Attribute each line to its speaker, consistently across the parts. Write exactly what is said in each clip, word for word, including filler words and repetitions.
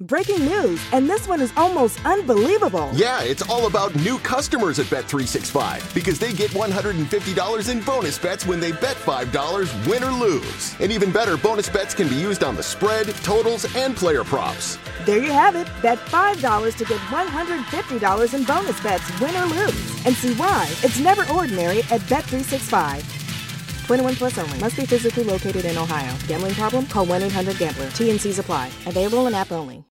Speaker 1: Breaking news, and this one is almost unbelievable.
Speaker 2: Yeah, it's all about new customers at Bet three sixty-five because they get one hundred fifty dollars in bonus bets when they bet five dollars, win or lose. And even better, bonus bets can be used on the spread, totals, and player props.
Speaker 1: There you have it. Bet five dollars to get one hundred fifty dollars in bonus bets, win or lose. And see why it's never ordinary at Bet three sixty-five. twenty-one plus only. Must be physically located in Ohio. Gambling problem? Call one eight hundred gambler. T N Cs apply. Available in app only.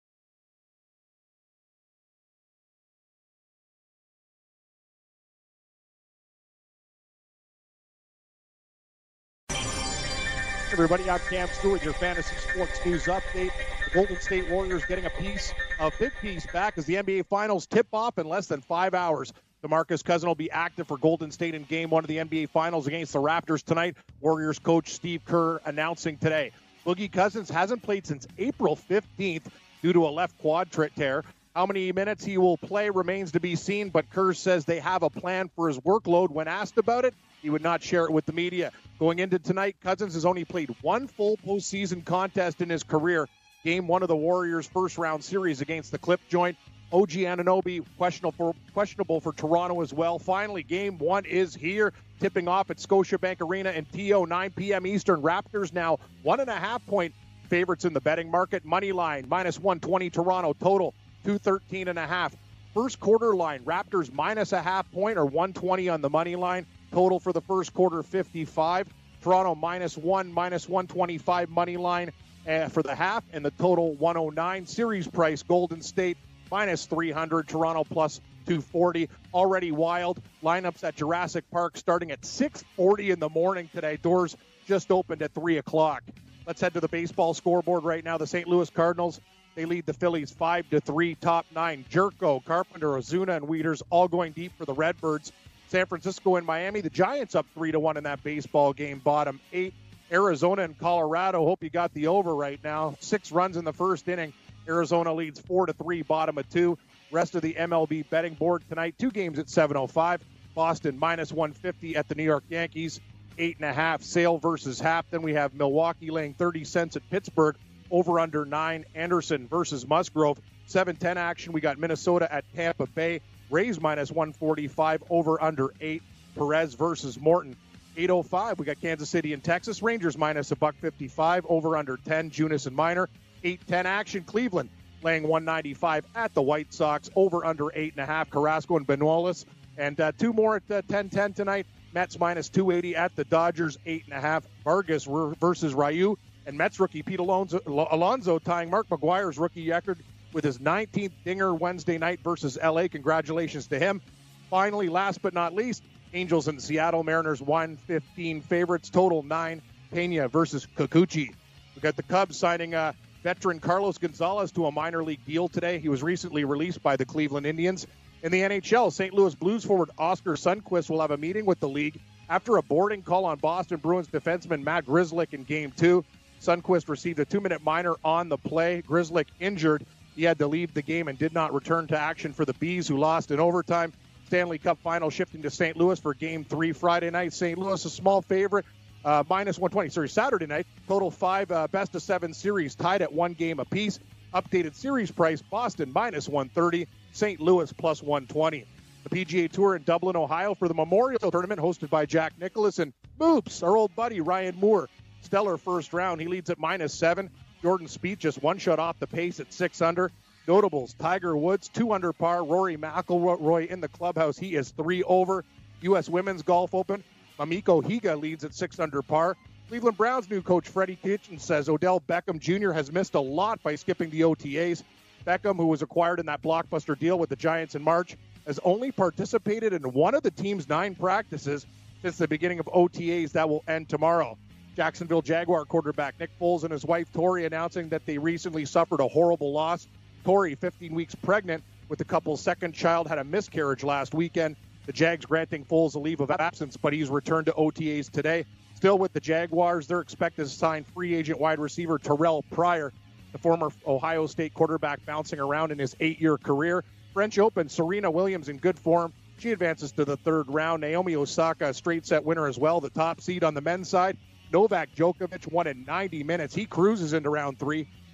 Speaker 3: Everybody, I'm Cam Stewart, your fantasy sports news update. The Golden State Warriors getting a piece, a big piece back as the N B A Finals tip off in less than five hours. DeMarcus Cousins will be active for Golden State in game one of the N B A Finals against the Raptors tonight. Warriors coach Steve Kerr announcing today. Boogie Cousins hasn't played since April fifteenth due to a left quad tear. How many minutes he will play remains to be seen, but Kerr says they have a plan for his workload. When asked about it, he would not share it with the media. Going into tonight, Cousins has only played one full postseason contest in his career. Game one of the Warriors' first-round series against the Clip Joint. O G Anunoby questionable for, questionable for Toronto as well. Finally, game one is here, tipping off at Scotiabank Arena in T O, nine p.m. Eastern. Raptors now one and a half point favorites in the betting market. Money line, minus one twenty Toronto. Total, two thirteen and a half. First quarter line, Raptors minus a half point or one twenty on the money line. Total for the first quarter, fifty-five. Toronto minus one, minus one twenty-five money line uh, for the half, and the total one oh nine. Series price, Golden State minus three hundred, Toronto plus two forty. Already wild. Lineups at Jurassic Park starting at six forty in the morning today. Doors just opened at three o'clock. Let's head to the baseball scoreboard right now. The Saint Louis Cardinals, they lead the Phillies five to three. Top nine, Jerko, Carpenter, Ozuna, and Wieters all going deep for the Redbirds. San Francisco and Miami, the Giants up three to one in that baseball game. Bottom eight, Arizona and Colorado. Hope you got the over right now. Six runs in the first inning. Arizona leads four to three, bottom of two. Rest of the M L B betting board tonight, two games at seven oh five. Boston minus one fifty at the New York Yankees, eight and a half. Sale versus half. Then we have Milwaukee laying thirty cents at Pittsburgh, over under nine. Anderson versus Musgrove, seven ten action. We got Minnesota at Tampa Bay. Rays minus one forty-five, over under eight. Perez versus Morton, eight oh five. We got Kansas City and Texas. Rangers minus a buck fifty-five, over under ten. Junis and Minor, eight ten action. Cleveland laying one ninety-five at the White Sox, over under eight and a half. Carrasco and Benuelos. And uh, two more at uh, ten ten tonight. Mets minus two eighty at the Dodgers, eight and a half. Vargas versus Ryu. And Mets rookie Pete Alonso, Alonso tying Mark McGuire's rookie record with his nineteenth dinger Wednesday night versus L A. Congratulations to him. Finally, last but not least, Angels and Seattle Mariners one fifteen favorites, total nine. Pena versus Kikuchi. We got the Cubs signing uh, veteran Carlos Gonzalez to a minor league deal today. He was recently released by the Cleveland Indians. In the N H L, Saint Louis Blues forward Oscar Sundqvist will have a meeting with the league after a boarding call on Boston Bruins defenseman Matt Grzelcyk in Game two. Sundqvist received a two-minute minor on the play. Grzelcyk injured. He had to leave the game and did not return to action for the Bees, who lost in overtime. Stanley Cup final shifting to Saint Louis for Game three Friday night. Saint Louis, a small favorite, uh, minus one twenty. Sorry, Saturday night. Total five uh, best of seven series tied at one game apiece. Updated series price, Boston minus one thirty, Saint Louis plus one twenty. The P G A Tour in Dublin, Ohio for the Memorial Tournament hosted by Jack Nicklaus and Moops, our old buddy Ryan Moore. Stellar first round. He leads at minus seven. Jordan Spieth just one shot off the pace at six under. Notables, Tiger Woods, two under par. Rory McIlroy in the clubhouse. He is three over. U S Women's Golf Open. Mamiko Higa leads at six under par. Cleveland Browns new coach Freddie Kitchens says Odell Beckham Junior has missed a lot by skipping the O T As. Beckham, who was acquired in that blockbuster deal with the Giants in March, has only participated in one of the team's nine practices since the beginning of O T As that will end tomorrow. Jacksonville Jaguar quarterback Nick Foles and his wife Tori announcing that they recently suffered a horrible loss. Tori, fifteen weeks pregnant with the couple's second child, had a miscarriage last weekend. The Jags granting Foles a leave of absence, but he's returned to O T As today. Still with the Jaguars, they're expected to sign free agent wide receiver Terrell Pryor, the former Ohio State quarterback bouncing around in his eight-year career. French Open, Serena Williams in good form. She advances to the third round. Naomi Osaka, a straight set winner as well, the top seed on the men's side. Novak Djokovic won in ninety minutes. He cruises into round three.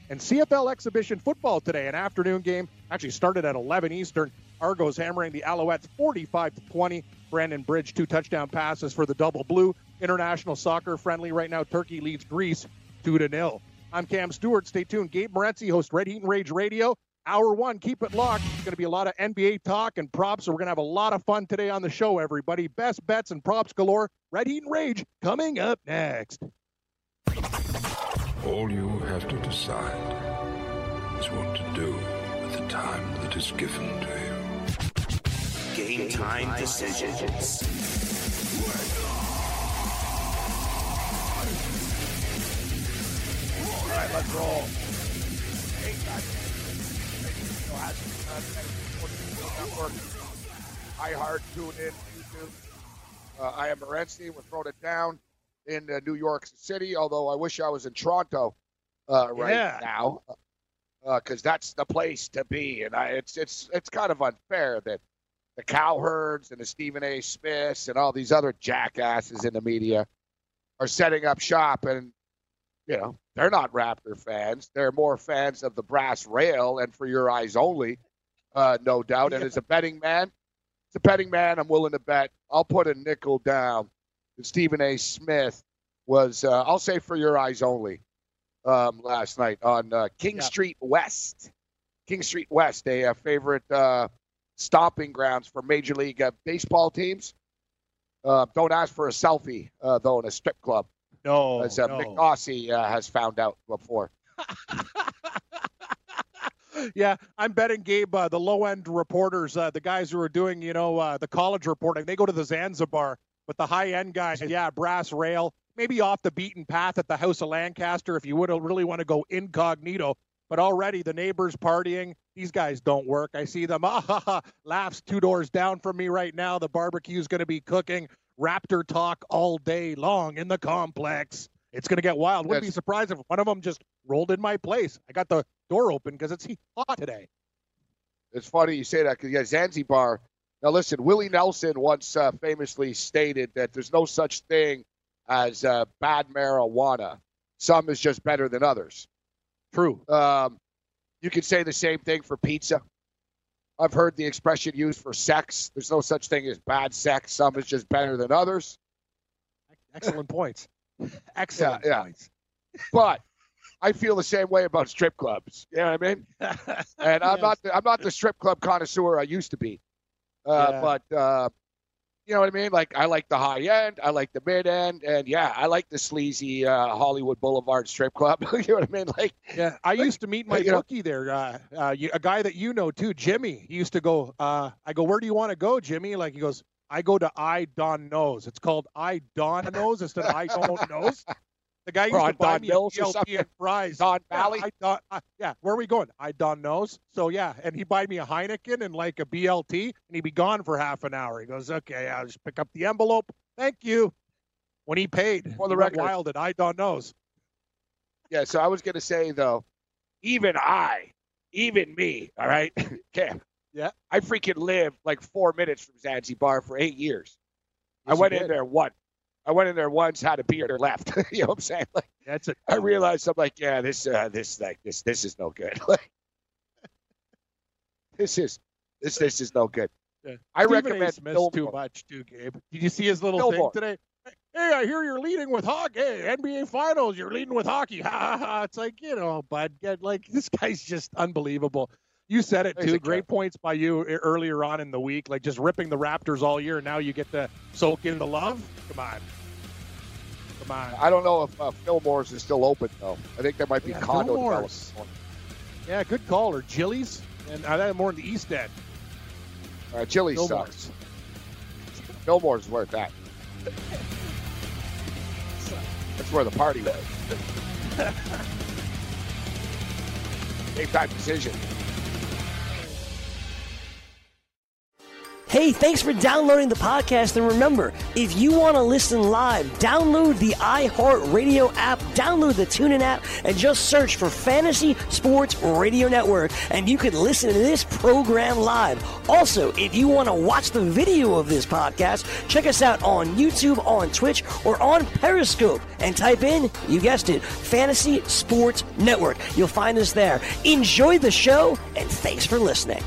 Speaker 3: And C F L Exhibition football today, an afternoon game. Actually started at eleven Eastern. Argos hammering the Alouettes forty-five to twenty. Brandon Bridge, two touchdown passes for the Double Blue. International soccer friendly right now. Turkey leads Greece two to nil. I'm Cam Stewart. Stay tuned. Gabe Morency, host Red Heat and Rage Radio. Hour one, keep it locked. It's going to be a lot of N B A talk and props, so we're going to have a lot of fun today on the show, everybody. Best bets and props galore. Red Heat and Rage coming up next.
Speaker 4: All you have to decide is what to do with the time that is given to you.
Speaker 5: Game time decisions.
Speaker 6: All right, let's roll. iHeart, tune in, YouTube. Uh, I am Morency. We're throwing it down in uh, New York City, although I wish I was in Toronto uh, right
Speaker 3: Yeah.
Speaker 6: now, because uh, that's the place to be. And I, it's it's it's kind of unfair that the Cowherds and the Stephen A. Smiths and all these other jackasses in the media are setting up shop, and you know they're not Raptor fans. They're more fans of the Brass Rail and For Your Eyes Only, uh, no doubt. And as a betting man, as a betting man, I'm willing to bet. I'll put a nickel down that Stephen A. Smith was, uh, I'll say For Your Eyes Only, um, last night on uh, King
Speaker 3: Yeah.
Speaker 6: Street West. King Street West, a, a favorite uh, stomping grounds for Major League uh, Baseball teams. Uh, don't ask for a selfie, uh, though, in a strip club.
Speaker 3: No,
Speaker 6: As uh,
Speaker 3: no.
Speaker 6: Mick Aussie uh, has found out before.
Speaker 3: Yeah, I'm betting, Gabe, uh, the low-end reporters, uh, the guys who are doing, you know, uh, the college reporting, they go to the Zanzibar. But the high-end guys, yeah, Brass Rail, maybe off the beaten path at the House of Lancaster if you would really want to go incognito. But already the neighbors partying, these guys don't work. I see them, ah, ha, ha, laughs two doors down from me right now. The barbecue's going to be cooking. Raptor talk all day long in the complex. It's going to get wild. Wouldn't be
Speaker 6: Yes.
Speaker 3: surprised if one of them just rolled in my place. I got the door open because it's hot today.
Speaker 6: It's funny you say that because, yeah, Zanzibar. Now, listen, Willie Nelson once uh, famously stated that there's no such thing as uh, bad marijuana. Some is just better than others.
Speaker 3: True.
Speaker 6: Um, you could say the same thing for pizza. I've heard the expression used for sex. There's no such thing as bad sex. Some is just better than others.
Speaker 3: Excellent points. Excellent
Speaker 6: Yeah, yeah.
Speaker 3: points.
Speaker 6: But I feel the same way about strip clubs. You know what I mean? And I'm
Speaker 3: Yes.
Speaker 6: not the, I'm not the strip club connoisseur I used to be. Uh,
Speaker 3: Yeah.
Speaker 6: But uh, you know what I mean? Like I like the high end, I like the mid end, and yeah, I like the sleazy uh, Hollywood Boulevard strip club. You know what I mean? Like
Speaker 3: Yeah, I used to meet my
Speaker 6: you know-
Speaker 3: bookie there. Uh, uh, you, a guy that you know too, Jimmy. He used to go. Uh, I go, where do you want to go, Jimmy? Like he goes, I go to I Don Knows. It's called I Don Knows instead of I Don't Knows. The guy used
Speaker 6: Or
Speaker 3: to
Speaker 6: on
Speaker 3: buy
Speaker 6: Don
Speaker 3: me
Speaker 6: Mills
Speaker 3: a
Speaker 6: or
Speaker 3: B L T
Speaker 6: something.
Speaker 3: and fries.
Speaker 6: Don
Speaker 3: Yeah,
Speaker 6: Valley.
Speaker 3: I Don, uh, yeah, where are we going? I Don Knows. So yeah, and he buy me a Heineken and like a B L T, and he'd be gone for half an hour. He goes, okay, I'll just pick up the envelope. Thank you. When he paid,
Speaker 6: For the
Speaker 3: he went
Speaker 6: record.
Speaker 3: wild at I Don Knows.
Speaker 6: Yeah, so I was going to say, though, even I, even me, all right, Cam,
Speaker 3: Yeah.
Speaker 6: I freaking lived like four minutes from Zanzibar for eight years. I
Speaker 3: Yes, you
Speaker 6: went in
Speaker 3: did.
Speaker 6: there once. I went in there once, had a beer, left. You know what I'm saying? Like,
Speaker 3: That's it.
Speaker 6: I realized, I'm like, yeah, this, uh, this, like, this, this is no good. Like, this is, this, this is no good.
Speaker 3: Yeah.
Speaker 6: I
Speaker 3: Stephen A.
Speaker 6: recommend
Speaker 3: Smith's
Speaker 6: Fillmore.
Speaker 3: too much, too, Gabe. Did you see his little
Speaker 6: Fillmore.
Speaker 3: thing today? Hey, I hear you're leading with hockey. Hey, N B A Finals, you're leading with hockey. Ha ha ha! It's like, you know, bud, get like this guy's just unbelievable. You said it
Speaker 6: He's
Speaker 3: too.
Speaker 6: a
Speaker 3: Great
Speaker 6: kid.
Speaker 3: points by you e- earlier on in the week, like just ripping the Raptors all year. Now you get to soak in the love. Come on, come on.
Speaker 6: I don't know if uh, Fillmore's is still open, though. I think there might be
Speaker 3: Yeah,
Speaker 6: condo
Speaker 3: Fillmore's.
Speaker 6: development.
Speaker 3: Yeah, good call. Or Chili's, and uh, that more in the East End.
Speaker 6: Uh, Chili
Speaker 3: Fillmore's.
Speaker 6: sucks. Fillmore's worth that. That's where the party was. Game time decision.
Speaker 7: Hey, thanks for downloading the podcast. And remember, if you want to listen live, download the iHeartRadio app, download the TuneIn app, and just search for Fantasy Sports Radio Network, and you can listen to this program live. Also, if you want to watch the video of this podcast, check us out on YouTube, on Twitch, or on Periscope, and type in, you guessed it, Fantasy Sports Network. You'll find us there. Enjoy the show, and thanks for listening.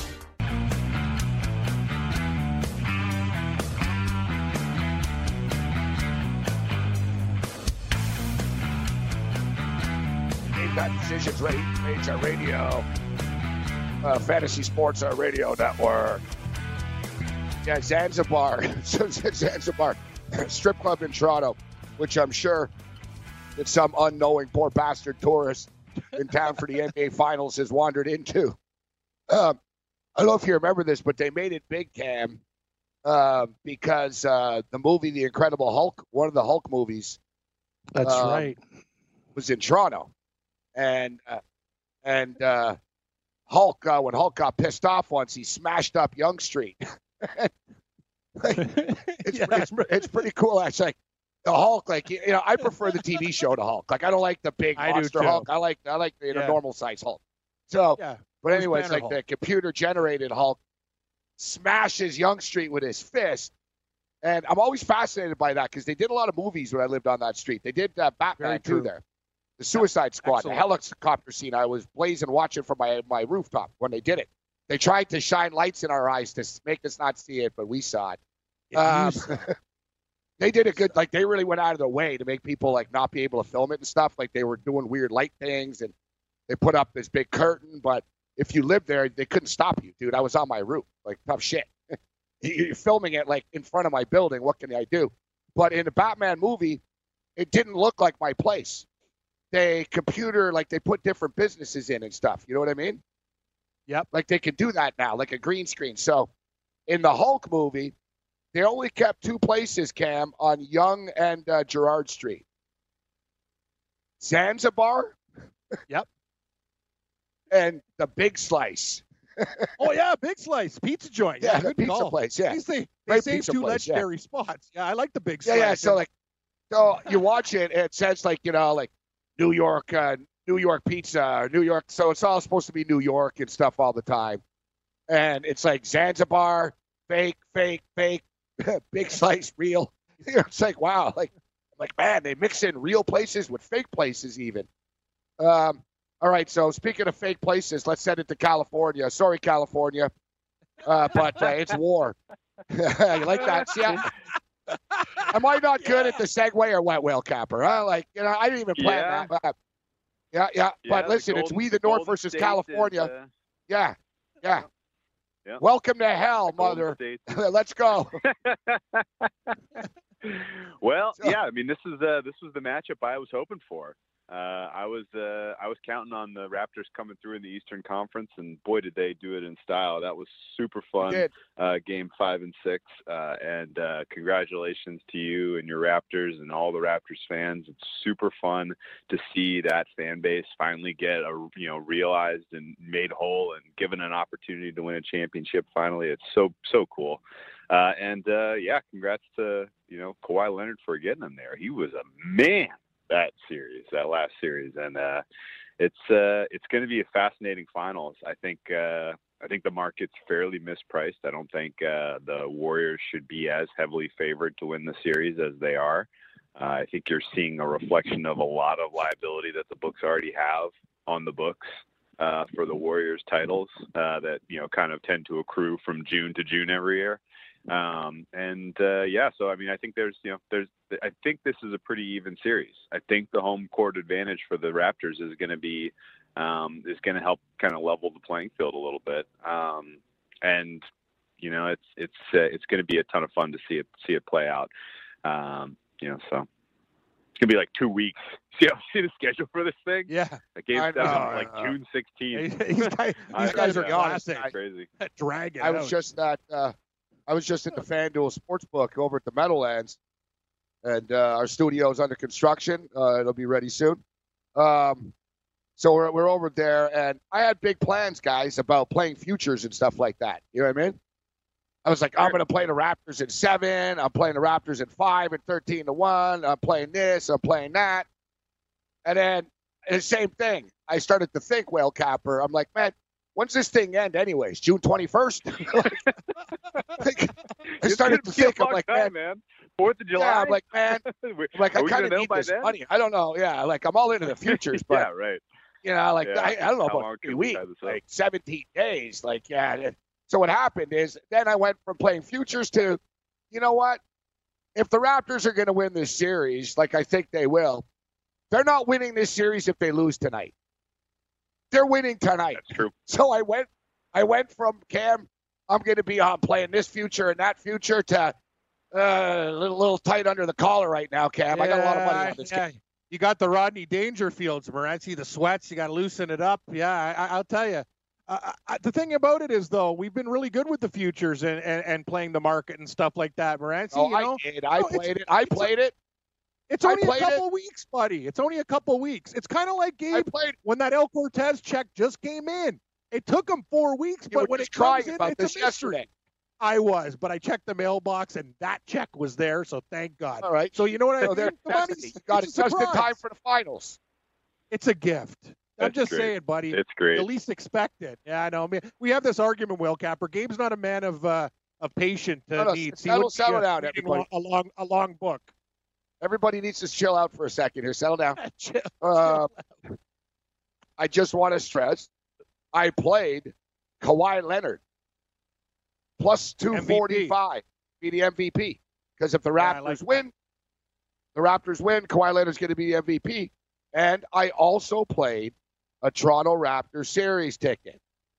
Speaker 6: Decisions ready, Major Radio, uh, Fantasy Sports uh, Radio Network. Yeah, Zanzibar, Zanzibar strip club in Toronto, which I'm sure that some unknowing poor bastard tourist in town for the N B A Finals has wandered into. Um, I don't know if you remember this, but they made it big, Cam, uh, because uh, the movie The Incredible Hulk, one of the Hulk movies,
Speaker 3: That's
Speaker 6: um,
Speaker 3: right.
Speaker 6: was in Toronto. And uh, and uh, Hulk, uh, when Hulk got pissed off once, he smashed up Yonge Street. like, it's,
Speaker 3: Yeah.
Speaker 6: it's it's pretty cool, actually. Like, the Hulk, like you know, I prefer the T V show to Hulk. Like I don't like the big
Speaker 3: I do
Speaker 6: monster
Speaker 3: too.
Speaker 6: Hulk. I like I like the you know,
Speaker 3: Yeah.
Speaker 6: normal size Hulk. So,
Speaker 3: Yeah.
Speaker 6: but
Speaker 3: Bruce
Speaker 6: anyways,
Speaker 3: Banner
Speaker 6: like
Speaker 3: Hulk.
Speaker 6: the computer generated Hulk smashes Yonge Street with his fist. And I'm always fascinated by that because they did a lot of movies when I lived on that street. They did uh, Batman
Speaker 3: Very
Speaker 6: too
Speaker 3: true.
Speaker 6: there. The Suicide Squad,
Speaker 3: Excellent.
Speaker 6: the helicopter scene, I was blazing watching from my my rooftop when they did it. They tried to shine lights in our eyes to s- make us not see it, but we saw it. Um, they did a good, like they really went out of their way to make people like not be able to film it and stuff. Like they were doing weird light things and they put up this big curtain. But if you lived there, they couldn't stop you, dude. I was on my roof, like tough shit. You're filming it like in front of my building. What can I do? But in the Batman movie, it didn't look like my place. They computer, like they put different businesses in and stuff. You know what I mean?
Speaker 3: Yep.
Speaker 6: Like they can do that now, like a green screen. So in the Hulk movie, they only kept two places, Cam, on Yonge and uh, Gerrard Street. Zanzibar.
Speaker 3: Yep.
Speaker 6: And the Big Slice.
Speaker 3: Oh yeah, Big Slice pizza joint.
Speaker 6: Yeah,
Speaker 3: Yeah,
Speaker 6: the
Speaker 3: good
Speaker 6: pizza
Speaker 3: call.
Speaker 6: place, yeah.
Speaker 3: They, say, they
Speaker 6: Great
Speaker 3: saved
Speaker 6: pizza
Speaker 3: two
Speaker 6: place, yeah.
Speaker 3: legendary spots. Yeah, I like the Big
Speaker 6: Yeah,
Speaker 3: Slice.
Speaker 6: yeah. So like, so you watch it, it says like you know like New York, uh, New York pizza, or New York. So it's all supposed to be New York and stuff all the time, and it's like Zanzibar, fake, fake, fake, Big Slice, real. It's like wow, like like man, they mix in real places with fake places even. Um, all right. So speaking of fake places, let's send it to California. Sorry, California, uh, but uh, it's war. You like that? See, I, am I not good at the segue or what, Will Capper? Huh? Like, you know, I didn't even plan
Speaker 8: Yeah.
Speaker 6: that. Uh, yeah, yeah.
Speaker 8: Yeah,
Speaker 6: But
Speaker 8: the
Speaker 6: listen, it's
Speaker 8: Golden-
Speaker 6: we the North
Speaker 8: Golden
Speaker 6: versus
Speaker 8: State
Speaker 6: California.
Speaker 8: is, uh,
Speaker 6: Yeah, yeah.
Speaker 8: Yeah.
Speaker 6: Welcome to hell,
Speaker 8: Golden
Speaker 6: mother.
Speaker 8: State
Speaker 6: Let's go.
Speaker 8: Well,
Speaker 6: So-
Speaker 8: yeah, I mean, this is uh, this was the matchup I was hoping for. Uh, I was uh, I was counting on the Raptors coming through in the Eastern Conference, and boy, did they do it in style. That was super fun.
Speaker 6: did.
Speaker 8: Uh, game five and six, uh, and uh, congratulations to you and your Raptors and all the Raptors fans. It's super fun to see that fan base finally get a you know realized and made whole and given an opportunity to win a championship. Finally, it's so so cool. Uh, and uh, yeah, congrats to you know Kawhi Leonard for getting him there. He was a man that series, that last series, and uh, it's uh, it's going to be a fascinating finals. I think uh, I think the market's fairly mispriced. I don't think uh, the Warriors should be as heavily favored to win the series as they are. Uh, I think you're seeing a reflection of a lot of liability that the books already have on the books uh, for the Warriors titles uh, that you know kind of tend to accrue from June to June every year. Um, and, uh, yeah, so, I mean, I think there's, you know, there's, I think this is a pretty even series. I think the home court advantage for the Raptors is going to be, um, is going to help kind of level the playing field a little bit. Um, and, you know, it's, it's, uh, it's going to be a ton of fun to see it, see it play out. Um, you know, so it's gonna be like two weeks. See, see the schedule for this thing?
Speaker 3: Yeah.
Speaker 8: The game's
Speaker 6: I
Speaker 8: down
Speaker 6: know,
Speaker 8: like
Speaker 6: I know.
Speaker 8: June sixteenth.
Speaker 3: These guys,
Speaker 8: I-
Speaker 3: these guys
Speaker 8: I
Speaker 3: are
Speaker 8: know.
Speaker 3: classic.
Speaker 6: I-
Speaker 8: Crazy.
Speaker 3: Dragging
Speaker 6: I was
Speaker 3: out.
Speaker 6: just at uh, I was just at the FanDuel Sportsbook over at the Meadowlands, and uh, our studio is under construction. Uh, it'll be ready soon. Um, so we're we're over there, and I had big plans, guys, about playing futures and stuff like that. You know what I mean? I was like, I'm going to play the Raptors in seven. I'm playing the Raptors in five and thirteen to one. I'm playing this. I'm playing that. And then the same thing. I started to think, Whale Capper. I'm like, man, when's this thing end anyways? June twenty-first? like, I started to think, I'm like,
Speaker 8: time,
Speaker 6: man,
Speaker 8: man. fourth of July?
Speaker 6: Yeah, I'm like, man, I'm like, I kind of need this
Speaker 8: then?
Speaker 6: money. I don't know. Yeah, like, I'm all into the futures, but,
Speaker 8: yeah, right.
Speaker 6: you know, like,
Speaker 8: Yeah.
Speaker 6: I, I don't know
Speaker 8: How long
Speaker 6: about
Speaker 8: can
Speaker 6: three
Speaker 8: we
Speaker 6: weeks,
Speaker 8: tie this up?
Speaker 6: like seventeen days. Like, yeah. So what happened is then I went from playing futures to, you know what? If the Raptors are going to win this series, like I think they will, they're not winning this series if they lose tonight. They're winning tonight.
Speaker 8: That's true.
Speaker 6: So I went, I went from Cam, I'm going to be on playing this future and that future to uh, a little, little tight under the collar right now, Cam.
Speaker 3: Yeah,
Speaker 6: I got a lot of money on this
Speaker 3: yeah.
Speaker 6: game.
Speaker 3: You got the Rodney Dangerfields, Morency, the sweats. You got to loosen it up. Yeah, I, I'll tell you. Uh, I, the thing about it is, though, we've been really good with the futures and, and, and playing the market and stuff like that, Morency.
Speaker 6: Oh,
Speaker 3: you know?
Speaker 6: I did. I
Speaker 3: No,
Speaker 6: played it. I played it.
Speaker 3: It's
Speaker 6: I
Speaker 3: only a
Speaker 6: played
Speaker 3: couple
Speaker 6: it.
Speaker 3: weeks, buddy. It's only a couple weeks. It's kind of like
Speaker 6: I
Speaker 3: Gabe
Speaker 6: played.
Speaker 3: when that El Cortez check just came in. It took him four weeks,
Speaker 6: You were
Speaker 3: but when
Speaker 6: just
Speaker 3: it comes
Speaker 6: crying
Speaker 3: in,
Speaker 6: about
Speaker 3: it's a
Speaker 6: this
Speaker 3: mystery.
Speaker 6: yesterday.
Speaker 3: I was, but I checked the mailbox and that check was there, so thank God.
Speaker 6: All right.
Speaker 3: So you know what I
Speaker 6: So
Speaker 3: mean?
Speaker 6: they're
Speaker 3: The money's,
Speaker 6: got it
Speaker 3: it's a
Speaker 6: just in
Speaker 3: surprise.
Speaker 6: time for the finals.
Speaker 3: It's a gift. I'm
Speaker 8: That's
Speaker 3: just
Speaker 8: great.
Speaker 3: saying, buddy.
Speaker 8: It's great.
Speaker 3: The least expected. Yeah, I know. I mean, we have this argument, Will Capper. Gabe's not a man of uh, of patient uh,
Speaker 6: No, no,
Speaker 3: needs.
Speaker 6: settle-
Speaker 3: wouldn't be,
Speaker 6: settle
Speaker 3: uh,
Speaker 6: down,
Speaker 3: reading
Speaker 6: everybody.
Speaker 3: A long, a long book.
Speaker 6: Everybody needs to chill out for a second here. Settle down.
Speaker 3: Chill.
Speaker 6: Uh, I just want to stress, I played Kawhi Leonard plus two forty-five, be the M V P. Because if the
Speaker 3: Yeah, I
Speaker 6: Raptors
Speaker 3: like that.
Speaker 6: win, the Raptors win, Kawhi Leonard's going to be the M V P. And I also played a Toronto Raptors series ticket.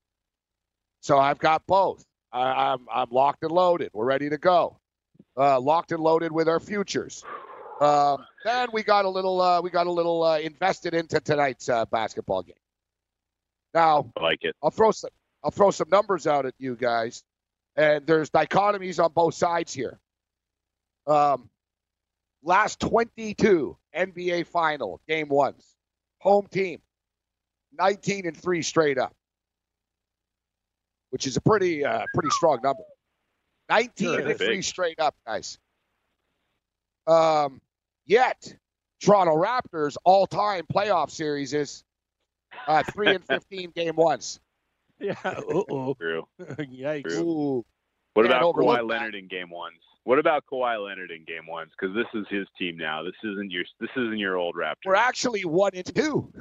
Speaker 6: So I've got both. I, I'm I'm locked and loaded. We're ready to go. Uh, locked and loaded with our futures. Um, then we got a little uh, we got a little uh, invested into tonight's uh, basketball game. Now
Speaker 8: I like it.
Speaker 6: I'll throw some I'll throw some numbers out at you guys, and there's dichotomies on both sides here. Um, last twenty-two N B A final game ones, home team, nineteen and three straight up, which is a pretty uh, pretty strong number. nineteen
Speaker 8: Sure,
Speaker 6: and three
Speaker 8: big.
Speaker 6: straight up, guys. Um, yet Toronto Raptors all-time playoff series is uh, three and fifteen game ones.
Speaker 3: Yeah. Uh-oh.
Speaker 8: True.
Speaker 3: Yikes.
Speaker 8: True.
Speaker 6: Ooh.
Speaker 8: What
Speaker 6: Can't
Speaker 8: about
Speaker 6: overlook
Speaker 8: Kawhi
Speaker 6: that.
Speaker 8: Leonard in game ones? What about Kawhi Leonard in game ones? Because this is his team now. This isn't your this isn't your old Raptors.
Speaker 6: We're actually one and two.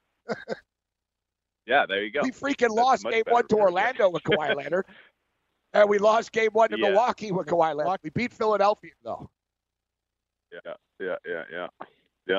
Speaker 8: Yeah, there you go.
Speaker 6: We freaking
Speaker 8: That's
Speaker 6: lost
Speaker 8: much
Speaker 6: game
Speaker 8: better
Speaker 6: one to
Speaker 8: for
Speaker 6: Orlando with Kawhi Leonard. And we lost game one to
Speaker 8: Yeah.
Speaker 6: Milwaukee with Kawhi Leonard. We beat Philadelphia, though.
Speaker 8: Yeah, yeah, yeah, yeah, yeah.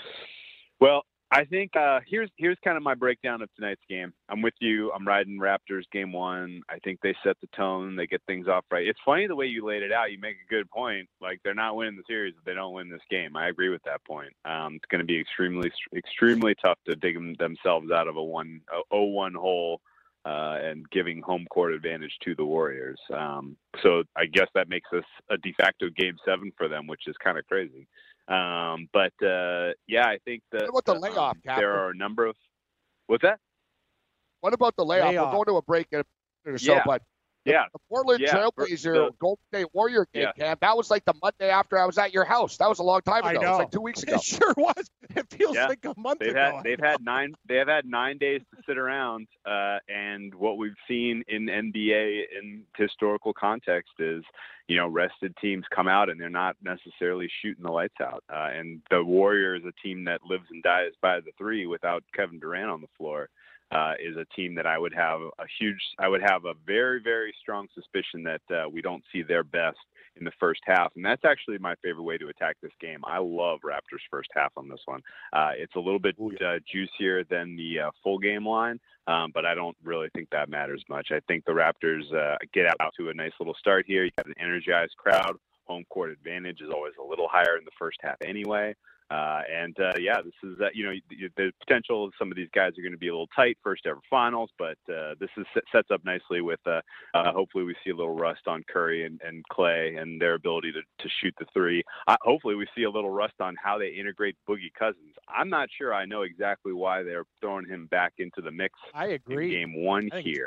Speaker 8: Well, I think uh, here's here's kind of my breakdown of tonight's game. I'm with you. I'm riding Raptors game one. I think they set the tone. They get things off right. It's funny the way you laid it out. You make a good point. Like they're not winning the series if they don't win this game. I agree with that point. Um, it's going to be extremely extremely tough to dig them, themselves out of a one a oh one hole. Uh, and giving home court advantage to the Warriors. Um, so I guess that makes us a de facto game seven for them, which is kind of crazy. Um, but uh, yeah, I think that
Speaker 6: What about the
Speaker 8: um,
Speaker 6: layoff, Captain?
Speaker 8: there are a number of what's that?
Speaker 6: What about the layoff?
Speaker 3: Layoff.
Speaker 6: We're going to a break in a minute or so,
Speaker 8: Yeah.
Speaker 6: but the,
Speaker 8: Yeah,
Speaker 6: the Portland
Speaker 8: Yeah.
Speaker 6: Trailblazer
Speaker 8: The-
Speaker 6: Golden State Warrior game,
Speaker 8: Yeah.
Speaker 6: Cam, that was like the Monday after I was at your house. That was a long time
Speaker 3: I
Speaker 6: ago. It
Speaker 3: know.
Speaker 6: was like two weeks ago.
Speaker 3: It sure was. It feels
Speaker 8: Yeah.
Speaker 3: like a month
Speaker 8: they've
Speaker 3: ago.
Speaker 8: had they've had nine they have had nine days to sit around, uh, and what we've seen in N B A in historical context is, you know, rested teams come out and they're not necessarily shooting the lights out. Uh, and the Warriors, a team that lives and dies by the three without Kevin Durant on the floor, uh, is a team that I would have a huge, I would have a very, very strong suspicion that uh, we don't see their best in the first half. And that's actually my favorite way to attack this game. I love Raptors first half on this one. Uh, it's a little bit uh, juicier than the uh, full game line, um, but I don't really think that matters much. I think the Raptors uh, get out to a nice little start here. You have an energized crowd. Home court advantage is always a little higher in the first half anyway. Uh, and, uh, yeah, this is, uh, you know, the, the potential of some of these guys are going to be a little tight first ever finals, but uh, this is sets up nicely with, uh, uh, hopefully we see a little rust on Curry and, and Clay and their ability to, to shoot the three. Uh, hopefully we see a little rust on how they integrate Boogie Cousins. I'm not sure I know exactly why they're throwing him back into the mix
Speaker 3: I agree.
Speaker 8: in game one
Speaker 3: I think it's
Speaker 8: here.
Speaker 3: weird.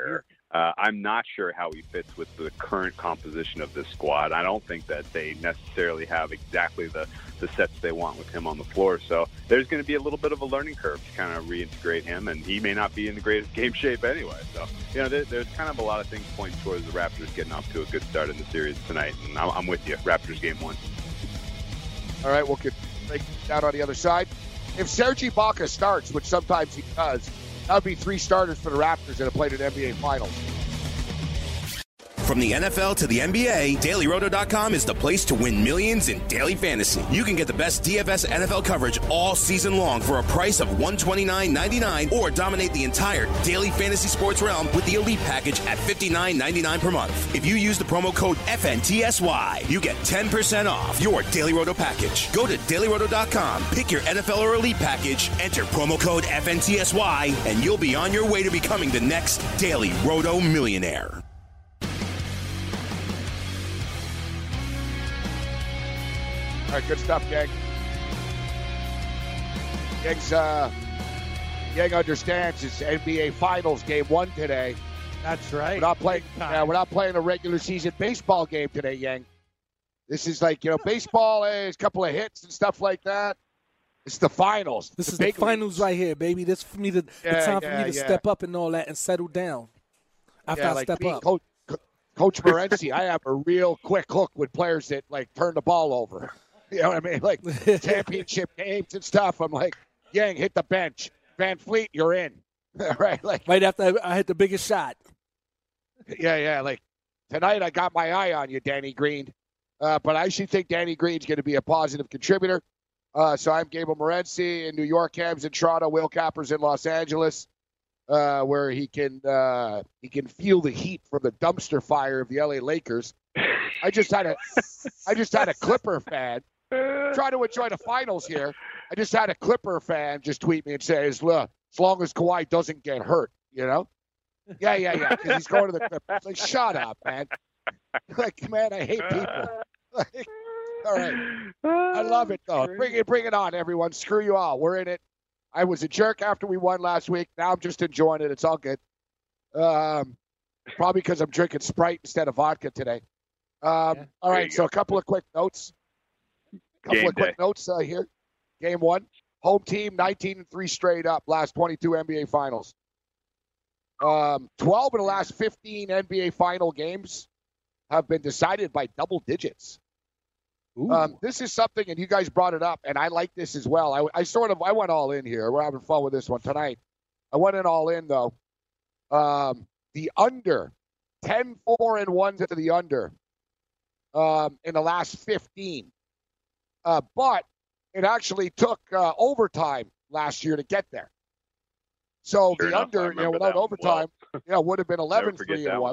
Speaker 8: Uh, I'm not sure how he fits with the current composition of this squad. I don't think that they necessarily have exactly the, the sets they want with him on the floor. So there's going to be a little bit of a learning curve to kind of reintegrate him, and he may not be in the greatest game shape anyway. So, you know, there, there's kind of a lot of things pointing towards the Raptors getting off to a good start in the series tonight. And I'm, I'm with you. Raptors game one.
Speaker 6: All right, we'll get break down on the other side. If Serge Ibaka starts, which sometimes he does, that would be three starters for the Raptors that have played in N B A Finals.
Speaker 5: From the N F L to the N B A, Daily Roto dot com is the place to win millions in daily fantasy. You can get the best D F S N F L coverage all season long for a price of one hundred twenty-nine ninety-nine, or dominate the entire daily fantasy sports realm with the Elite package at fifty-nine ninety-nine per month. If you use the promo code F N T S Y, you get ten percent off your Daily Roto package. Go to Daily Roto dot com, pick your N F L or Elite package, enter promo code F N T S Y, and you'll be on your way to becoming the next Daily Roto millionaire.
Speaker 6: All right, good stuff, gang. Gang's, uh, Gang understands it's N B A Finals game one today.
Speaker 3: That's right.
Speaker 6: We're not playing. Yeah, we're not playing a regular season baseball game today, Yang. This is like, you know, baseball is a couple of hits and stuff like that. It's the finals.
Speaker 9: This
Speaker 6: the
Speaker 9: is the finals
Speaker 6: leagues.
Speaker 9: right here, baby. This for me, the,
Speaker 6: Yeah,
Speaker 9: the time
Speaker 6: yeah,
Speaker 9: for me to
Speaker 6: yeah.
Speaker 9: step up and all that and settle down. After
Speaker 6: Yeah,
Speaker 9: I
Speaker 6: like
Speaker 9: step
Speaker 6: me,
Speaker 9: up.
Speaker 6: Coach, Coach Morency, I have a real quick hook with players that, like, turn the ball over. You know what I mean? Like, championship games and stuff. I'm like, Yang, hit the bench. Van Fleet, you're in. right? Like,
Speaker 9: right after I hit the biggest shot.
Speaker 6: Yeah, yeah. Like, tonight I got my eye on you, Danny Green. Uh, but I actually think Danny Green's going to be a positive contributor. Uh, so I'm Gable Morency in New York, Habs in Toronto, Will Capper's in Los Angeles, uh, where he can uh, he can feel the heat from the dumpster fire of the L A Lakers. I just had a I just had a Clipper fan try to enjoy the finals here. I just had a Clipper fan just tweet me and say, as, look, as long as Kawhi doesn't get hurt, you know? Yeah, yeah, yeah, because he's going to the Clippers. Like, shut up, man. Like, man, I hate people. Like, all right. I love it, though. Bring it, bring it on, everyone. Screw you all. We're in it. I was a jerk after we won last week. Now I'm just enjoying it. It's all good. Um, probably because I'm drinking Sprite instead of vodka today. Um,
Speaker 8: Yeah.
Speaker 6: all
Speaker 8: There
Speaker 6: right,
Speaker 8: you
Speaker 6: so
Speaker 8: go.
Speaker 6: a couple of quick notes. couple
Speaker 8: Game
Speaker 6: of quick
Speaker 8: day.
Speaker 6: notes uh, here. Game one. Home team, nineteen and three straight up. Last twenty-two N B A Finals. Um, twelve of the last fifteen N B A Final games have been decided by double digits. Um, this is something, and you guys brought it up, and I like this as well. I, I sort of I went all in here. We're having fun with this one tonight. I went in all in, though. Um, the under, ten four and one to the under um, in the last fifteen. Uh, but it actually took uh, overtime last year to get there. So
Speaker 8: Sure
Speaker 6: the
Speaker 8: enough, I
Speaker 6: under, you know,
Speaker 8: remember
Speaker 6: without
Speaker 8: that one
Speaker 6: overtime,
Speaker 8: well.
Speaker 6: you know, would have been eleven
Speaker 8: forget
Speaker 6: three
Speaker 8: that
Speaker 6: and one.
Speaker 8: one.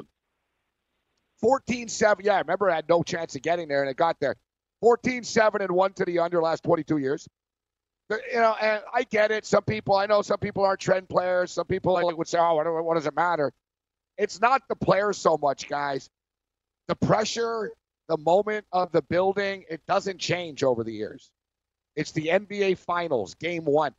Speaker 6: fourteen seven, yeah, I remember I had no chance of getting there, and it got there. fourteen seven and one to the under last twenty-two years. But, you know, and I get it. Some people, I know some people aren't trend players. Some people like, would say, oh, what, what does it matter? It's not the players so much, guys. The pressure, the moment of the building, it doesn't change over the years. It's the N B A Finals, game one.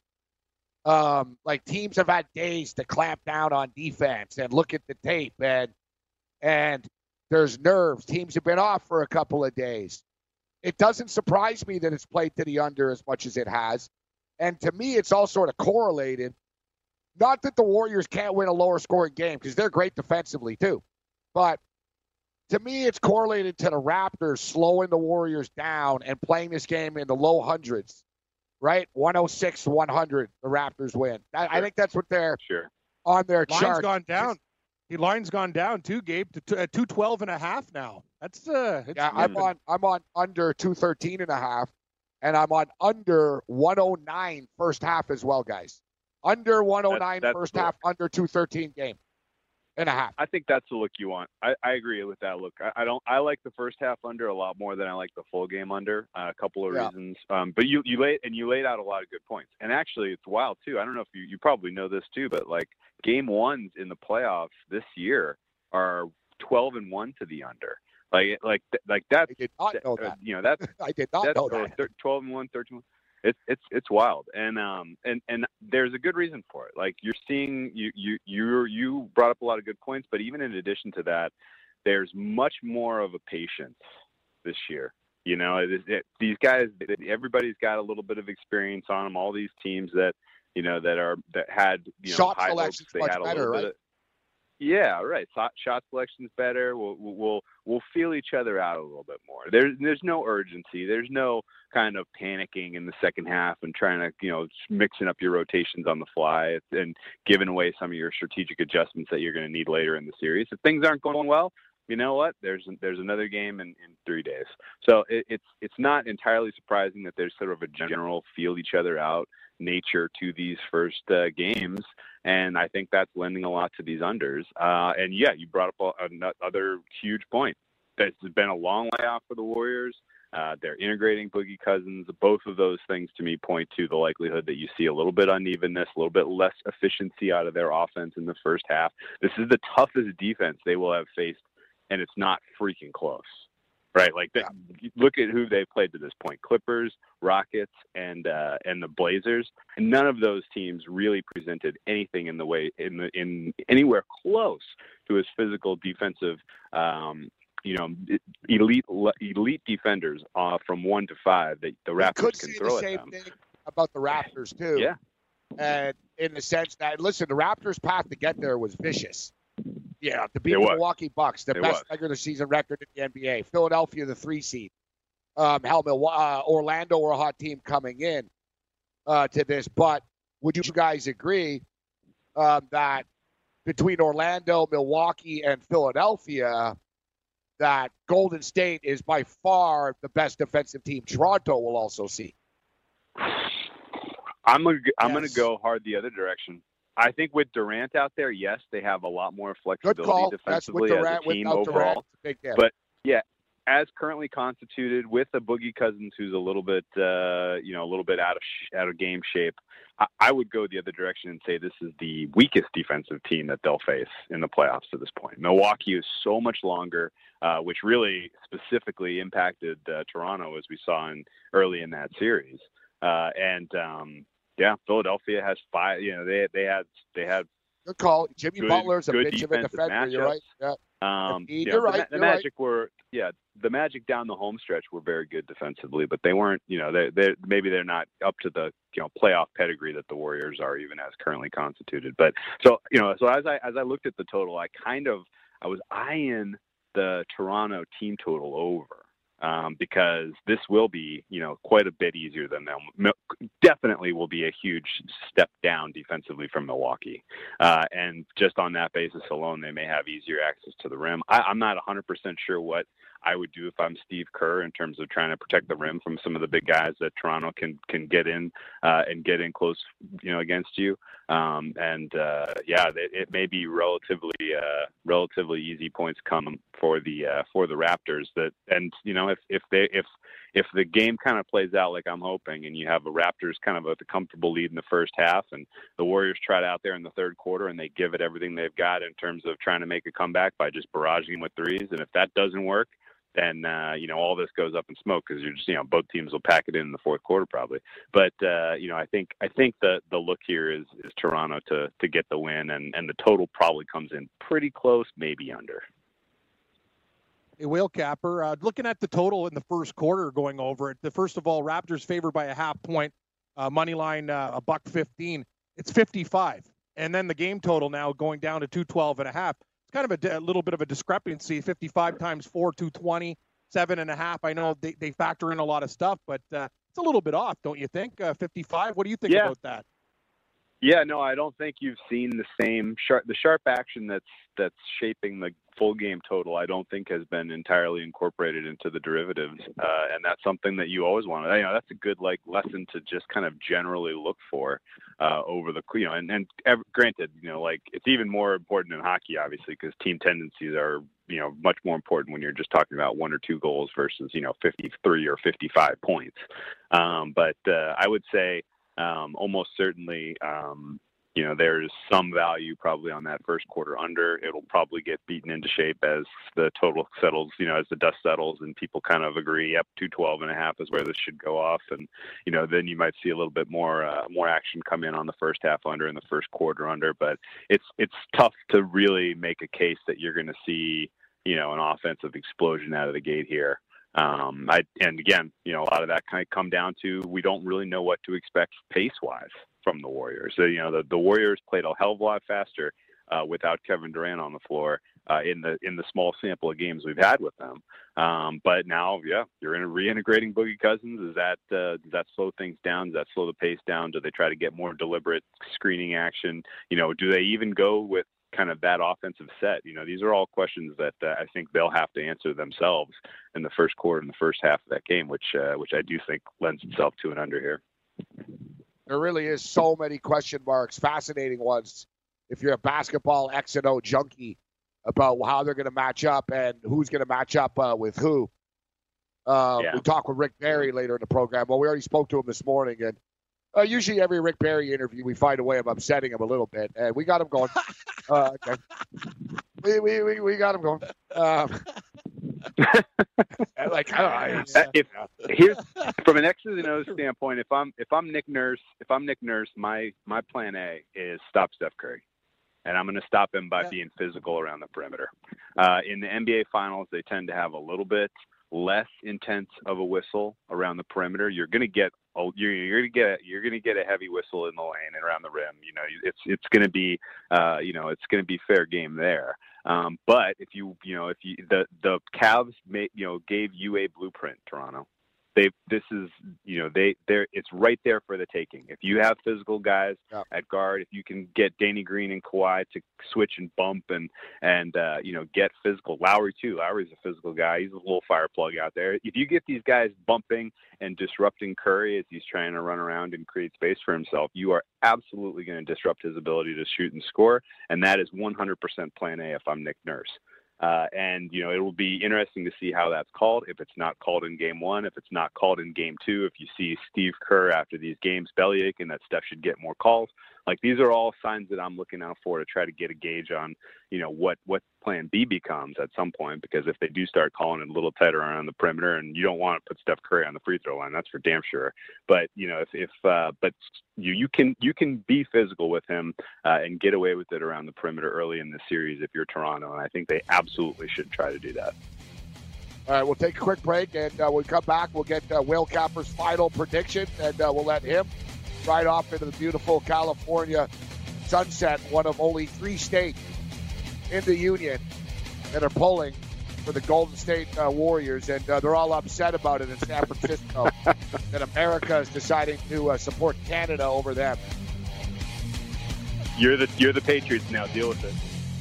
Speaker 6: Um, like, teams have had days to clamp down on defense and look at the tape, and and there's nerves. Teams have been off for a couple of days. It doesn't surprise me that it's played to the under as much as it has. And to me, it's all sort of correlated. Not that the Warriors can't win a lower scoring game, because they're great defensively too. But to me, it's correlated to the Raptors slowing the Warriors down and playing this game in the low hundreds, right? one oh six to one hundred, the Raptors win. I, I think that's what they're
Speaker 8: Sure.
Speaker 6: on their
Speaker 3: Line's
Speaker 6: chart.
Speaker 3: gone down. The line's gone down too, Gabe, to t- uh, two twelve and a half now. That's uh, it's
Speaker 6: Yeah, I'm
Speaker 3: nipping.
Speaker 6: on I'm on under two thirteen and a half, and I'm on under one oh nine first half as well, guys. Under one oh nine
Speaker 8: That's- that's
Speaker 6: first
Speaker 8: the
Speaker 6: half, under two thirteen game and a half.
Speaker 8: I think that's the look you want. I, I agree with that look. I, I don't. I like the first half under a lot more than I like the full game under. Uh, a couple of
Speaker 6: Yeah.
Speaker 8: reasons. Um, but you you laid and you laid out a lot of good points. And actually, it's wild too. I don't know if you you probably know this too, but like game ones in the playoffs this year are twelve and one to the under. Like like like that's
Speaker 6: I did not know
Speaker 8: uh,
Speaker 6: that.
Speaker 8: you know that's
Speaker 6: I did not
Speaker 8: that's
Speaker 6: know
Speaker 8: or
Speaker 6: that.
Speaker 8: thir- twelve and one, thirteen. It's it's it's wild, and um and and there's a good reason for it. Like you're seeing, you you you you brought up a lot of good points, but even in addition to that, there's much more of a patience this year. You know, it, it, these guys, everybody's got a little bit of experience on them. All these teams that you know that are that had you know
Speaker 6: shot
Speaker 8: high
Speaker 6: selection's
Speaker 8: hopes, they
Speaker 6: much
Speaker 8: had a
Speaker 6: better,
Speaker 8: little
Speaker 6: right?
Speaker 8: bit of, yeah, right. Shot, shot selection's better. We'll we'll we'll feel each other out a little bit more. There's there's no urgency. There's no kind of panicking in the second half and trying to you know mixing up your rotations on the fly and giving away some of your strategic adjustments that you're going to need later in the series. If things aren't going well, you know what? There's there's another game in, in three days. So it, it's it's not entirely surprising that there's sort of a general feel each other out nature to these first uh, games, and I think that's lending a lot to these unders. Uh, and yeah, you brought up another huge point. It's been a long layoff for the Warriors. Uh, they're integrating Boogie Cousins. Both of those things to me point to the likelihood that you see a little bit unevenness, a little bit less efficiency out of their offense in the first half. This is the toughest defense they will have faced, and it's not freaking close. Right, like the, look at who they played to this point: Clippers, Rockets, and uh, and the Blazers. And none of those teams really presented anything in the way in the in anywhere close to as physical defensive, um, you know, elite elite defenders uh, from one to five that the Raptors
Speaker 6: could
Speaker 8: can
Speaker 6: say
Speaker 8: throw
Speaker 6: the
Speaker 8: at
Speaker 6: same
Speaker 8: them.
Speaker 6: thing about the Raptors too.
Speaker 8: Yeah,
Speaker 6: and in the sense that listen, the Raptors' path to get there was vicious. Yeah, to beat
Speaker 8: It
Speaker 6: the
Speaker 8: was.
Speaker 6: Milwaukee Bucks, the
Speaker 8: It
Speaker 6: best
Speaker 8: was.
Speaker 6: regular season record in the N B A. Philadelphia, the three seed. Um, hell, Milwaukee, uh, Orlando were a hot team coming in uh, to this. But would you guys agree um, that between Orlando, Milwaukee, and Philadelphia, that Golden State is by far the best defensive team Toronto will also see?
Speaker 8: I'm gonna I'm
Speaker 6: Yes.
Speaker 8: gonna go hard the other direction. I think with Durant out there, yes, they have a lot more
Speaker 6: Good
Speaker 8: flexibility
Speaker 6: call. That's with
Speaker 8: defensively as
Speaker 6: Durant.
Speaker 8: a team
Speaker 6: Without
Speaker 8: overall.
Speaker 6: Durant, it's a big difference.
Speaker 8: But yeah, as currently constituted, with a Boogie Cousins who's a little bit, uh, you know, a little bit out of sh- out of game shape, I-, I would go the other direction and say this is the weakest defensive team that they'll face in the playoffs to this point. Milwaukee is so much longer, uh, which really specifically impacted uh, Toronto as we saw in early in that series, uh, and um, yeah, Philadelphia has five. You know, they they had they had.
Speaker 6: Good call. Jimmy
Speaker 8: Good-
Speaker 6: Butler's a
Speaker 8: good
Speaker 6: bitch of a
Speaker 8: defensive
Speaker 6: defender. You're right.
Speaker 8: matchups.
Speaker 6: Yeah.
Speaker 8: Um,
Speaker 6: You're
Speaker 8: you know,
Speaker 6: right,
Speaker 8: The, the
Speaker 6: you're right.
Speaker 8: Magic were, yeah, the Magic down the home stretch were very good defensively, but they weren't, you know, they they maybe they're not up to the you know playoff pedigree that the Warriors are, even as currently constituted. But so you know, so as I as I looked at the total, I kind of I was eyeing the Toronto team total over. Um, because this will be, you know, quite a bit easier than them. Mil- definitely will be a huge step down defensively from Milwaukee. Uh, and just on that basis alone, they may have easier access to the rim. I, I'm not one hundred percent sure what I would do if I'm Steve Kerr in terms of trying to protect the rim from some of the big guys that Toronto can can get in uh, and get in close, you know, against you. Um, and uh, yeah, it, it may be relatively uh, relatively easy points come for the uh, for the Raptors. That and you know if if they if if the game kind of plays out like I'm hoping, and you have a Raptors kind of a comfortable lead in the first half, and the Warriors try it out there in the third quarter, and they give it everything they've got in terms of trying to make a comeback by just barraging them with threes, and if that doesn't work, then uh, you know all this goes up in smoke because you're just you know both teams will pack it in in the fourth quarter probably. But uh, you know I think I think the the look here is is Toronto to to get the win, and and the total probably comes in pretty close, maybe under.
Speaker 3: Hey, Whale Capper, uh, looking at the total in the first quarter going over it, the first of all, Raptors favored by a half point, uh, money line uh, a buck fifteen. It's fifty-five. And then the game total now going down to two twelve and a half. It's kind of a, a little bit of a discrepancy, fifty-five times four, two twenty, seven and a half. I know they, they factor in a lot of stuff, but uh, it's a little bit off, don't you think? Uh, fifty-five, what do you think
Speaker 8: Yeah.
Speaker 3: about that?
Speaker 8: Yeah, no, I don't think you've seen the same sharp, the sharp action that's that's shaping the full game total. I don't think has been entirely incorporated into the derivatives, uh, and that's something that you always want. You know, that's a good like lesson to just kind of generally look for uh, over the you know, and and ever, granted, you know, like it's even more important in hockey, obviously, because team tendencies are you know much more important when you're just talking about one or two goals versus you know fifty-three or fifty-five points. Um, but uh, I would say. Um, almost certainly, um, you know, there's some value probably on that first quarter under. It'll probably get beaten into shape as the total settles, you know, as the dust settles and people kind of agree, yep, two twelve and a half is where this should go off. And, you know, then you might see a little bit more, uh, more action come in on the first half under and the first quarter under. But it's, it's tough to really make a case that you're going to see, you know, an offensive explosion out of the gate here. Um, I, and again, you know, a lot of that kind of come down to, we don't really know what to expect pace wise from the Warriors. So, you know, the, the Warriors played a hell of a lot faster uh, without Kevin Durant on the floor uh, in the, in the small sample of games we've had with them. Um, but now, yeah, you're in a reintegrating Boogie Cousins. Is that, uh, does that slow things down? Does that slow the pace down? Do they try to get more deliberate screening action? You know, do they even go with kind of that offensive set? You know, these are all questions that uh, I think they'll have to answer themselves in the first quarter and the first half of that game, which uh, which I do think lends itself to an under here.
Speaker 6: There really is so many question marks, fascinating ones. If you're a basketball X and O junkie about how they're going to match up and who's going to match up uh, with who. Uh, yeah. We talk with Rick Barry later in the program. Well, we already spoke to him this morning, and Uh, usually every Rick Barry interview, we find a way of upsetting him a little bit, and we got him going. Uh, okay. we, we, we, we got him going. Um, like, I don't know.
Speaker 8: If, here's, from an X's and O's standpoint, if I'm if I'm Nick Nurse, if I'm Nick Nurse, my my plan A is stop Steph Curry, and I'm going to stop him by yeah. being physical around the perimeter. Uh, in the N B A Finals, they tend to have a little bit less intense of a whistle around the perimeter. You're going to get oh, you're, you're going to get you're going to get a heavy whistle in the lane and around the rim. You know, it's it's going to be uh, you know it's going to be fair game there. Um, but if you you know if you the the Cavs made, you know gave you a blueprint, Toronto. They this is you know they they're it's right there for the taking. If you have physical guys yeah. at guard, if you can get Danny Green and Kawhi to switch and bump and and uh, you know get physical. Lowry too. Lowry's a physical guy. He's a little fire plug out there. If you get these guys bumping and disrupting Curry as he's trying to run around and create space for himself, you are absolutely going to disrupt his ability to shoot and score. And that is one hundred percent plan A if I'm Nick Nurse. Uh, and, you know, it will be interesting to see how that's called. If it's not called in game one, if it's not called in game two, if you see Steve Kerr after these games bellyaching, that Steph should get more calls. Like, these are all signs that I'm looking out for to try to get a gauge on, you know, what, what plan B becomes at some point, because if they do start calling it a little tighter around the perimeter, and you don't want to put Steph Curry on the free throw line, that's for damn sure. But, you know, if, if uh, but you, you can, you can be physical with him uh, and get away with it around the perimeter early in the series if you're Toronto. And I think they absolutely should try to do that.
Speaker 6: All right, we'll take a quick break, and uh, when we come back, we'll get uh, Will Capper's final prediction, and uh, we'll let him ride off into the beautiful California sunset, one of only three states in the Union that are polling for the Golden State uh, Warriors, and uh, they're all upset about it in San Francisco that America is deciding to uh, support Canada over them.
Speaker 8: You're the you're the Patriots now. Deal with it.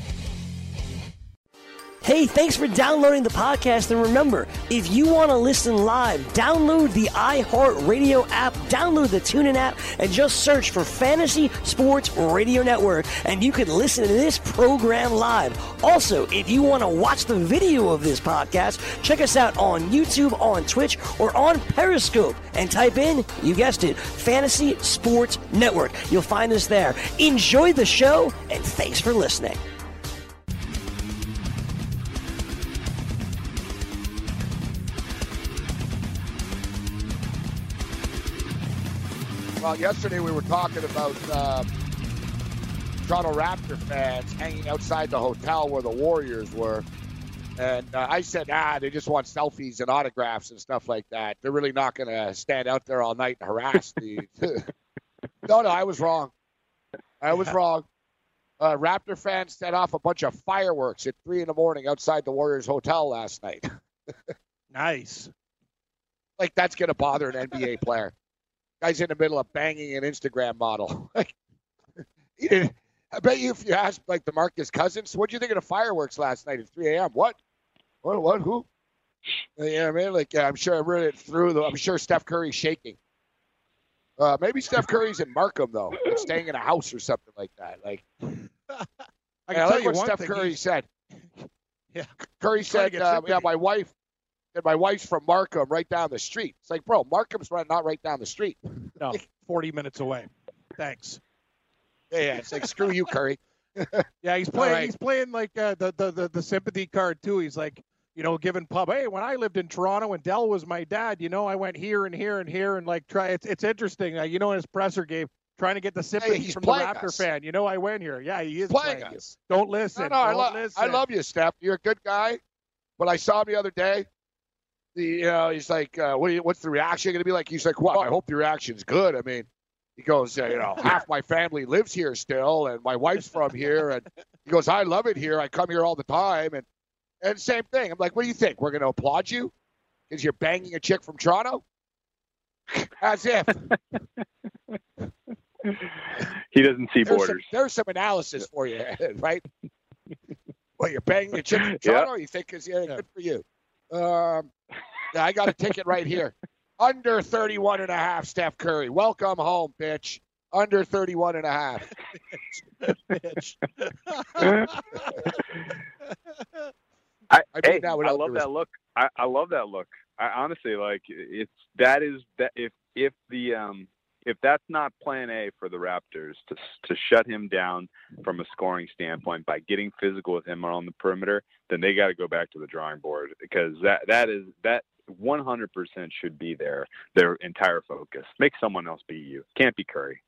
Speaker 7: Hey, thanks for downloading the podcast. And remember, if you want to listen live, download the iHeartRadio app, download the TuneIn app, and just search for Fantasy Sports Radio Network, and you can listen to this program live. Also, if you want to watch the video of this podcast, check us out on YouTube, on Twitch, or on Periscope, and type in, you guessed it, Fantasy Sports Network. You'll find us there. Enjoy the show, and thanks for listening.
Speaker 6: Well, yesterday we were talking about uh, Toronto Raptor fans hanging outside the hotel where the Warriors were. And uh, I said, ah, they just want selfies and autographs and stuff like that. They're really not going to stand out there all night and harass the... no, no, I was wrong. I was wrong. Uh, Raptor fans set off a bunch of fireworks at three in the morning outside the Warriors hotel last night.
Speaker 3: Nice.
Speaker 6: Like, that's going to bother an N B A player. Guy's in the middle of banging an Instagram model. Like, he didn't, I bet you if you asked, like, DeMarcus Cousins, what'd you think of the fireworks last night at three a.m.? What? What? What? Who? You know what I mean? Like, yeah, I'm sure I read it through. The, I'm sure Steph Curry's shaking. Uh, maybe Steph Curry's in Markham, though, and staying in a house or something like that. Like, I,
Speaker 3: can
Speaker 6: I
Speaker 3: tell
Speaker 6: like
Speaker 3: you
Speaker 6: what
Speaker 3: one
Speaker 6: Steph
Speaker 3: thing,
Speaker 6: Curry
Speaker 3: he's...
Speaker 6: said.
Speaker 3: Yeah,
Speaker 6: Curry said, uh, yeah, my wife, and my wife's from Markham, right down the street. It's like, bro, Markham's right, not right down the street.
Speaker 3: No, forty minutes away. Thanks.
Speaker 6: Yeah, yeah. It's like screw you, Curry.
Speaker 3: Yeah, he's playing.
Speaker 6: right.
Speaker 3: He's playing like uh, the, the the the sympathy card too. He's like, you know, giving pub. Hey, when I lived in Toronto and Dell was my dad, you know, I went here and here and here and like try. It's it's interesting. Uh, you know, in his presser game, trying to get the sympathy
Speaker 6: he's
Speaker 3: from the
Speaker 6: playing
Speaker 3: Raptor
Speaker 6: us.
Speaker 3: fan. You know, I went here. Yeah, he is
Speaker 6: Playing
Speaker 3: playing,
Speaker 6: us.
Speaker 3: you. Don't listen.
Speaker 6: No, no, I,
Speaker 3: Don't
Speaker 6: lo-
Speaker 3: listen.
Speaker 6: I love you, Steph. You're a good guy. But I saw him the other day. The you know, he's like, uh, what do you, what's the reaction going to be like? He's like, well, I hope the reaction's good. I mean, he goes, uh, you know, half my family lives here still, and my wife's from here, and he goes, I love it here. I come here all the time, and and same thing. I'm like, what do you think? We're going to applaud you because you're banging a chick from Toronto? As if.
Speaker 8: He doesn't see
Speaker 6: There's
Speaker 8: borders.
Speaker 6: some, there's some analysis for you, right? Well, you're banging a chick from Toronto? You think it's yeah, good for you. Um, yeah, I got a ticket right here. Under thirty-one and a half, Steph Curry. Welcome home, bitch. Under thirty-one and a half.
Speaker 3: bitch.
Speaker 8: I,
Speaker 6: I mean
Speaker 8: hey,
Speaker 6: that
Speaker 8: I
Speaker 6: without
Speaker 8: love
Speaker 6: the
Speaker 8: that look. I, I love that look. I honestly like it's that is that if if the um if that's not plan A for the Raptors to to shut him down from a scoring standpoint by getting physical with him on the perimeter, then they got to go back to the drawing board because that that is that one hundred percent should be their their entire focus. Make someone else beat you. Can't be Curry.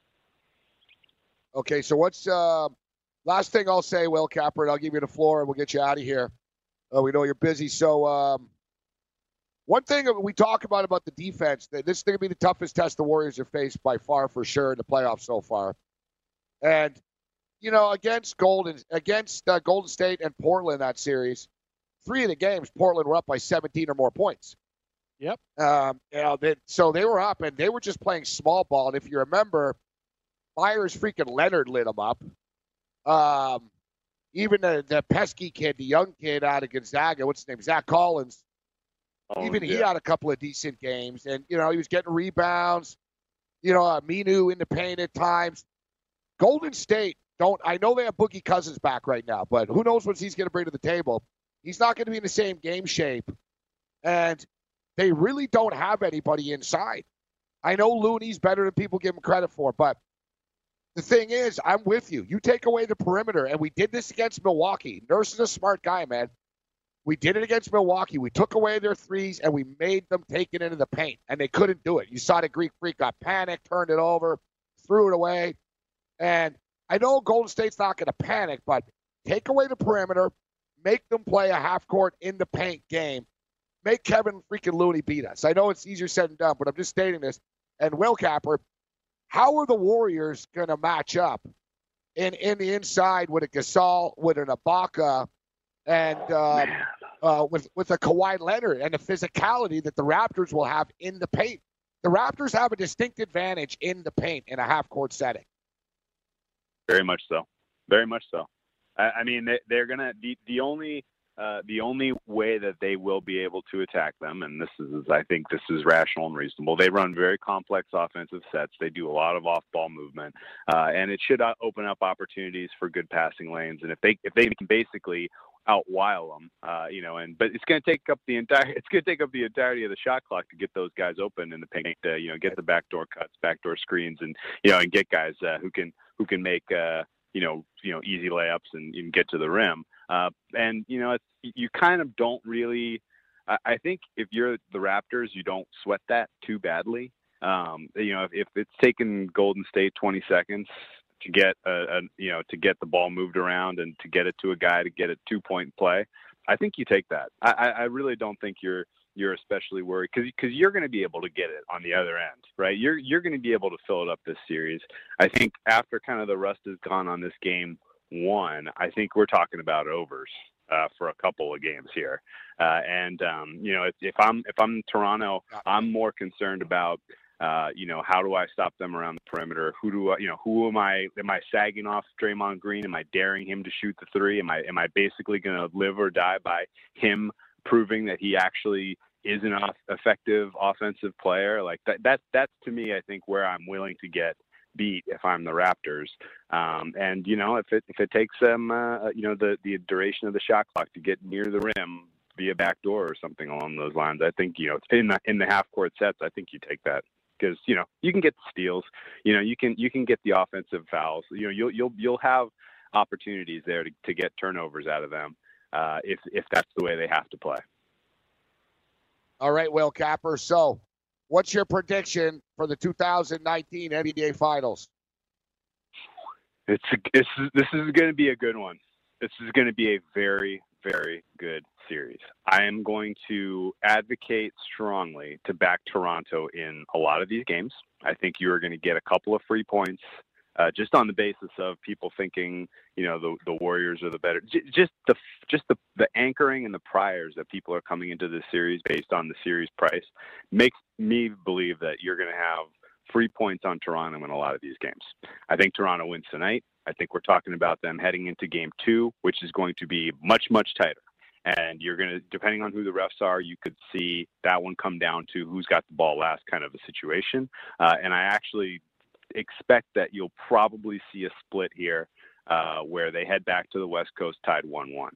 Speaker 6: Okay, so what's uh, last thing I'll say, Will Capper, and I'll give you the floor and we'll get you out of here. Uh, we know you're busy. So um, one thing we talk about about the defense, this is going to be the toughest test the Warriors have faced by far for sure in the playoffs so far. And, you know, against Golden, against uh, Golden State and Portland that series, three of the games, Portland were up by seventeen or more points.
Speaker 3: Yep.
Speaker 6: Um, you know, they, so they were up, and they were just playing small ball. And if you remember, Myers freaking Leonard lit them up. Um, even the, the pesky kid, the young kid out of Gonzaga, what's his name, Zach Collins,
Speaker 8: Oh,
Speaker 6: even he
Speaker 8: yeah.
Speaker 6: had a couple of decent games. And, you know, he was getting rebounds. You know, uh, Minu in the paint at times. Golden State, don't I know they have Boogie Cousins back right now, but who knows what he's going to bring to the table. He's not going to be in the same game shape. And they really don't have anybody inside. I know Looney's better than people give him credit for, but the thing is, I'm with you. You take away the perimeter, and we did this against Milwaukee. Nurse is a smart guy, man. We did it against Milwaukee. We took away their threes, and we made them take it into the paint, and they couldn't do it. You saw the Greek Freak got panicked, turned it over, threw it away. And I know Golden State's not going to panic, but take away the perimeter, make them play a half-court in the paint game, make Kevin freaking Looney beat us. I know it's easier said than done, but I'm just stating this. And Will Capper, how are the Warriors going to match up in, in the inside with a Gasol, with an Ibaka, and uh, uh, with, with a Kawhi Leonard and the physicality that the Raptors will have in the paint? The Raptors have a distinct advantage in the paint in a half-court setting.
Speaker 8: Very much so. Very much so. I, I mean, they, they're gonna the the only uh, the only way that they will be able to attack them, and this is, I think, this is rational and reasonable. They run very complex offensive sets. They do a lot of off-ball movement, uh, and it should open up opportunities for good passing lanes. And if they if they can basically outwile them, uh, you know, and but it's going to take up the entire it's going to take up the entirety of the shot clock to get those guys open in the paint. Uh, you know, get the backdoor cuts, backdoor screens, and you know, and get guys uh, who can who can make uh, you know you know easy layups and, and get to the rim. Uh, and you know, it's, you kind of don't really. I, I think if you're the Raptors, you don't sweat that too badly. Um, you know, if, if it's taken Golden State twenty seconds to get a, a you know to get the ball moved around and to get it to a guy to get a two point play, I think you take that. I, I really don't think you're you're especially worried because because you're going to be able to get it on the other end, right? You're you're going to be able to fill it up this series. I think after kind of the rust is gone on this game one, I think we're talking about overs uh, for a couple of games here. Uh, and um, you know, if, if I'm if I'm Toronto, I'm more concerned about. Uh, you know, how do I stop them around the perimeter? Who do I, you know, who am I, am I sagging off Draymond Green? Am I daring him to shoot the three? Am I, am I basically going to live or die by him proving that he actually is an off- effective offensive player? Like that, that, that's to me, I think where I'm willing to get beat if I'm the Raptors. Um, and, you know, if it, if it takes them, uh, you know, the, the duration of the shot clock to get near the rim via backdoor or something along those lines, I think, you know, in the, in the half court sets, I think you take that. because, you know, you can get the steals, you know, you can you can get the offensive fouls. You know, you'll you'll you'll have opportunities there to, to get turnovers out of them uh, if if that's the way they have to play.
Speaker 6: All right, Will Capper. So, what's your prediction for the two thousand nineteen N B A Finals?
Speaker 8: It's, a, it's this is going to be a good one. This is going to be a very, very good series. I am going to advocate strongly to back Toronto in a lot of these games. I think you are going to get a couple of free points uh, just on the basis of people thinking, you know, the the Warriors are the better. J- just the just the, the anchoring and the priors that people are coming into this series based on the series price makes me believe that you're going to have free points on Toronto in a lot of these games. I think Toronto wins tonight. I think we're talking about them heading into game two, which is going to be much, much tighter. And you're going to, depending on who the refs are, you could see that one come down to who's got the ball last kind of a situation. Uh, and I actually expect that you'll probably see a split here uh, where they head back to the West Coast tied one one.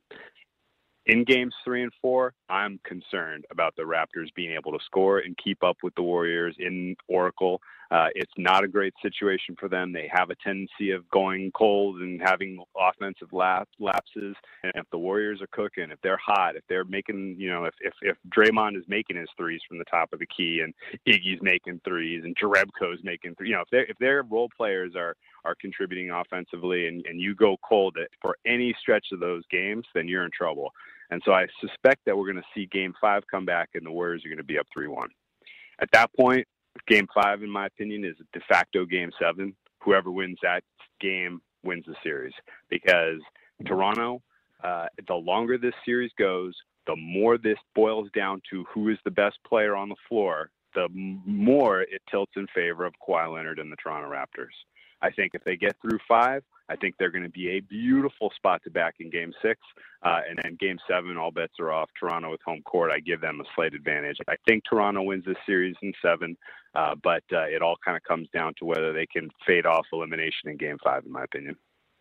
Speaker 8: In games three and four, I'm concerned about the Raptors being able to score and keep up with the Warriors in Oracle. Uh, it's not a great situation for them. They have a tendency of going cold and having offensive lap, lapses. And if the Warriors are cooking, if they're hot, if they're making, you know, if, if, if Draymond is making his threes from the top of the key and Iggy's making threes and Jerebko's making threes, you know, if, they're, if their role players are, are contributing offensively and, and you go cold for any stretch of those games, then you're in trouble. And so I suspect that we're going to see game five come back and the Warriors are going to be up three one. At that point, game five, in my opinion, is a de facto game seven. Whoever wins that game wins the series because Toronto, uh, the longer this series goes, the more this boils down to who is the best player on the floor, the more it tilts in favor of Kawhi Leonard and the Toronto Raptors. I think if they get through five, I think they're going to be a beautiful spot to back in game six. Uh, and then game seven, all bets are off. Toronto with home court, I give them a slight advantage. I think Toronto wins this series in seven, uh, but uh, it all kind of comes down to whether they can fade off elimination in game five, in my opinion.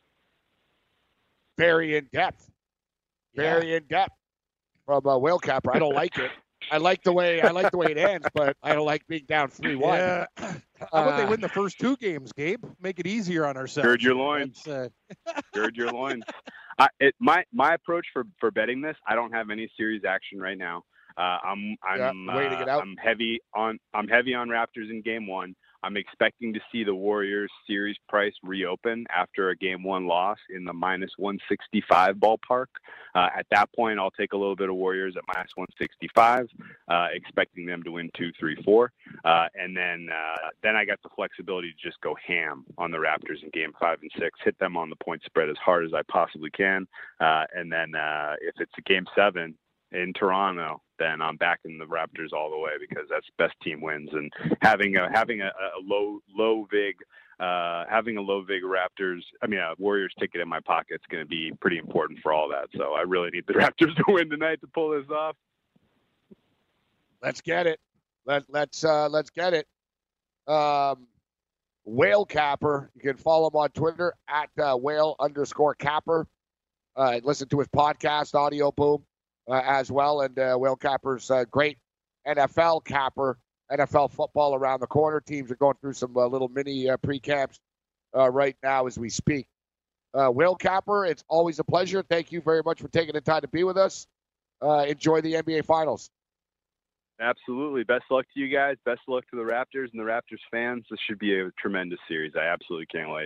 Speaker 6: Very in depth. Very yeah. in depth from uh, Will Capper. I don't like it. I like the way I like the way it ends, but I don't like being down three one.
Speaker 3: Yeah. How about they win the first two games, Gabe? Make it easier on ourselves.
Speaker 8: Gird your loins. Uh... Gird your loins. I, it, my my approach for, for betting this, I don't have any series action right now. Uh, I'm I'm
Speaker 6: yeah, way to get out.
Speaker 8: Uh, I'm heavy on I'm heavy on Raptors in game one. I'm expecting to see the Warriors series price reopen after a game one loss in the minus one sixty-five ballpark. Uh, at that point, I'll take a little bit of Warriors at minus one sixty-five, uh, expecting them to win two, three, four. Uh, and then uh, then I got the flexibility to just go ham on the Raptors in game five and six, hit them on the point spread as hard as I possibly can. Uh, and then uh, if it's a game seven in Toronto, then I'm backing the Raptors all the way because that's best team wins. And having a having a, a low low vig uh, having a low vig Raptors, I mean a Warriors ticket in my pocket is going to be pretty important for all that. So I really need the Raptors to win tonight to pull this off.
Speaker 6: Let's get it. Let let's uh, let's get it. Um, Whale Capper. You can follow him on Twitter at uh, whale underscore Capper. Uh, listen to his podcast, Audio Boom. Uh, as well, and uh, Will Capper's uh, great N F L capper, N F L football around the corner. Teams are going through some uh, little mini uh, pre-camps uh, right now as we speak. Uh, Will Capper, it's always a pleasure. Thank you very much for taking the time to be with us. Uh, enjoy the N B A Finals.
Speaker 8: Absolutely. Best luck to you guys. Best luck to the Raptors and the Raptors fans. This should be a tremendous series. I absolutely can't wait.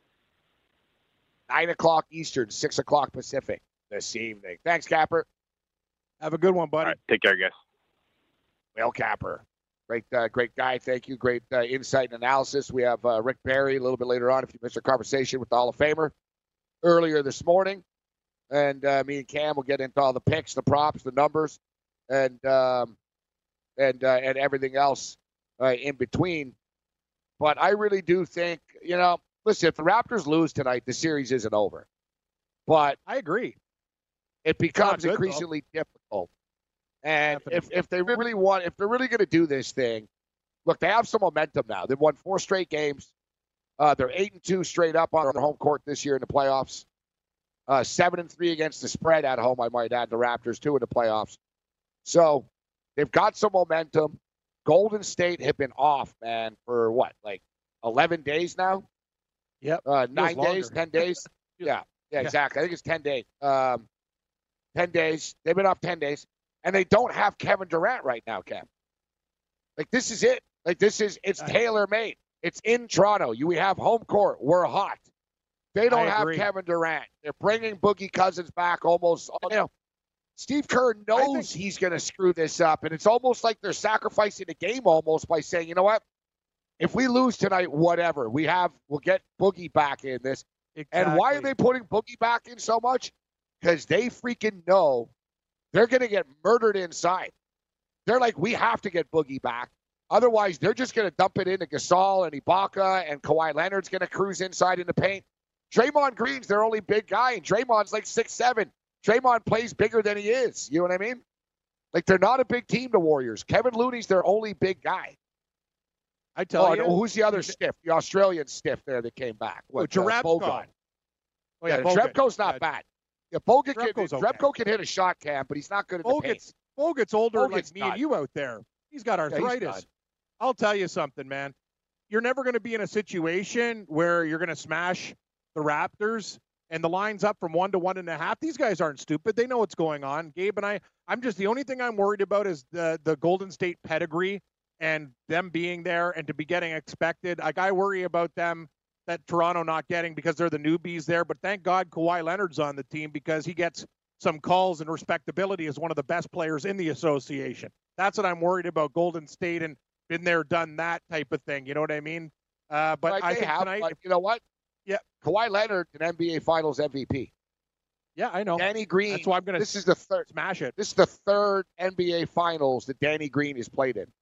Speaker 6: nine o'clock Eastern, six o'clock Pacific this evening. Thanks, Capper.
Speaker 3: Have a good one, buddy.
Speaker 8: All right, take care, guys.
Speaker 6: Will Capper. Great uh, great guy. Thank you. Great uh, insight and analysis. We have uh, Rick Barry a little bit later on if you missed our conversation with the Hall of Famer earlier this morning. And uh, me and Cam will get into all the picks, the props, the numbers, and um, and uh, and everything else uh, in between. But I really do think, you know, listen, if the Raptors lose tonight, the series isn't over. But
Speaker 3: I agree.
Speaker 6: It becomes good, increasingly though. difficult. And if, if they really want, if they're really going to do this thing, look, they have some momentum now. They've won four straight games. Uh, they're eight and two straight up on their home court this year in the playoffs. Uh, seven and three against the spread at home, I might add, the Raptors, too, in the playoffs. So they've got some momentum. Golden State have been off, man, for what, like eleven days now?
Speaker 3: Yep.
Speaker 6: Uh, nine
Speaker 3: longer.
Speaker 6: days, ten days? yeah. yeah,
Speaker 3: Yeah.
Speaker 6: exactly. I think it's ten days. Um, ten days. They've been off ten days. And they don't have Kevin Durant right now, Cam. Like, this is it. Like, this is, it's tailor-made. It's in Toronto. You we have home court. We're hot. They don't
Speaker 3: I
Speaker 6: have
Speaker 3: agree.
Speaker 6: Kevin Durant. They're bringing Boogie Cousins back almost. You know, Steve Kerr knows
Speaker 3: think,
Speaker 6: he's going to screw this up, and it's almost like they're sacrificing the game almost by saying, you know what? If we lose tonight, whatever. We have, we'll get Boogie back in this.
Speaker 3: Exactly.
Speaker 6: And why are they putting Boogie back in so much? Because they freaking know they're going to get murdered inside. They're like, we have to get Boogie back. Otherwise, they're just going to dump it into Gasol and Ibaka, and Kawhi Leonard's going to cruise inside in the paint. Draymond Green's their only big guy, and Draymond's like six seven. Draymond plays bigger than he is. You know what I mean? Like, they're not a big team, the Warriors. Kevin Looney's their only big guy.
Speaker 3: I tell
Speaker 6: oh,
Speaker 3: you.
Speaker 6: No, who's the other stiff? The Australian stiff there that came back. What,
Speaker 3: oh,
Speaker 6: uh,
Speaker 3: Jerebko.
Speaker 6: Bogut.
Speaker 3: Oh, yeah,
Speaker 6: yeah,
Speaker 3: Bogut.
Speaker 6: Jerebko's not
Speaker 3: Uh,
Speaker 6: bad. Yeah, Bogut can,
Speaker 3: Jerebko's okay.
Speaker 6: Jerebko can hit a shot, Cam, but he's not good at the paint.
Speaker 3: Bogut's, Bogut's older
Speaker 6: Bogut's
Speaker 3: like me
Speaker 6: done.
Speaker 3: and you out there. He's got
Speaker 6: Yeah, he's
Speaker 3: arthritis.
Speaker 6: done.
Speaker 3: I'll tell you something, man. You're never going to be in a situation where you're going to smash the Raptors and the line's up from one to one and a half. These guys aren't stupid. They know what's going on. Gabe and I, I'm just, the only thing I'm worried about is the, the Golden State pedigree and them being there and to be getting expected. Like, I worry about them that Toronto not getting because they're the newbies there. But thank God Kawhi Leonard's on the team because he gets some calls and respectability as one of the best players in the association. That's what I'm worried about, Golden State, and been there, done that type of thing. You know what I mean? Uh, but
Speaker 6: Like
Speaker 3: I
Speaker 6: they
Speaker 3: think
Speaker 6: have,
Speaker 3: tonight,
Speaker 6: but you know what?
Speaker 3: Yeah.
Speaker 6: Kawhi Leonard, an N B A Finals M V P.
Speaker 3: yeah, I know.
Speaker 6: Danny Green.
Speaker 3: That's why I'm going to
Speaker 6: This is the third.
Speaker 3: smash it.
Speaker 6: This is the third N B A Finals that Danny Green has played in.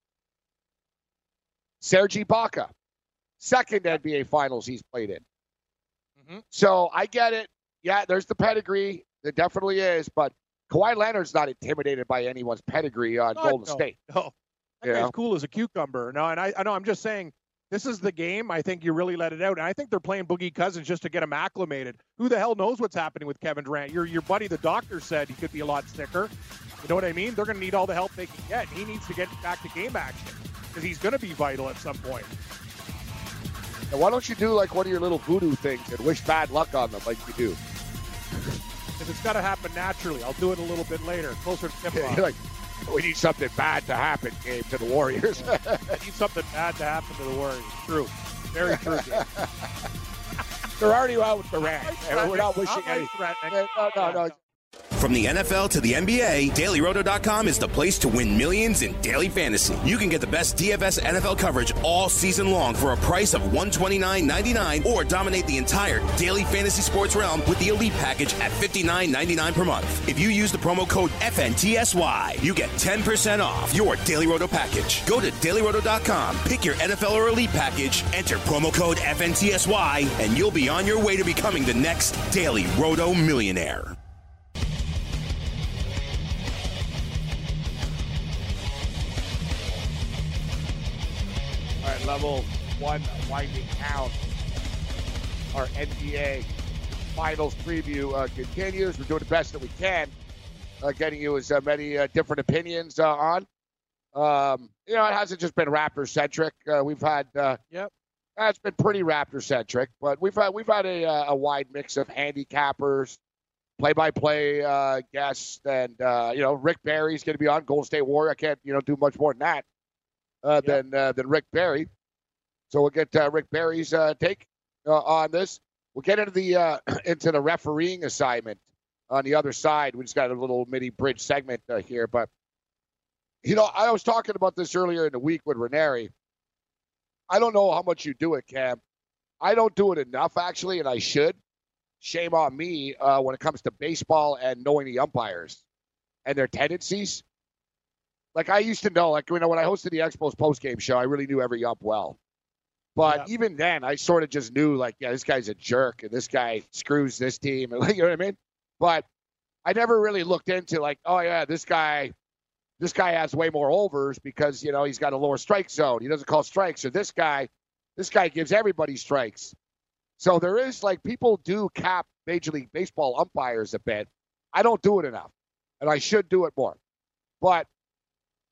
Speaker 6: Serge Ibaka, second N B A Finals he's played in.
Speaker 3: Mm-hmm.
Speaker 6: So I get it. Yeah, there's the pedigree. There definitely is, but Kawhi Leonard's not intimidated by anyone's pedigree on
Speaker 3: God,
Speaker 6: Golden
Speaker 3: no,
Speaker 6: State.
Speaker 3: No, that
Speaker 6: You
Speaker 3: guy's
Speaker 6: know?
Speaker 3: cool as a cucumber. No, and I, I know. I'm just saying, this is the game. I think you really let it out, and I think they're playing Boogie Cousins just to get him acclimated. Who the hell knows what's happening with Kevin Durant? Your your buddy, the doctor, said he could be a lot sicker. You know what I mean? They're going to need all the help they can get. He needs to get back to game action because he's going to be vital at some point.
Speaker 6: Now, why don't you do like one of your little voodoo things and wish bad luck on them like you do?
Speaker 3: If it's got to happen naturally, I'll do it a little bit later, closer to tip-off.
Speaker 6: You're like, we need something bad to happen, Gabe, to the Warriors.
Speaker 3: I need something bad to happen to the Warriors. True. Very true, Gabe.
Speaker 6: They're already out with Durant.
Speaker 3: Not
Speaker 6: And we're not wishing
Speaker 3: like
Speaker 6: any.
Speaker 3: threatening.
Speaker 6: No, no, no.
Speaker 5: From the N F L to the N B A, Daily Roto dot com is the place to win millions in daily fantasy. You can get the best D F S N F L coverage all season long for a price of one hundred twenty-nine ninety-nine, or dominate the entire daily fantasy sports realm with the Elite package at fifty-nine ninety-nine per month. If you use the promo code F N T S Y, you get ten percent off your Daily Roto package. Go to Daily Roto dot com, pick your N F L or Elite package, enter promo code F N T S Y, and you'll be on your way to becoming the next Daily Roto millionaire.
Speaker 6: All right, level one winding down. Our N B A Finals preview uh, continues. We're doing the best that we can, uh, getting you as uh, many uh, different opinions uh, on. Um, you know, it hasn't just been Raptor-centric. Uh, we've had, uh,
Speaker 3: Yep.
Speaker 6: uh, it's been pretty Raptor-centric, but we've had we've had a, uh, a wide mix of handicappers, play-by-play uh, guests, and uh, you know, Rick Barry's going to be on, Golden State Warrior. I can't, you know, do much more than that uh,
Speaker 3: Yep.
Speaker 6: than uh, than Rick Barry. So we'll get uh, Rick Barry's uh, take uh, on this. We'll get into the uh, into the refereeing assignment on the other side. We just got a little mini bridge segment uh, here, but you know, I was talking about this earlier in the week with Ranieri. I don't know how much you do it, Cam. I don't do it enough, actually, and I should. Shame on me uh, when it comes to baseball and knowing the umpires and their tendencies. Like, I used to know, like, you know, when I hosted the Expos postgame show, I really knew every ump well. But
Speaker 3: Yeah.
Speaker 6: even then, I sort of just knew, like, yeah, this guy's a jerk, and this guy screws this team, and you know what I mean? But I never really looked into, like, oh, yeah, this guy, this guy has way more overs because, you know, he's got a lower strike zone. He doesn't call strikes. Or this guy, this guy gives everybody strikes. So there is, like, people do cap Major League Baseball umpires a bit. I don't do it enough, and I should do it more. But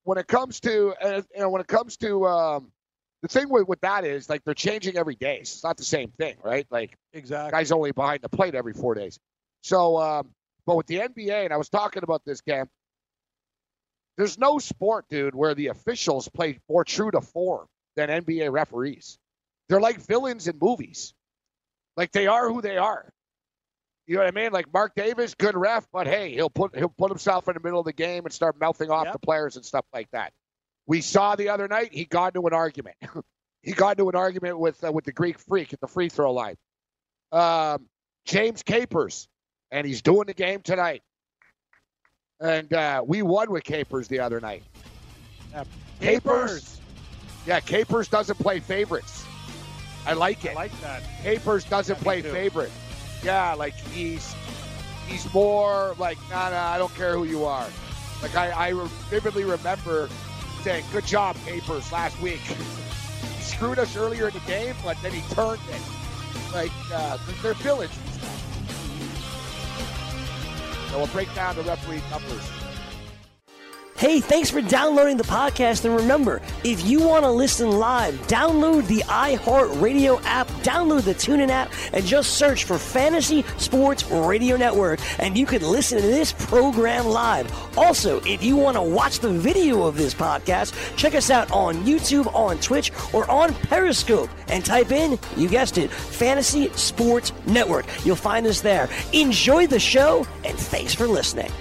Speaker 6: when it comes to, uh, you know, when it comes to, um, the thing with, with that is, like, they're changing every day. It's not the same thing, right? Like,
Speaker 3: exactly.
Speaker 6: Guys only behind the plate every four days. So, um, but with the N B A, and I was talking about this, Cam, there's no sport, dude, where the officials play more true to form than N B A referees. They're like villains in movies. Like, they are who they are. You know what I mean? Like, Mark Davis, good ref, but hey, he'll put he'll put himself in the middle of the game and start mouthing off
Speaker 3: yep.
Speaker 6: the players and stuff like that. We saw the other night, he got into an argument. he got into an argument with uh, with the Greek Freak at the free throw line. Um, James Capers, and he's doing the game tonight. And uh, we won with Capers the other night.
Speaker 3: Yeah.
Speaker 6: Capers.
Speaker 3: Capers.
Speaker 6: Yeah, Capers doesn't play favorites. I like it.
Speaker 3: I like that.
Speaker 6: Capers doesn't
Speaker 3: yeah,
Speaker 6: play favorite. Yeah, like he's he's more like, nah, nah, I don't care who you are. Like I, I vividly remember saying, good job, Capers, last week. He screwed us earlier in the game, but then he turned it. Like, uh, they're villains. So we'll break down the referee numbers.
Speaker 7: Hey, thanks for downloading the podcast. And remember, if you want to listen live, download the iHeartRadio app, download the TuneIn app, and just search for Fantasy Sports Radio Network, and you can listen to this program live. Also, if you want to watch the video of this podcast, check us out on YouTube, on Twitch, or on Periscope, and type in, you guessed it, Fantasy Sports Network. You'll find us there. Enjoy the show, and thanks for listening.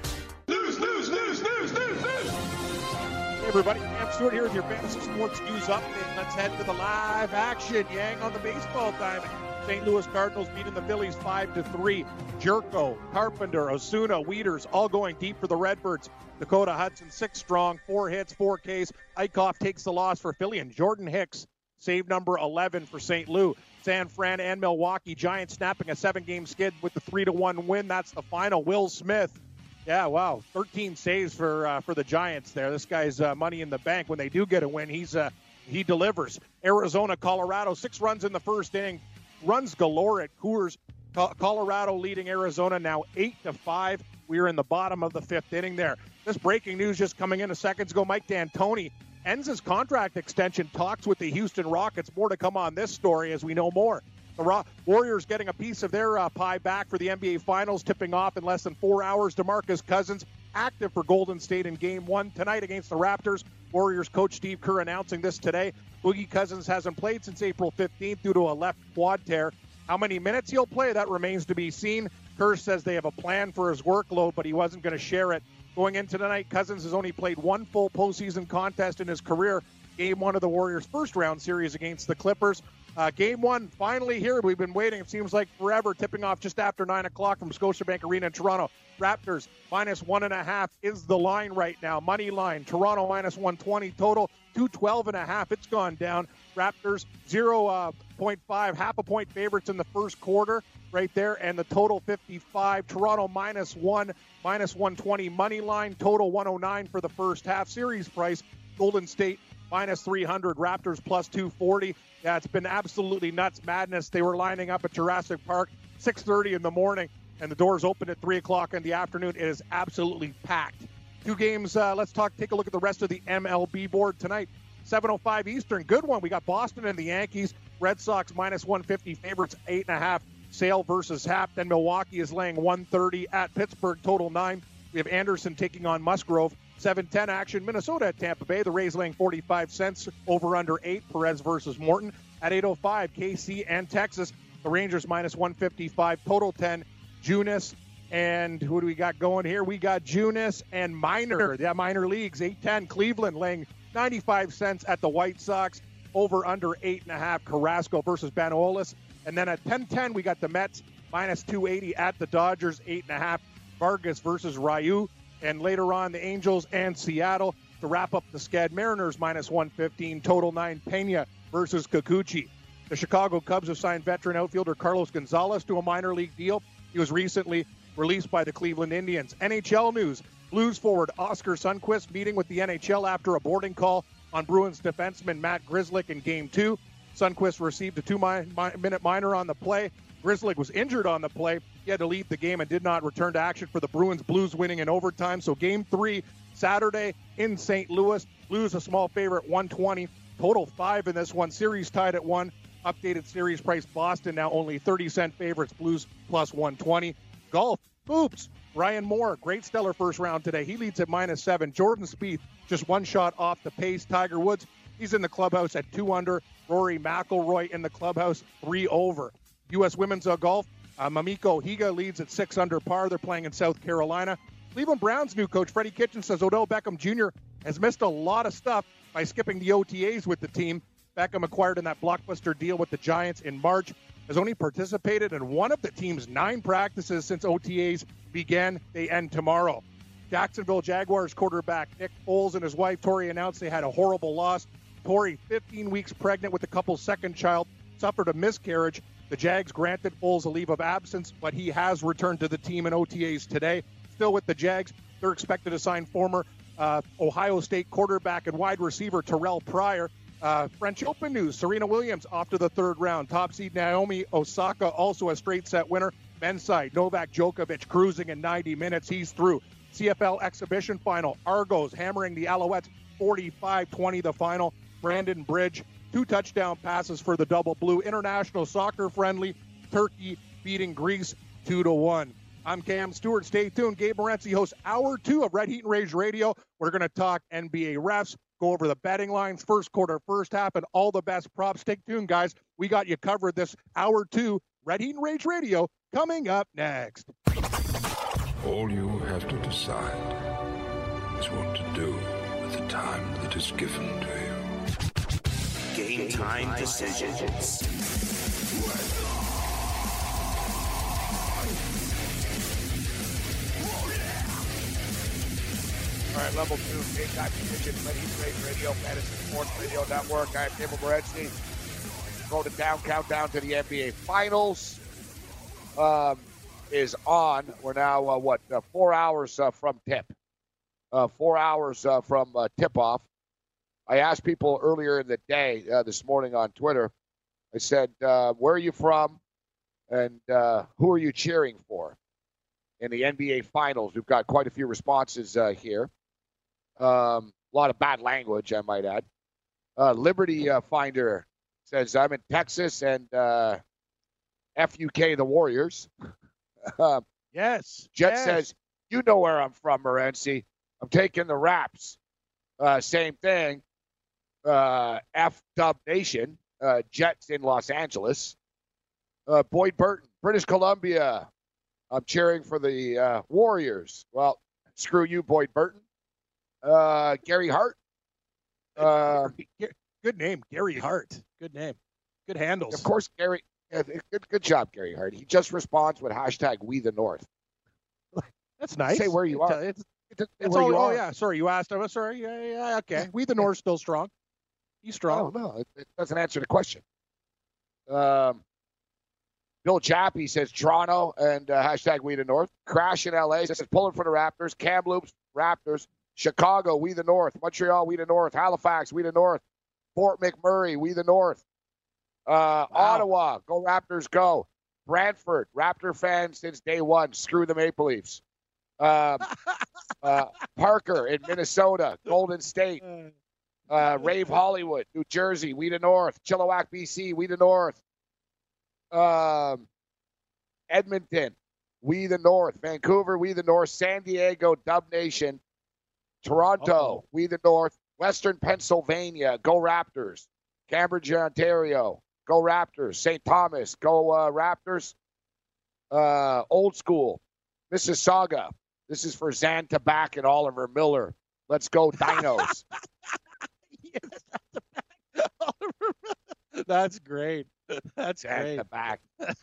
Speaker 3: Everybody, Cam Stewart here with your Fantasy Sports News update. Let's head to the live action. Yang on the baseball diamond. Saint Louis Cardinals beating the Phillies five to three. Jerko, Carpenter, Osuna, Wieters all going deep for the Redbirds. Dakota Hudson six strong, four hits, four Ks. Eichhoff takes the loss for Philly, and Jordan Hicks save number eleven for Saint Louis. San Fran and Milwaukee Giants snapping a seven-game skid with the three to one win. That's the final. Will Smith. Yeah, wow, thirteen saves for uh, for the Giants there. This guy's uh, money in the bank. When they do get a win, he's uh, he delivers. Arizona, Colorado, six runs in the first inning. Runs galore at Coors. Colorado leading Arizona now eight to five. We are in the bottom of the fifth inning there. This breaking news just coming in a seconds ago. Mike D'Antoni ends his contract extension talks with the Houston Rockets. More to come on this story as we know more. The Ro- Warriors getting a piece of their uh, pie back for the N B A Finals, tipping off in less than four hours. DeMarcus Cousins active for Golden State in Game one tonight against the Raptors. Warriors coach Steve Kerr announcing this today. Boogie Cousins hasn't played since April fifteenth due to a left quad tear. How many minutes he'll play, that remains to be seen. Kerr says they have a plan for his workload, but he wasn't going to share it. Going into tonight, Cousins has only played one full postseason contest in his career. Game one of the Warriors' first-round series against the Clippers. Uh, game one finally here. We've been waiting, it seems like forever, tipping off just after nine o'clock from Scotiabank Arena in Toronto. Raptors minus one and a half is the line right now. Money line, Toronto minus one twenty total, two twelve and a half. It's gone down. Raptors zero point five, half a point favorites in the first quarter right there, and the total fifty-five. Toronto minus one, minus one twenty. Money line, total one oh nine for the first half. Series price, Golden State minus three hundred, Raptors plus two forty. Yeah, it's been absolutely nuts, madness. They were lining up at Jurassic Park, six thirty in the morning, and the doors open at three o'clock in the afternoon. It is absolutely packed. Two games, uh, let's talk. Take a look at the rest of the M L B board tonight. seven oh five Eastern, good one. We got Boston and the Yankees. Red Sox minus one fifty, favorites eight and a half. Sale versus Happ. Then Milwaukee is laying one thirty at Pittsburgh, total nine. We have Anderson taking on Musgrove. seven ten action, Minnesota at Tampa Bay. The Rays laying forty-five cents, over under eight. Perez versus Morton. At eight oh five, K C and Texas. The Rangers minus one fifty-five, total ten. Junis and who do we got going here? We got Junis and Minor. Yeah, minor leagues. eight ten, Cleveland laying ninety-five cents at the White Sox. Over under eight and a half. Carrasco versus Banolis. And then at ten ten, we got the Mets minus two eighty at the Dodgers. eight and a half. Vargas versus Ryu. And later on, the Angels and Seattle to wrap up the Scad. Mariners minus one fifteen, total nine. Pena versus Kikuchi. The Chicago Cubs have signed veteran outfielder Carlos Gonzalez to a minor league deal. He was recently released by the Cleveland Indians. N H L news, Blues forward Oscar Sundqvist meeting with the N H L after a boarding call on Bruins defenseman Matt Grzelcyk in Game two. Sundqvist received a two-minute minor on the play. Grzelcyk was injured on the play. He had to leave the game and did not return to action for the Bruins. Blues winning in overtime. So game three, Saturday in Saint Louis. Blues a small favorite, one twenty. Total five in this one. Series tied at one. Updated series price, Boston now only thirty cent favorites. Blues plus one twenty. Golf, oops. Ryan Moore, great stellar first round today. He leads at minus seven. Jordan Spieth, just one shot off the pace. Tiger Woods, he's in the clubhouse at two under. Rory McIlroy in the clubhouse, three over. U S women's uh, golf, uh, Mamiko Higa leads at six under par. They're playing in South Carolina. Cleveland Browns new coach Freddie Kitchen says Odell Beckham Junior has missed a lot of stuff by skipping the O T As with the team. Beckham acquired in that blockbuster deal with the Giants in March, has only participated in one of the team's nine practices since O T As began. They end tomorrow. Jacksonville Jaguars quarterback Nick Foles and his wife Tori announced they had a horrible loss. Tori, fifteen weeks pregnant with the couple's second child, suffered a miscarriage. The Jags granted Foles a leave of absence, but he has returned to the team in O T As today. Still with the Jags, they're expected to sign former uh, Ohio State quarterback and wide receiver Terrell Pryor. Uh, French Open news, Serena Williams off to the third round. Top seed Naomi Osaka, also a straight set winner. Men's side, Novak Djokovic cruising in ninety minutes. He's through. C F L exhibition final, Argos hammering the Alouettes forty-five twenty the final. Brandon Bridge, two touchdown passes for the double blue. International soccer friendly, Turkey beating Greece two to one. I'm Cam Stewart. Stay tuned. Gabe Morency hosts hour two of Red Heat and Rage Radio. We're going to talk N B A refs, go over the betting lines, first quarter, first half, and all the best props. Stay tuned, guys. We got you covered this hour two. Red Heat and Rage Radio coming up next.
Speaker 4: All you have to decide is what to do with the time that is given to you.
Speaker 5: Game time decisions.
Speaker 6: All right, level two, game time decisions, Red Heat Rage Radio, Fantasy Sports Radio Network. I am Gabe Morency. Go to down, countdown to the N B A Finals um, is on. We're now, uh, what, uh, four hours uh, from tip. Uh, four hours uh, from uh, tip-off. I asked people earlier in the day, uh, this morning on Twitter, I said, uh, where are you from and uh, who are you cheering for in the N B A Finals? We've got quite a few responses uh, here. Um, a lot of bad language, I might add. Uh, Liberty uh, Finder says, I'm in Texas and uh, F U K the Warriors. um,
Speaker 3: yes.
Speaker 6: Jet
Speaker 3: yes.
Speaker 6: says, you know where I'm from, Morency. I'm taking the Raps. Uh, same thing. Uh, F Dub Nation. Uh, Jets in Los Angeles. Uh, Boyd Burton, British Columbia. I'm cheering for the uh, Warriors. Well, screw you, Boyd Burton. Uh, Gary Hart. Uh,
Speaker 3: Good name, Gary Hart. Good name. Good handles.
Speaker 6: Of course, Gary. Uh, good, good job, Gary Hart. He just responds with hashtag We the North.
Speaker 3: That's nice.
Speaker 6: Say where you are.
Speaker 3: It's, it's,
Speaker 6: it's
Speaker 3: it's
Speaker 6: where
Speaker 3: all,
Speaker 6: you
Speaker 3: oh,
Speaker 6: are.
Speaker 3: yeah. Sorry, you asked. I'm sorry. Yeah, yeah, okay. We the North still strong. He's strong.
Speaker 6: Oh, no, it, it doesn't answer the question. Um, Bill Chappie says Toronto and uh, hashtag We the North. Crash in L A says pulling for the Raptors. Kamloops, Raptors. Chicago, We the North. Montreal, We the North. Halifax, We the North. Fort McMurray, We the North. Uh, wow. Ottawa, go Raptors, go. Brantford, Raptor fan since day one. Screw the Maple Leafs. Uh, uh, Parker in Minnesota, Golden State. Uh, Rave Hollywood, New Jersey, We the North. Chilliwack, B C, We the North. Um, Edmonton, We the North. Vancouver, We the North. San Diego, Dub Nation. Toronto, Uh-oh. We the North. Western Pennsylvania, go Raptors. Cambridge, Ontario, go Raptors. Saint Thomas, go uh, Raptors. Uh, Old School, Mississauga. This is for Zan Tabak and Oliver Miller. Let's go Dinos.
Speaker 3: That's great. That's
Speaker 6: Zan
Speaker 3: great.
Speaker 6: Tabak.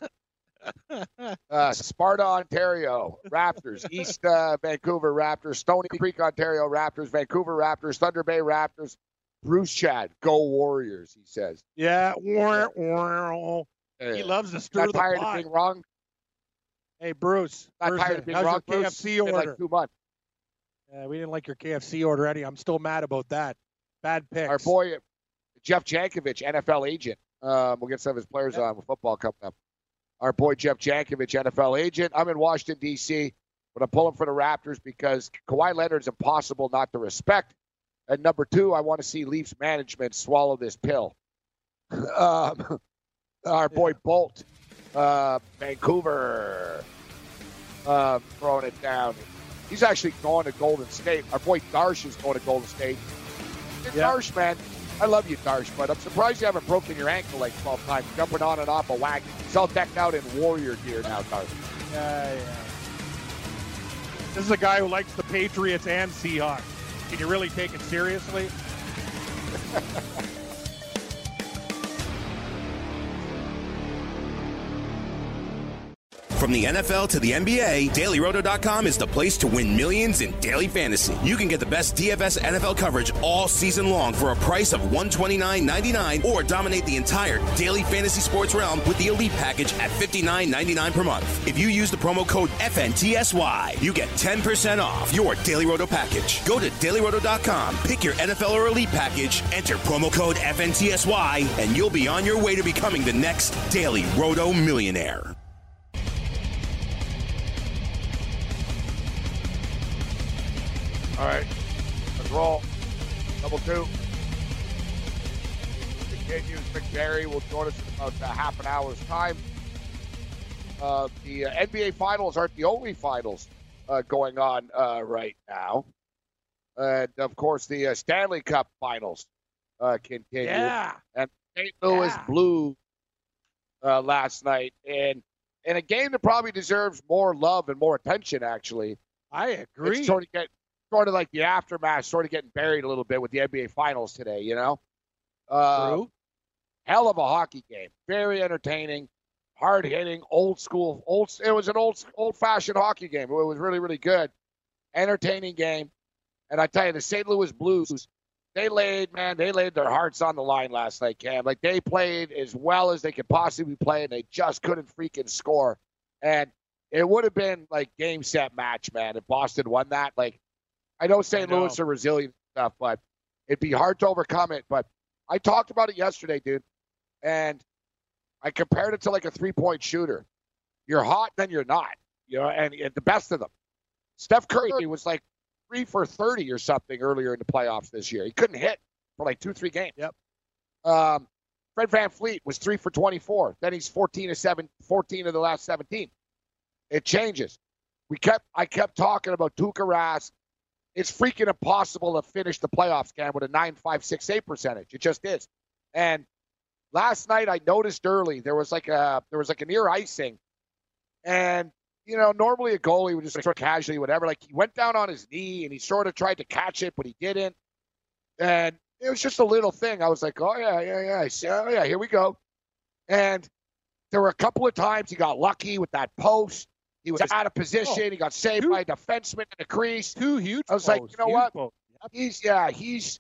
Speaker 6: uh, Sparta, Ontario, Raptors. East uh, Vancouver, Raptors. Stony Creek, Ontario, Raptors. Vancouver, Raptors. Thunder Bay, Raptors. Bruce Chad, go Warriors, he says.
Speaker 3: Yeah. Wah, wah.
Speaker 6: Uh,
Speaker 3: he loves to stir
Speaker 6: not
Speaker 3: the
Speaker 6: tired
Speaker 3: pot.
Speaker 6: of being wrong.
Speaker 3: Hey, Bruce.
Speaker 6: Not
Speaker 3: Bruce,
Speaker 6: tired of being
Speaker 3: how's
Speaker 6: wrong,
Speaker 3: your
Speaker 6: Bruce?
Speaker 3: K F C
Speaker 6: It's been
Speaker 3: order?
Speaker 6: like two months.
Speaker 3: Yeah, we didn't like your K F C order, Eddie. I'm still mad about that. Bad picks.
Speaker 6: Our boy, Jeff Jankovic, N F L agent. Um, we'll get some of his players
Speaker 3: Yep.
Speaker 6: on with football coming up. our boy Jeff Jankovic, N F L agent. I'm in Washington, D C, but I'm pulling for the Raptors because Kawhi Leonard's impossible not to respect. And number two, I want to see Leafs management swallow this pill. um, our boy Bolt, uh, Vancouver, uh, throwing it down. He's actually going to Golden State. Our boy Darsh is going to Golden State. Hey, yeah. Darsh, man, I love you, Darsh, but I'm surprised you haven't broken your ankle like twelve times, jumping on and off a wagon. He's all decked out in warrior gear now, Darsh.
Speaker 3: Yeah, yeah. This is a guy who likes the Patriots and Seahawks. Can you really take it seriously?
Speaker 5: From the N F L to the N B A, Daily Roto dot com is the place to win millions in daily fantasy. You can get the best D F S N F L coverage all season long for a price of one hundred twenty-nine ninety-nine, or dominate the entire daily fantasy sports realm with the Elite package at fifty-nine ninety-nine per month. If you use the promo code F N T S Y, you get ten percent off your Daily Roto package. Go to Daily Roto dot com, pick your N F L or Elite package, enter promo code F N T S Y, and you'll be on your way to becoming the next Daily Roto millionaire.
Speaker 6: All right, let's roll. Double two. Continues. McBarry will join us in about uh, half an hour's time. Uh, the uh, N B A Finals aren't the only finals uh, going on uh, right now. And, of course, the uh, Stanley Cup Finals uh, continue.
Speaker 3: Yeah.
Speaker 6: And Saint Louis
Speaker 3: yeah.
Speaker 6: blew uh, last night. And in a game that probably deserves more love and more attention, actually.
Speaker 3: I agree.
Speaker 6: It's sort of getting... Sort of like the aftermath, sort of getting buried a little bit with the N B A Finals today, you know? Uh,
Speaker 3: True.
Speaker 6: Hell of a hockey game. Very entertaining, hard-hitting, old school. Old. It was an old, old-fashioned hockey game. It was really, really good. Entertaining game. And I tell you, the Saint Louis Blues, they laid, man, they laid their hearts on the line last night, Cam. Like, they played as well as they could possibly play, and they just couldn't freaking score. And it would have been, like, game, set, match, man, if Boston won that. Like, I know Saint Louis are resilient stuff, but it'd be hard to overcome it. But I talked about it yesterday, dude, and I compared it to like a three-point shooter. You're hot, then you're not, you know, and, and the best of them. Steph Curry was like three for thirty or something earlier in the playoffs this year. He couldn't hit for like two, three games.
Speaker 3: Yep.
Speaker 6: Um, Fred VanVleet was three for twenty-four. Then he's fourteen of seven, fourteen of the last seventeen. It changes. We kept, I kept talking about Tuukka Rask. It's freaking impossible to finish the playoffs, Cam, with a nine five six eight percentage. It just is. And last night I noticed early there was like a there was like a near icing, and you know normally a goalie would just sort of casually whatever. Like he went down on his knee and he sort of tried to catch it, but he didn't. And it was just a little thing. I was like, oh yeah, yeah, yeah, I see, oh yeah, here we go. And there were a couple of times he got lucky with that post. He was out of position. Oh, he got saved two, by a defenseman in the crease.
Speaker 3: Two huge.
Speaker 6: I was posts, like, you know what?
Speaker 3: Yep.
Speaker 6: He's yeah, he's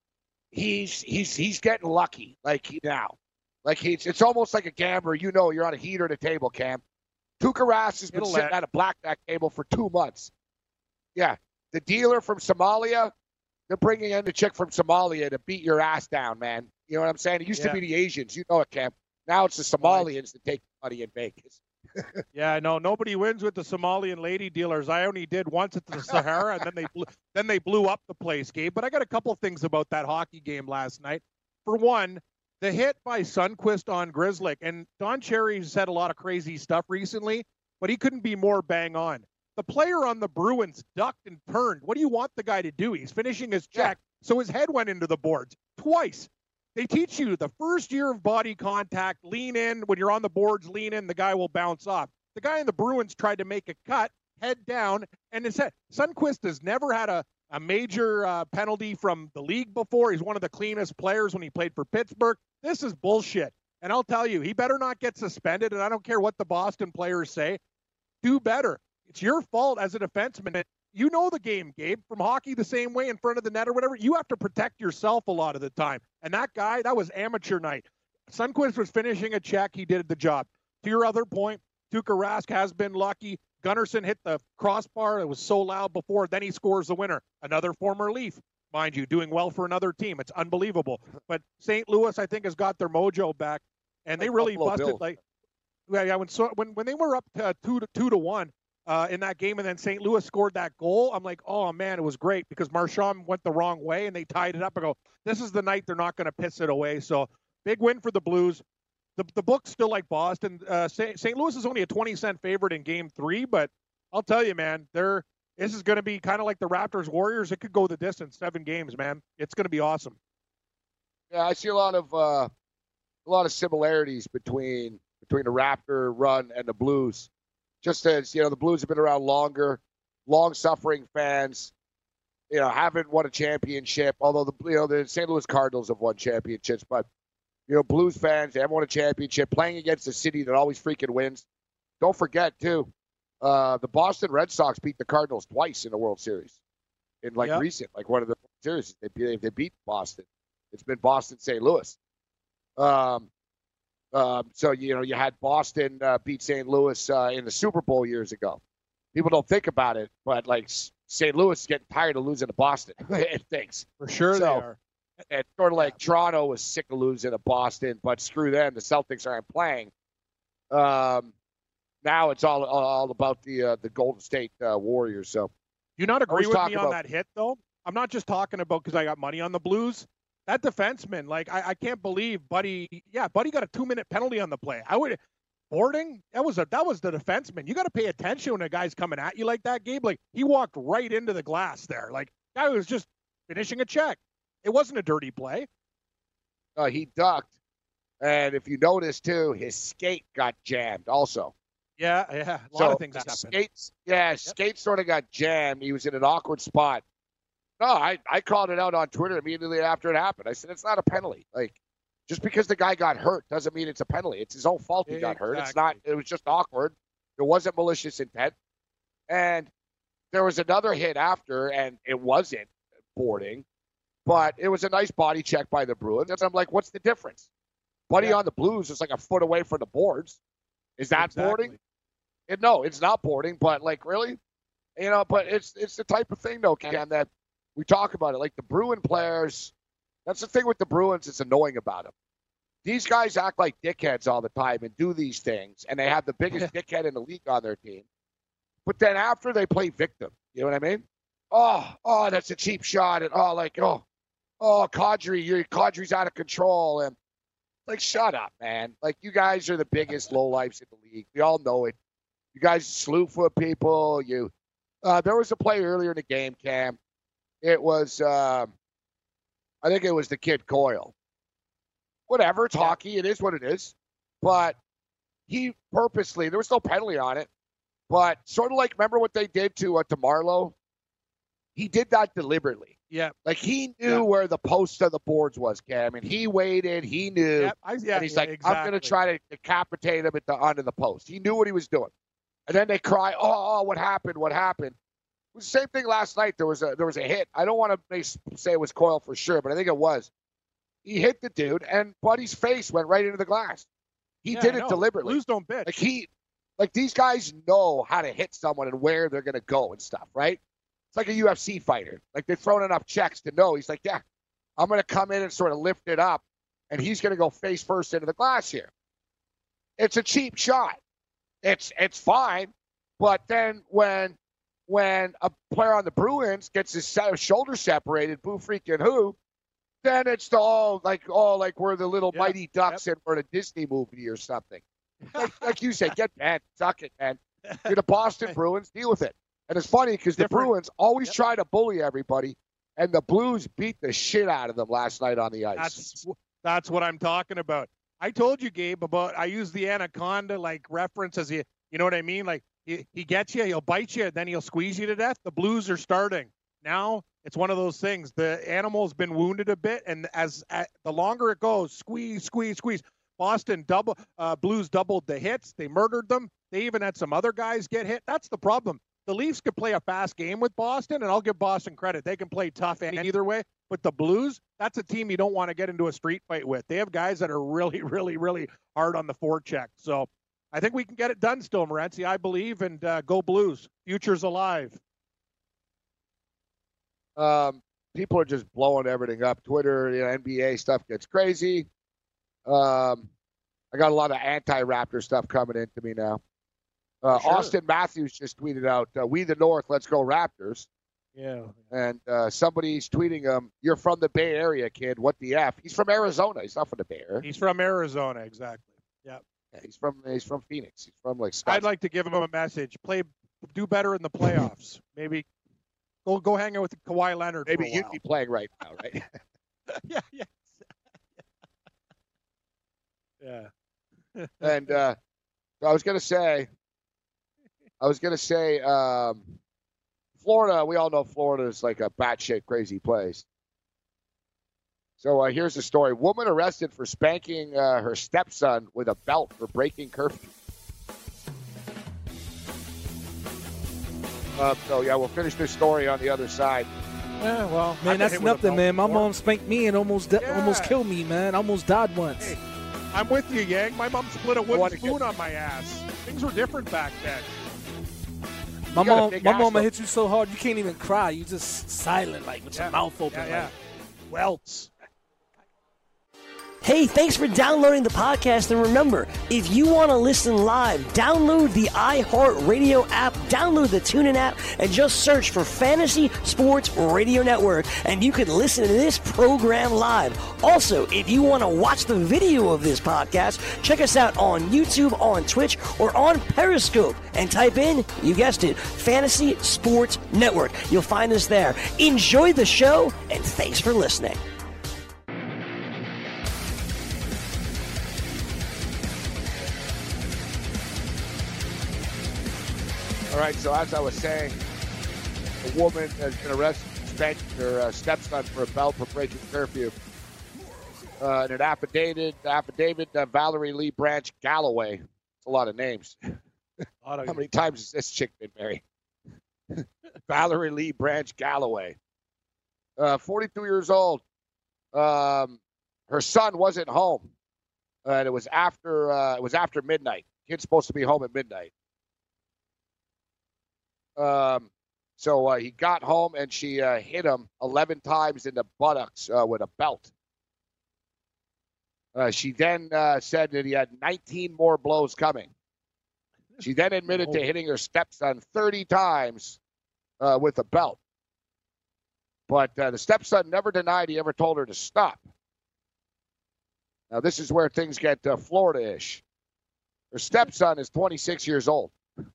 Speaker 6: he's he's he's getting lucky. Like he now, like he's it's almost like a gambler. You know, you're on a heater at a table, Cam. Tuukka Rask has been It'll sitting let. at a blackjack table for two months. Yeah, the dealer from Somalia, they're bringing in the chick from Somalia to beat your ass down, man. You know what I'm saying? It used yeah. to be the Asians. You know it, Cam. Now it's the Somalians that take money in Vegas.
Speaker 3: Yeah, no, nobody wins with the Somalian lady dealers. I only did once at the Sahara, and then they blew, then they blew up the place, Gabe. But I got a couple of things about that hockey game last night. For one, the hit by Sundqvist on Grzelcyk, and Don Cherry said a lot of crazy stuff recently, but he couldn't be more bang on. The player on the Bruins ducked and turned. What do you want the guy to do? He's finishing his check, yeah. so his head went into the boards twice. They teach you the first year of body contact, lean in. When you're on the boards, lean in, the guy will bounce off. The guy in the Bruins tried to make a cut, head down, and it said Sundqvist has never had a, a major uh, penalty from the league before. He's one of the cleanest players when he played for Pittsburgh. This is bullshit. And I'll tell you, he better not get suspended, and I don't care what the Boston players say. Do better. It's your fault as a defenseman. You know the game, Gabe, from hockey the same way in front of the net or whatever. You have to protect yourself a lot of the time. And that guy, that was amateur night. Sundqvist was finishing a check. He did the job. To your other point, Tuukka Rask has been lucky. Gunnarsson hit the crossbar. It was so loud before. Then he scores the winner. Another former Leaf, mind you, doing well for another team. It's unbelievable. But Saint Louis, I think, has got their mojo back. And they really busted. Like, Yeah, yeah. When so when when they were up to uh, two to two to one uh, in that game, and then Saint Louis scored that goal, I'm like, oh man, it was great because Marchand went the wrong way and they tied it up. I go, this is the night they're not going to piss it away. So big win for the Blues. The the book's still like Boston. Uh, Saint Louis is only a twenty cent favorite in Game Three, but I'll tell you, man, they're this is going to be kind of like the Raptors Warriors. It could go the distance, seven games, man. It's going to be awesome.
Speaker 6: Yeah, I see a lot of uh, a lot of similarities between. between the Raptor run and the Blues. Just as, you know, the Blues have been around longer, long-suffering fans, you know, haven't won a championship, although, the you know, the Saint Louis Cardinals have won championships, but, you know, Blues fans, they haven't won a championship, playing against a city that always freaking wins. Don't forget, too, uh, the Boston Red Sox beat the Cardinals twice in the World Series. In, like, yep. recent, like, one of the series, they, they, they beat Boston. It's been Boston-Saint Louis. Um, Um, so, you know, you had Boston uh, beat Saint Louis uh, in the Super Bowl years ago. People don't think about it, but, like, Saint Louis is getting tired of losing to Boston, it thinks.
Speaker 3: For sure
Speaker 6: so,
Speaker 3: they are.
Speaker 6: It's sort of like Toronto was sick of losing to Boston, but screw them. The Celtics aren't playing. Um, now it's all all about the uh, the Golden State uh, Warriors. So,
Speaker 3: do you not agree with me on
Speaker 6: about,
Speaker 3: that hit, though? I'm not just talking about because I got money on the Blues. That defenseman, like, I, I can't believe Buddy. Yeah, Buddy got a two-minute penalty on the play. I would boarding. That was a that was the defenseman. You got to pay attention when a guy's coming at you like that, Gabe. Like, he walked right into the glass there. Like, guy was just finishing a check. It wasn't a dirty play.
Speaker 6: Uh, he ducked, and if you notice too, his skate got jammed also.
Speaker 3: Yeah, yeah. A lot
Speaker 6: so
Speaker 3: of things happened.
Speaker 6: Skates, yeah, yep. skate sort of got jammed. He was in an awkward spot. No, I, I called it out on Twitter immediately after it happened. I said, it's not a penalty. Like, just because the guy got hurt doesn't mean it's a penalty. It's his own fault he got hurt. It's not, it was just awkward. There wasn't malicious intent. And there was another hit after, and it wasn't boarding, but it was a nice body check by the Bruins. And I'm like, what's the difference? Buddy yeah. on the Blues is like a foot away from the boards. Is that exactly. boarding? It, no, it's not boarding, but, like, really? You know, but it's it's the type of thing, though, Cam, that we talk about it. Like, the Bruin players, that's the thing with the Bruins that's annoying about them. These guys act like dickheads all the time and do these things, and they have the biggest dickhead in the league on their team. But then after they play victim, you know what I mean? Oh, oh, that's a cheap shot. And, oh, like, oh, oh, Kadri, your Kadri's out of control. And, like, shut up, man. Like, you guys are the biggest lowlifes in the league. We all know it. You guys slew foot people. You, uh, there was a play earlier in the game, Cam. It was, um, I think it was the kid Coyle. Whatever, it's yeah. hockey. It is what it is. But he purposely, there was no penalty on it. But sort of like, remember what they did to uh, to Marlowe? He did that deliberately.
Speaker 3: Yeah.
Speaker 6: Like, he knew
Speaker 3: yeah.
Speaker 6: where the post of the boards was, Cam, and he waited. He knew.
Speaker 3: Yeah, I, yeah,
Speaker 6: and he's
Speaker 3: yeah,
Speaker 6: like,
Speaker 3: exactly.
Speaker 6: I'm going to try to decapitate him at the under the post. He knew what he was doing. And then they cry, oh, oh, what happened? What happened? It was the same thing last night. There was a there was a hit. I don't want to make, say it was Coyle for sure, but I think it was. He hit the dude, and Buddy's face went right into the glass. He
Speaker 3: yeah,
Speaker 6: did it deliberately.
Speaker 3: Blues don't bitch.
Speaker 6: Like, he, like, these guys know how to hit someone and where they're going to go and stuff, right? It's like a U F C fighter. Like, they've thrown enough checks to know. He's like, yeah, I'm going to come in and sort of lift it up, and he's going to go face first into the glass here. It's a cheap shot. It's it's fine, but then when when a player on the Bruins gets his shoulder separated, boo freaking who, then it's the all like oh like we're the little
Speaker 3: yep.
Speaker 6: Mighty Ducks
Speaker 3: yep.
Speaker 6: and we're in a Disney movie or something. Like, like you said, get mad, suck it, man. You're the Boston Bruins, deal with it. And it's funny because the Bruins always yep. try to bully everybody, and the Blues beat the shit out of them last night on the ice.
Speaker 3: That's, that's what I'm talking about. I told you, Gabe, about I use the anaconda like reference as you, you know what I mean? Like he, he gets you, he'll bite you, then he'll squeeze you to death. The Blues are starting now. It's one of those things. The animal's been wounded a bit, and as at, the longer it goes, squeeze, squeeze, squeeze. Boston double uh, Blues doubled the hits. They murdered them. They even had some other guys get hit. That's the problem. The Leafs could play a fast game with Boston, and I'll give Boston credit. They can play tough either way. But the Blues, that's a team you don't want to get into a street fight with. They have guys that are really, really, really hard on the forecheck. So I think we can get it done still, Morency, I believe, and uh, go Blues. Future's alive.
Speaker 6: Um, people are just blowing everything up. Twitter, you know, N B A stuff gets crazy. Um, I got a lot of anti-Raptor stuff coming into me now. Uh,
Speaker 3: Sure.
Speaker 6: Austin Matthews just tweeted out, uh, "We the North, let's go Raptors."
Speaker 3: Yeah.
Speaker 6: And uh, somebody's tweeting him, "You're from the Bay Area, kid. What the F?" He's from Arizona. He's not from the Bay Area.
Speaker 3: He's from Arizona, exactly. Yeah.
Speaker 6: Yeah, he's from he's from Phoenix. He's from like Scottsdale.
Speaker 3: I'd like to give him a message. Play, do better in the playoffs. Maybe go go hang out with Kawhi Leonard.
Speaker 6: Maybe
Speaker 3: for a
Speaker 6: you'd
Speaker 3: while.
Speaker 6: be playing right now, right?
Speaker 3: yeah, yeah, yeah.
Speaker 6: and uh, I was gonna say, I was gonna say, um, Florida. We all know Florida is like a batshit crazy place. So uh, here's the story: woman arrested for spanking uh, her stepson with a belt for breaking curfew. Uh, so yeah, we'll finish this story on the other side.
Speaker 3: Yeah, well,
Speaker 9: Man, that's nothing, man. My mom spanked me and almost di-
Speaker 3: Yeah.
Speaker 9: almost killed me, man. I almost died once.
Speaker 3: Hey, I'm with you, Yang. My mom split a wooden
Speaker 6: wanna
Speaker 3: spoon
Speaker 6: get-
Speaker 3: on my ass. Things were different back then.
Speaker 9: my
Speaker 6: you got a
Speaker 9: mom,
Speaker 6: big
Speaker 9: my
Speaker 6: ass,
Speaker 9: mama
Speaker 6: though.
Speaker 9: hit you so hard you can't even cry. You just silent, like with
Speaker 3: Yeah.
Speaker 9: your mouth open.
Speaker 3: Yeah, yeah.
Speaker 9: Like,
Speaker 3: Welts.
Speaker 7: Hey, thanks for downloading the podcast. And remember, if you want to listen live, download the iHeartRadio app, download the TuneIn app, and just search for Fantasy Sports Radio Network, and you can listen to this program live. Also, if you want to watch the video of this podcast, check us out on YouTube, on Twitch, or on Periscope, and type in, you guessed it, Fantasy Sports Network. You'll find us there. Enjoy the show, and thanks for listening.
Speaker 6: All right, so as I was saying, a woman has been arrested for spanking her uh, stepson for a belt for breaking curfew. Uh, in an affidavit, affidavit uh, Valerie Lee Branch Galloway. It's a lot of names. How many times has this chick been married? Valerie Lee Branch Galloway. Uh, forty-two years old. Um, her son wasn't home. And it was after uh, it was after midnight. Kid's supposed to be home at midnight. Um, so uh, he got home and she uh, hit him eleven times in the buttocks uh, with a belt. Uh, she then uh, said that he had nineteen more blows coming. She then admitted to hitting her stepson thirty times uh, with a belt. But uh, the stepson never denied he ever told her to stop. Now, this is where things get uh, Florida-ish. Her stepson is twenty-six years old.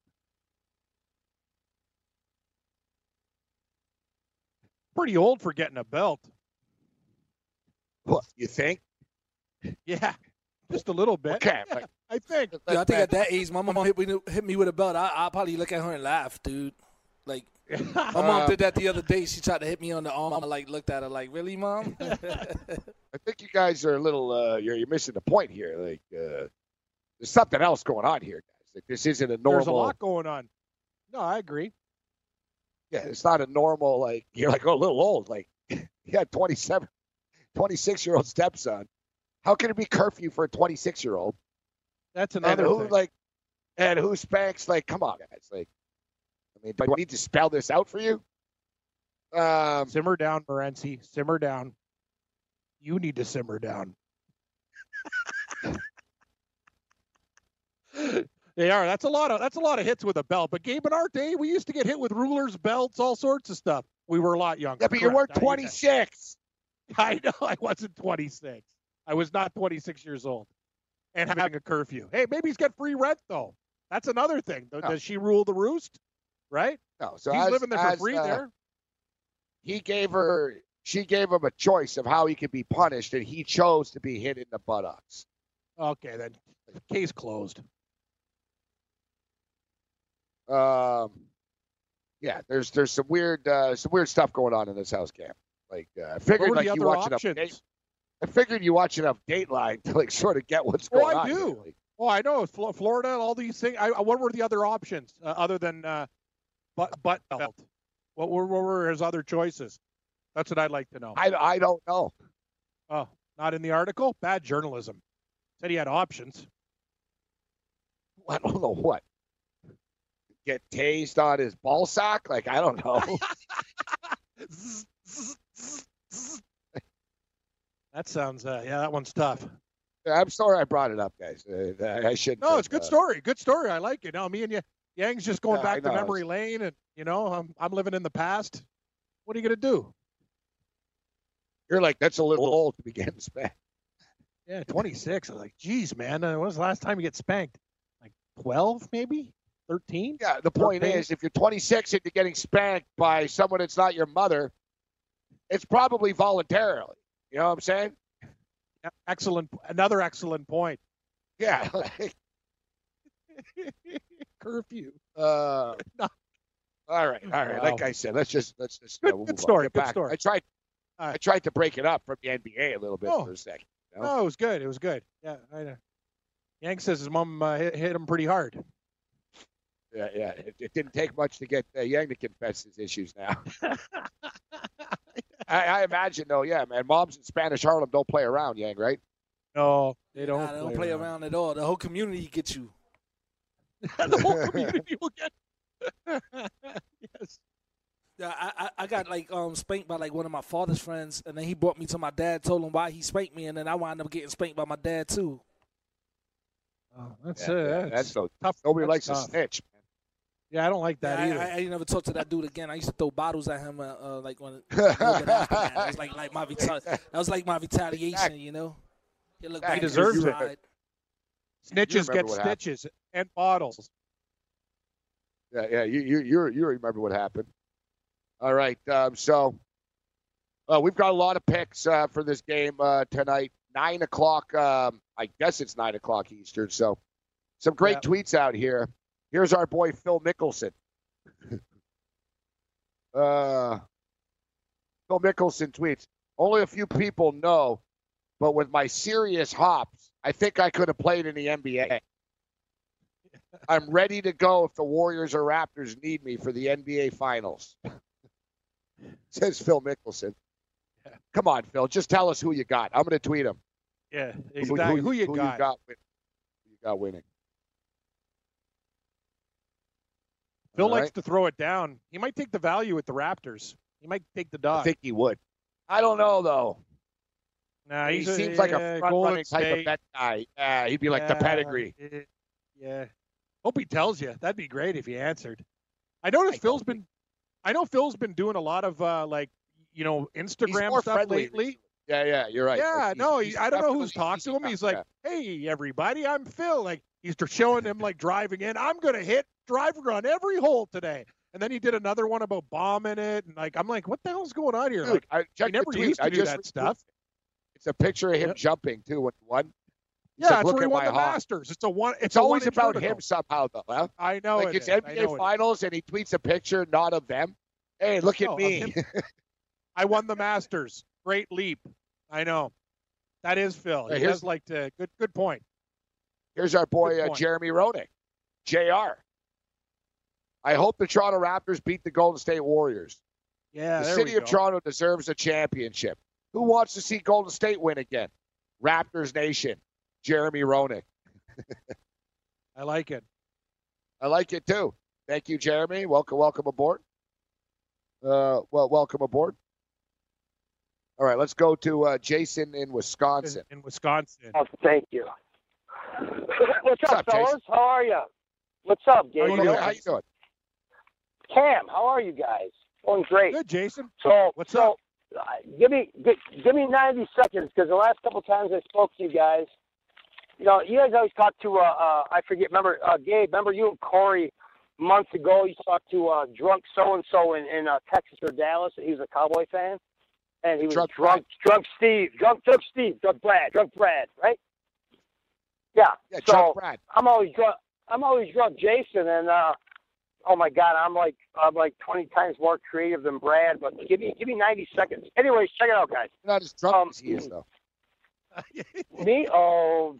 Speaker 3: Pretty old for getting a belt.
Speaker 6: What, you think?
Speaker 3: Yeah, just a little bit.
Speaker 6: Okay,
Speaker 3: Yeah,
Speaker 6: but-
Speaker 3: I think.
Speaker 9: yeah, I think at that age, my mom hit me, hit me with a belt. I I probably look at her and laugh, dude. Like, my mom did that the other day. She tried to hit me on the arm. I like looked at her like, really, mom?
Speaker 6: I think you guys are a little, uh, you're, you're missing the point here. Like, uh, there's something else going on here, guys. Like, this isn't a normal.
Speaker 3: There's a lot going on. No, I agree.
Speaker 6: Yeah, it's not a normal, like, you're like, oh, a little old. Like, you had twenty-seven, twenty-six-year-old stepson. How can it be curfew for a twenty-six-year-old?
Speaker 3: That's
Speaker 6: And
Speaker 3: another
Speaker 6: who,
Speaker 3: thing.
Speaker 6: like, and who spanks, like, come on, guys. Like, I mean, do I need to spell this out for you? Um,
Speaker 3: Simmer down, Morency. Simmer down. You need to simmer down. They are. That's a lot of that's a lot of hits with a belt. But Gabe, in our day, we used to get hit with rulers, belts, all sorts of stuff. We were a lot younger.
Speaker 6: yeah, but you
Speaker 3: Correct.
Speaker 6: weren't twenty-six.
Speaker 3: I know I wasn't twenty-six. I was not twenty-six years old and having a curfew. Hey, maybe he's got free rent though. That's another thing. Does
Speaker 6: No.
Speaker 3: she rule the roost? Right?
Speaker 6: No, so
Speaker 3: he's
Speaker 6: as-
Speaker 3: living there for
Speaker 6: as,
Speaker 3: free
Speaker 6: uh,
Speaker 3: there.
Speaker 6: He gave her, she gave him a choice of how he could be punished, and he chose to be hit in the buttocks.
Speaker 3: Okay, then case closed.
Speaker 6: Um, yeah, there's there's some weird uh, some weird stuff going on in this house, Cam. Like uh, I figured,
Speaker 3: What were
Speaker 6: like
Speaker 3: the
Speaker 6: you
Speaker 3: other
Speaker 6: watch enough.
Speaker 3: options?
Speaker 6: Date, I figured you watch enough Dateline to like sort of get what's
Speaker 3: Oh,
Speaker 6: going
Speaker 3: I
Speaker 6: on.
Speaker 3: do.
Speaker 6: here. Like,
Speaker 3: Oh, I know. Flo- Florida, all these things. I, what were the other options uh, other than uh, butt, butt belt? What were, what were his other choices? That's what I'd like to know.
Speaker 6: I I don't know.
Speaker 3: Oh, not in the article? Bad journalism. Said he had options.
Speaker 6: I don't know what. Get tased on his ball sack? Like I don't know.
Speaker 3: That sounds, uh, yeah, that one's tough.
Speaker 6: I'm sorry I brought it up, guys. Uh, I should.
Speaker 3: No, it's a good
Speaker 6: uh,
Speaker 3: story. Good story. I like it. No, me and you, Yang's just going
Speaker 6: Yeah,
Speaker 3: back
Speaker 6: I
Speaker 3: to
Speaker 6: know.
Speaker 3: memory lane, and you know, I'm I'm living in the past. What are you gonna do?
Speaker 6: You're like, that's a little old to be getting spanked.
Speaker 3: Yeah, twenty-six. I was like, geez, man, uh, when was the last time you get spanked? Like twelve, maybe thirteen.
Speaker 6: Yeah, the point
Speaker 3: thirteen?
Speaker 6: is, if you're twenty-six and you're getting spanked by someone that's not your mother, it's probably voluntarily. You know what I'm saying?
Speaker 3: Yeah, excellent. Another excellent point.
Speaker 6: Yeah. like,
Speaker 3: Curfew.
Speaker 6: uh, all right, all right.
Speaker 3: Wow.
Speaker 6: Like I said, let's just let's just
Speaker 3: Good-
Speaker 6: uh, move
Speaker 3: good
Speaker 6: on.
Speaker 3: story,
Speaker 6: Get
Speaker 3: good
Speaker 6: back.
Speaker 3: story.
Speaker 6: I tried.
Speaker 3: All right.
Speaker 6: I tried to break it up from the N B A a little bit
Speaker 3: Oh.
Speaker 6: for a second. you know?
Speaker 3: No, it was good. It was good. Yeah, I know. Yang says his mom uh, hit, hit him pretty hard.
Speaker 6: Yeah, yeah. It, it didn't take much to get uh, Yang to confess his issues now. I, I imagine, though, yeah, man. Moms in Spanish Harlem don't play around, Yang, right?
Speaker 3: No, they don't.
Speaker 9: Nah, they don't play around at all. The whole community gets you.
Speaker 3: The whole community will get. Yes.
Speaker 9: Yeah, I, I I got like um spanked by like one of my father's friends, and then he brought me to my dad, told him why he spanked me, and then I wound up getting spanked by my dad too.
Speaker 3: Oh, that's
Speaker 6: Yeah,
Speaker 3: uh,
Speaker 6: yeah,
Speaker 3: that's,
Speaker 6: that's so
Speaker 3: tough.
Speaker 6: Nobody
Speaker 3: That's
Speaker 6: likes
Speaker 3: tough.
Speaker 6: a snitch, man.
Speaker 3: Yeah, I don't like that
Speaker 9: Yeah,
Speaker 3: either.
Speaker 9: I, I, I ain't never talked to that dude again. I used to throw bottles at him, uh, uh, like when a little bit after that. That was like like my retali- that was like my retaliation,
Speaker 6: Exactly.
Speaker 9: you know. He, looked
Speaker 6: He
Speaker 9: back
Speaker 3: deserves
Speaker 9: and
Speaker 3: it.
Speaker 9: cried.
Speaker 3: Snitches
Speaker 6: remember
Speaker 3: get
Speaker 6: what happened.
Speaker 3: stitches and bottles.
Speaker 6: Yeah, yeah. You, you, you, you remember what happened. All right. Um, so uh, we've got a lot of picks uh, for this game uh, tonight. Nine o'clock. Um, I guess it's nine o'clock Eastern. So some great
Speaker 3: Yeah.
Speaker 6: tweets out here. Here's our boy Phil Mickelson. uh, Phil Mickelson tweets: only a few people know, but with my serious hops, I think I could have played in the N B A. I'm ready to go if the Warriors or Raptors need me for the N B A Finals. Says Phil Mickelson.
Speaker 3: Yeah.
Speaker 6: Come on, Phil. Just tell us who you got. I'm going to tweet him.
Speaker 3: Yeah,
Speaker 6: Who-
Speaker 3: exactly. Who, you
Speaker 6: who
Speaker 3: got?
Speaker 6: You got, win- who you got winning?
Speaker 3: Phil
Speaker 6: All
Speaker 3: likes
Speaker 6: right.
Speaker 3: to throw it down. He might take the value with the Raptors. He might take the dog.
Speaker 6: I think he would. I don't know, though.
Speaker 3: nah,
Speaker 6: He
Speaker 3: he's a,
Speaker 6: seems like
Speaker 3: yeah,
Speaker 6: a
Speaker 3: Golden
Speaker 6: front-running type of
Speaker 3: State.
Speaker 6: bet guy. Yeah, he'd be like the
Speaker 3: Yeah,
Speaker 6: pedigree.
Speaker 3: it- yeah. Hope he tells you. That'd be great if he answered. I noticed
Speaker 6: I
Speaker 3: Phil's
Speaker 6: don't
Speaker 3: been. I know Phil's been doing a lot of uh, like you know
Speaker 6: He's
Speaker 3: Instagram
Speaker 6: more
Speaker 3: stuff
Speaker 6: friendly
Speaker 3: lately.
Speaker 6: Yeah, yeah, you're right.
Speaker 3: Yeah,
Speaker 6: Like, he's-
Speaker 3: no,
Speaker 6: he's
Speaker 3: he, I don't know who's
Speaker 6: definitely
Speaker 3: talked to him.
Speaker 6: easy
Speaker 3: He's
Speaker 6: stuff,
Speaker 3: like, "Hey, everybody, I'm Phil." Like he's tr- showing him like driving in. I'm gonna hit driver on every hole today. And then he did another one about bombing it, and like I'm like, what the hell's going on here?
Speaker 6: yeah. Dude,
Speaker 3: Like
Speaker 6: I
Speaker 3: he
Speaker 6: checked
Speaker 3: never
Speaker 6: the tweet.
Speaker 3: used to
Speaker 6: I
Speaker 3: do
Speaker 6: just
Speaker 3: that
Speaker 6: retweeted
Speaker 3: stuff.
Speaker 6: it. It's a picture of him
Speaker 3: Yep.
Speaker 6: jumping, too, when he won. He's
Speaker 3: Yeah,
Speaker 6: like,
Speaker 3: that's
Speaker 6: "Look
Speaker 3: where he
Speaker 6: at
Speaker 3: won
Speaker 6: my
Speaker 3: the
Speaker 6: hop."
Speaker 3: Masters. It's a one. It's,
Speaker 6: It's
Speaker 3: a
Speaker 6: always
Speaker 3: one-inch
Speaker 6: about
Speaker 3: vertical.
Speaker 6: him somehow, though. Huh?
Speaker 3: I know
Speaker 6: Like
Speaker 3: it
Speaker 6: it's
Speaker 3: is. I
Speaker 6: N B A
Speaker 3: know it is.
Speaker 6: Finals, and he tweets a picture not of them. Hey, look at
Speaker 3: No, of
Speaker 6: me.
Speaker 3: him. I won the Masters. Great leap. I know. That is Phil.
Speaker 6: Hey,
Speaker 3: He
Speaker 6: here's-
Speaker 3: does like to. Good. Good point.
Speaker 6: Here's our boy
Speaker 3: Good
Speaker 6: uh,
Speaker 3: point.
Speaker 6: Jeremy Roenick, J R. I hope the Toronto Raptors beat the Golden State Warriors.
Speaker 3: Yeah,
Speaker 6: the
Speaker 3: there
Speaker 6: city
Speaker 3: we
Speaker 6: of
Speaker 3: go.
Speaker 6: Toronto deserves a championship. Who wants to see Golden State win again? Raptors Nation, Jeremy Roenick.
Speaker 3: I like it.
Speaker 6: I like it too. Thank you, Jeremy. Welcome, welcome aboard. Uh, well, welcome aboard. All right, let's go to uh, Jason in Wisconsin.
Speaker 3: In, in Wisconsin.
Speaker 10: Oh, thank you. What's
Speaker 6: What's
Speaker 10: up,
Speaker 6: up,
Speaker 10: fellas?
Speaker 6: Jason?
Speaker 10: How are you? What's up,
Speaker 3: How you
Speaker 10: Gabriel?
Speaker 3: doing?
Speaker 6: How you doing?
Speaker 10: Cam, how are you guys? Going great.
Speaker 3: Good, Jason.
Speaker 10: So,
Speaker 3: What's
Speaker 10: so,
Speaker 3: up?
Speaker 10: Uh, give me give, give me ninety seconds because the last couple times I spoke to you guys, you know, you guys always talk to uh, uh I forget. Remember, uh, Gabe? Remember you and Corey months ago? You talked to uh, drunk so and so in in uh, Texas or Dallas. And he was a Cowboy fan, and he was
Speaker 6: Drunk
Speaker 10: drunk, drunk Steve, drunk, drunk Steve, drunk Brad, drunk Brad, right? Yeah.
Speaker 6: Yeah,
Speaker 10: so
Speaker 6: Chuck Brad.
Speaker 10: I'm always drunk. I'm always drunk, Jason, and uh, oh my God, I'm like I'm like twenty times more creative than Brad. But give me give me ninety seconds. Anyways, check it out, guys.
Speaker 6: You're not as drunk
Speaker 10: Um,
Speaker 6: as he is, though.
Speaker 10: Me? Oh,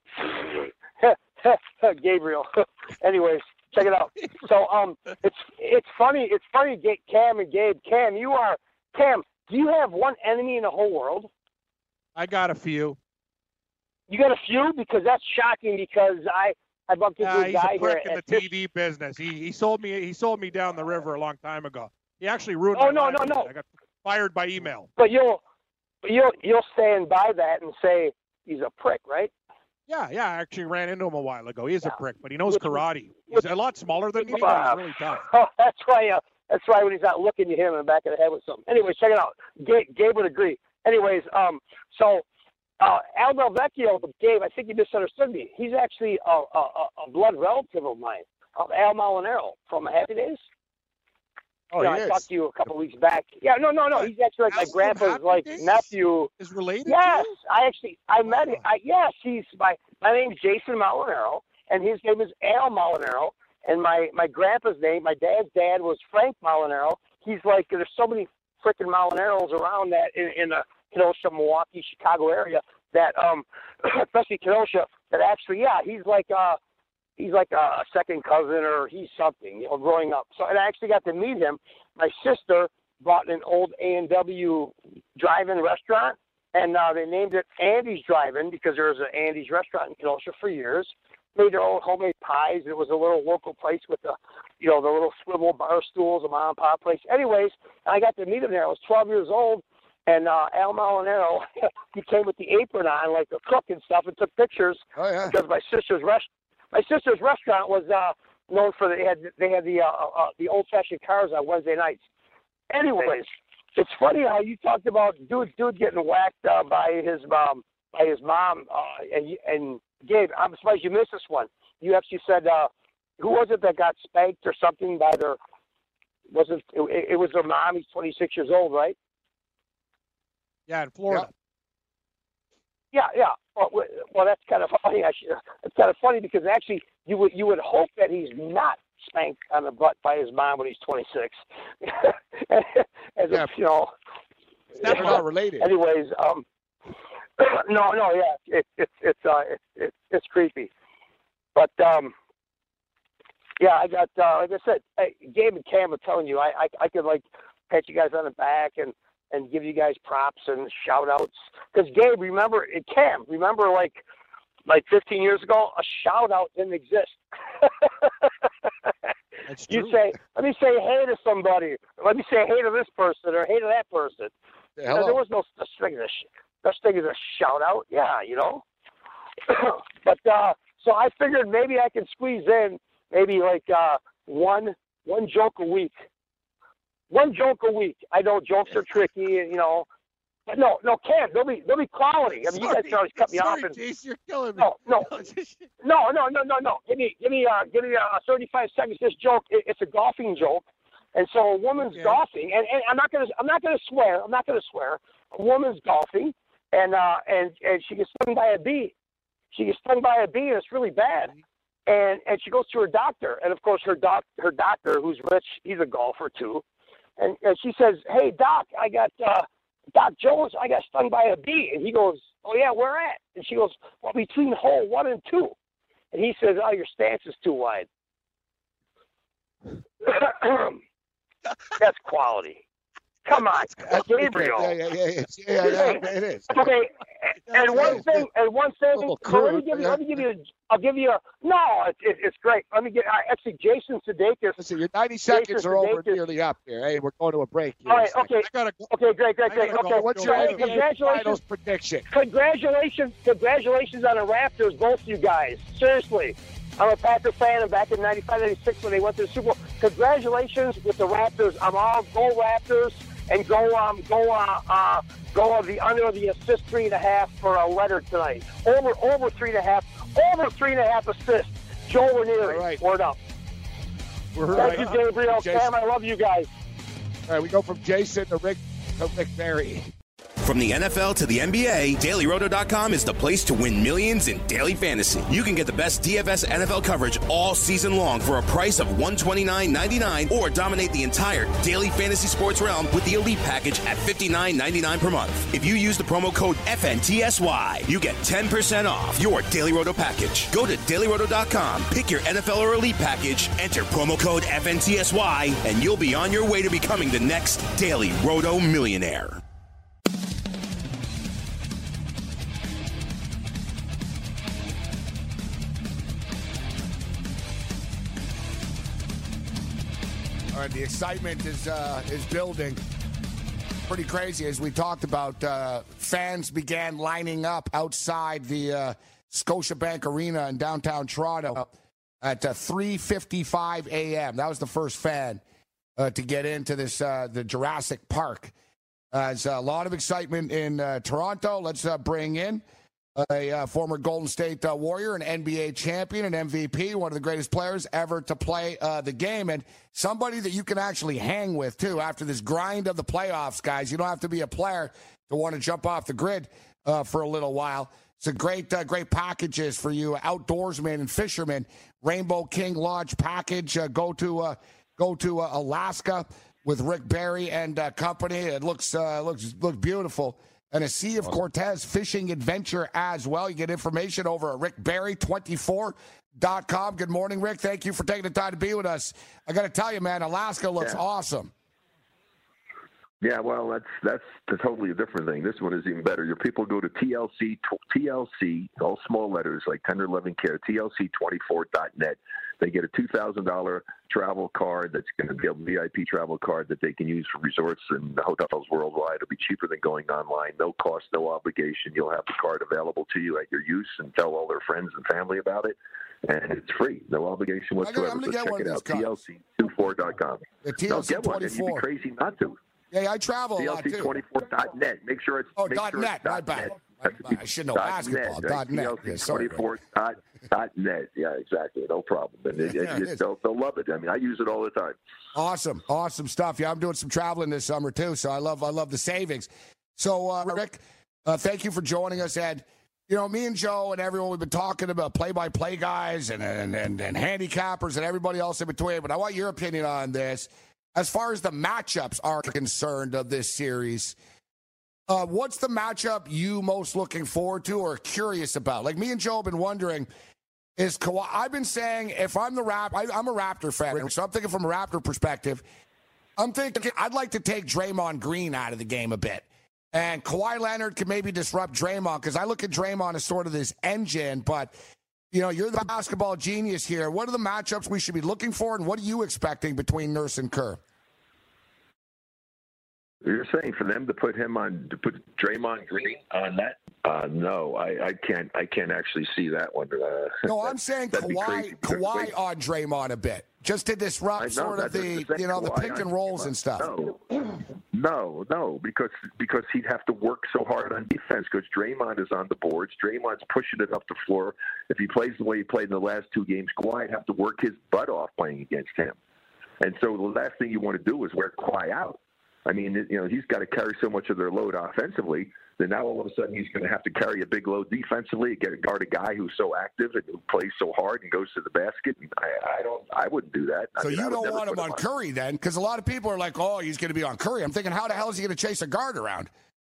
Speaker 10: Gabriel. Anyways, check it out. So um, it's it's funny. It's funny to get Cam and Gabe. Cam, you are Cam. Do you have one enemy in the whole world?
Speaker 3: I got a few.
Speaker 10: You got a few because that's shocking. Because I I bumped into
Speaker 3: Uh,
Speaker 10: a
Speaker 3: he's
Speaker 10: guy
Speaker 3: a prick
Speaker 10: here
Speaker 3: in
Speaker 10: at
Speaker 3: the T V business. He he sold me he sold me down the river a long time ago. He actually ruined
Speaker 10: Oh,
Speaker 3: my
Speaker 10: no, no,
Speaker 3: livelihood.
Speaker 10: no.
Speaker 3: I got fired by email.
Speaker 10: But you'll, but you'll, you'll stand by that and say he's a prick, right?
Speaker 3: Yeah, yeah. I actually ran into him a while ago. He is
Speaker 10: Yeah.
Speaker 3: a prick, but he knows
Speaker 10: Which-
Speaker 3: karate. He's a lot smaller than me, but
Speaker 10: Uh,
Speaker 3: he's really tough.
Speaker 10: Oh, that's why. Uh, that's why when he's not looking, you hit him in the back of the head with something. Anyways, check it out. Gabe, Gabe would agree. Anyways, um, so uh, Al Malvecchio, Gabe, I think you misunderstood me. He's actually a, a, a blood relative of mine, of Al Molinaro from Happy Days.
Speaker 3: Oh,
Speaker 10: you know,
Speaker 3: he
Speaker 10: I
Speaker 3: is.
Speaker 10: talked to you a couple weeks back. Yeah, no, no, no. He's actually like my
Speaker 3: Al's from
Speaker 10: grandpa's
Speaker 3: Happy
Speaker 10: like
Speaker 3: Days?
Speaker 10: nephew.
Speaker 3: Is related
Speaker 10: Yes,
Speaker 3: to you?
Speaker 10: I actually I met him. I, yes, he's my my name's Jason Molinaro, and his name is Al Molinaro. And my my grandpa's name, my dad's dad was Frank Molinaro. He's like there's so many freaking Molinaros around that in, in the Kenosha, Milwaukee, Chicago area that um especially Kenosha that actually yeah he's like uh he's like a second cousin or he's something, you know, growing up. So and I actually got to meet him. My sister bought an old A and W drive-in restaurant, and uh, they named it Andy's Drive-In because there was an Andy's restaurant in Kenosha for years. Made their own homemade pies. It was a little local place with the, you know, the little swivel bar stools, a mom and pop place. Anyways, I got to meet him there. I was twelve years old, and uh, Al Molinaro, he came with the apron on like a cook and stuff and took pictures.
Speaker 6: Oh, yeah.
Speaker 10: Because my sister's rest, my sister's restaurant was uh, known for they had they had the uh, uh, the old-fashioned cars on Wednesday nights. Anyways, it's funny how you talked about dude dude getting whacked uh, by his mom by his mom uh, and and Gabe. I'm surprised you missed this one. You actually said uh, who was it that got spanked or something by their was it it, it was their mom? He's twenty-six years old, right?
Speaker 3: Yeah, in Florida.
Speaker 10: Yeah, yeah. Well, well, that's kind of funny. Actually, it's kind of funny because actually, you would you would hope that he's not spanked on the butt by his mom when he's twenty-six. As
Speaker 6: Yeah.
Speaker 10: if, you know,
Speaker 6: They're not related.
Speaker 10: Anyways, um, no, no, yeah, it, it, it's uh, it, it, it's creepy, but um, yeah, I got uh, like I said, hey, Gabe and Cam are telling you, I, I, I could like pat you guys on the back and. and give you guys props and shout outs. Because Gabe, remember, it Cam, remember like like fifteen years ago, a shout out didn't exist.
Speaker 3: That's true.
Speaker 10: You say, let me say hey to somebody. Let me say hey to this person or hey to that person.
Speaker 6: Yeah,
Speaker 10: You know,
Speaker 6: hello.
Speaker 10: there was no such thing as a, sh- such thing as a shout out. Yeah, you know. But uh, so I figured maybe I can squeeze in maybe like uh, one one joke a week. One joke a week. I know jokes are tricky, you know, but no, no, Cam, they'll be they'll be quality. I mean, you guys can always cut me
Speaker 6: Sorry,
Speaker 10: off. And,
Speaker 6: Jace, you're killing me.
Speaker 10: no, no, no, no, no, no, no. Give me, give me, uh, give me uh, thirty-five seconds. This joke, it, it's a golfing joke, and so a woman's
Speaker 3: Okay.
Speaker 10: golfing, and, and I'm not gonna, I'm not gonna swear. I'm not gonna swear. A woman's golfing, and uh, and and she gets stung by a bee. She gets stung by a bee, and it's really bad. And and she goes to her doctor, and of course her doc, her doctor, who's rich, he's a golfer too. And, and she says, hey, Doc, I got, uh, Doc Jones, I got stung by a bee. And he goes, oh, yeah, where at? And she goes, well, between hole one and two. And he says, oh, your stance is too wide. That's quality. Come on,
Speaker 6: That's pretty good.
Speaker 10: Gabriel.
Speaker 6: Yeah, yeah, yeah, yeah, yeah, yeah, yeah, it is.
Speaker 10: Okay, and one
Speaker 6: That's
Speaker 10: thing, and one thing.
Speaker 6: little
Speaker 10: So let me
Speaker 6: crude,
Speaker 10: give you.
Speaker 6: yeah.
Speaker 10: Let me give you. I'll give you a. No, it, it, it's great. Let me get. Uh, actually, Jason Sudeikis.
Speaker 6: Listen, your ninety seconds
Speaker 10: Jason
Speaker 6: are over
Speaker 10: Sudeikis.
Speaker 6: nearly up here. Hey, we're going to a break here.
Speaker 10: All
Speaker 6: in a
Speaker 10: right.
Speaker 6: second.
Speaker 10: Okay.
Speaker 3: I gotta go.
Speaker 10: Okay. Great. Great.
Speaker 3: I
Speaker 10: Great.
Speaker 3: gotta go.
Speaker 10: Okay.
Speaker 6: What's
Speaker 10: So,
Speaker 6: your
Speaker 10: hey,
Speaker 6: N B A
Speaker 10: congratulations.
Speaker 6: Finals prediction?
Speaker 10: Congratulations, congratulations on the Raptors, both you guys. Seriously. I'm a Packer fan, and back in ninety-five, ninety-six when they went to the Super Bowl. Congratulations with the Raptors. I'm all go Raptors, and go um go uh, uh go on the under the assist three and a half for a letter tonight. Over over three and a half, over three and a half assists. Joe Ranieri,
Speaker 6: All right.
Speaker 10: word up.
Speaker 6: We're
Speaker 10: Thank
Speaker 6: right.
Speaker 10: you, Gabriel.
Speaker 6: Jason.
Speaker 10: Cam, I love you guys.
Speaker 6: All right, we go from Jason to Rick to Rick Barry.
Speaker 5: From the N F L to the N B A, Daily Roto dot com is the place to win millions in daily fantasy. You can get the best D F S N F L coverage all season long for a price of one hundred twenty-nine ninety-nine, or dominate the entire daily fantasy sports realm with the Elite package at fifty-nine ninety-nine per month. If you use the promo code F N T S Y, you get ten percent off your Daily Roto package. Go to Daily Roto dot com, pick your N F L or Elite package, enter promo code F N T S Y, and you'll be on your way to becoming the next Daily Roto millionaire.
Speaker 6: All right, the excitement is uh, is building. Pretty crazy, as we talked about. Uh, fans began lining up outside the uh,
Speaker 11: Scotiabank Arena in downtown Toronto at uh, three fifty-five a.m. That was the first fan uh, to get into this uh, the Jurassic Park. Uh, there's a lot of excitement in uh, Toronto. Let's uh, bring in a uh, former Golden State uh, Warrior, an N B A champion, an M V P, one of the greatest players ever to play uh, the game, and somebody that you can actually hang with, too, after this grind of the playoffs, guys. You don't have to be a player to want to jump off the grid uh, for a little while. It's a great, uh, great packages for you outdoorsmen and fishermen. Rainbow King Lodge package. Uh, go to uh, go to uh, Alaska with Rick Barry and uh, company. It looks uh, looks looks beautiful. And a Sea of Cortez fishing adventure as well. You get information over at rick barry twenty-four dot com. Good morning, Rick. Thank you for taking the time to be with us. I got to tell you, man, Alaska looks
Speaker 12: yeah.
Speaker 11: awesome.
Speaker 12: Yeah, well, that's that's a totally different thing. This one is even better. Your people go to T L C, T L C, all small letters like ten or eleven care, T L C twenty-four dot net. They get a two thousand dollars travel card that's going to be a V I P travel card that they can use for resorts and hotels worldwide. It'll be cheaper than going online. No cost, no obligation. You'll have the card available to you at your use and tell all their friends and family about it. And it's free. No obligation whatsoever.
Speaker 11: I'm
Speaker 12: so
Speaker 11: get
Speaker 12: check
Speaker 11: one
Speaker 12: it
Speaker 11: of
Speaker 12: out.
Speaker 11: these
Speaker 12: T L C twenty-four dot com.
Speaker 11: The T L C
Speaker 12: no, get one, and you'd be crazy not to.
Speaker 11: Yeah, I travel a lot, too.
Speaker 12: T L C twenty-four dot net. Make sure it's
Speaker 11: Oh,
Speaker 12: make
Speaker 11: dot
Speaker 12: sure
Speaker 11: net.
Speaker 12: it's
Speaker 11: My
Speaker 12: dot
Speaker 11: bad.
Speaker 12: net.
Speaker 11: I should know basketball.
Speaker 12: Net,
Speaker 11: Dot net.
Speaker 12: T L C twenty-four dot net. Yeah, exactly. No problem. And it,
Speaker 11: Yeah,
Speaker 12: it,
Speaker 11: it
Speaker 12: it, they'll, they'll love it. I mean, I use it all the time.
Speaker 11: Awesome, awesome stuff. Yeah, I'm doing some traveling this summer too, so I love I love the savings. So, uh, Rick, uh, thank you for joining us. And you know, me and Joe and everyone, we've been talking about play-by-play guys and and, and and handicappers and everybody else in between. But I want your opinion on this. As far as the matchups are concerned of this series, uh, what's the matchup you most looking forward to or curious about? Like me and Joe have been wondering, is Kawhi, I've been saying if I'm the Rap, I, I'm a Raptor fan, so I'm thinking from a Raptor perspective, I'm thinking I'd like to take Draymond Green out of the game a bit. And Kawhi Leonard can maybe disrupt Draymond because I look at Draymond as sort of this engine, but you know, you're the basketball genius here. What are the matchups we should be looking for, and what are you expecting between Nurse and Kerr?
Speaker 12: You're saying for them to put him on, to put Draymond Green on that? Uh, no, I, I can't. I can't actually see that one. Uh,
Speaker 11: no, I'm saying Kawhi, Kawhi on Draymond a bit, just to disrupt know, sort of the, the you know, Kawhi the pick and rolls and stuff.
Speaker 12: No, no, no, because because he'd have to work so hard on defense. Because Draymond is on the boards. Draymond's pushing it up the floor. If he plays the way he played in the last two games, Kawhi'd have to work his butt off playing against him. And so the last thing you want to do is wear Kawhi out. I mean, you know, he's got to carry so much of their load offensively that now all of a sudden he's going to have to carry a big load defensively, get a guard a guy who's so active and who plays so hard and goes to the basket. I, I don't, I wouldn't do that.
Speaker 11: So
Speaker 12: I mean,
Speaker 11: you don't want him on Curry then, because a lot of people are like, oh, he's going to be on Curry. I'm thinking, how the hell is he going to chase a guard around?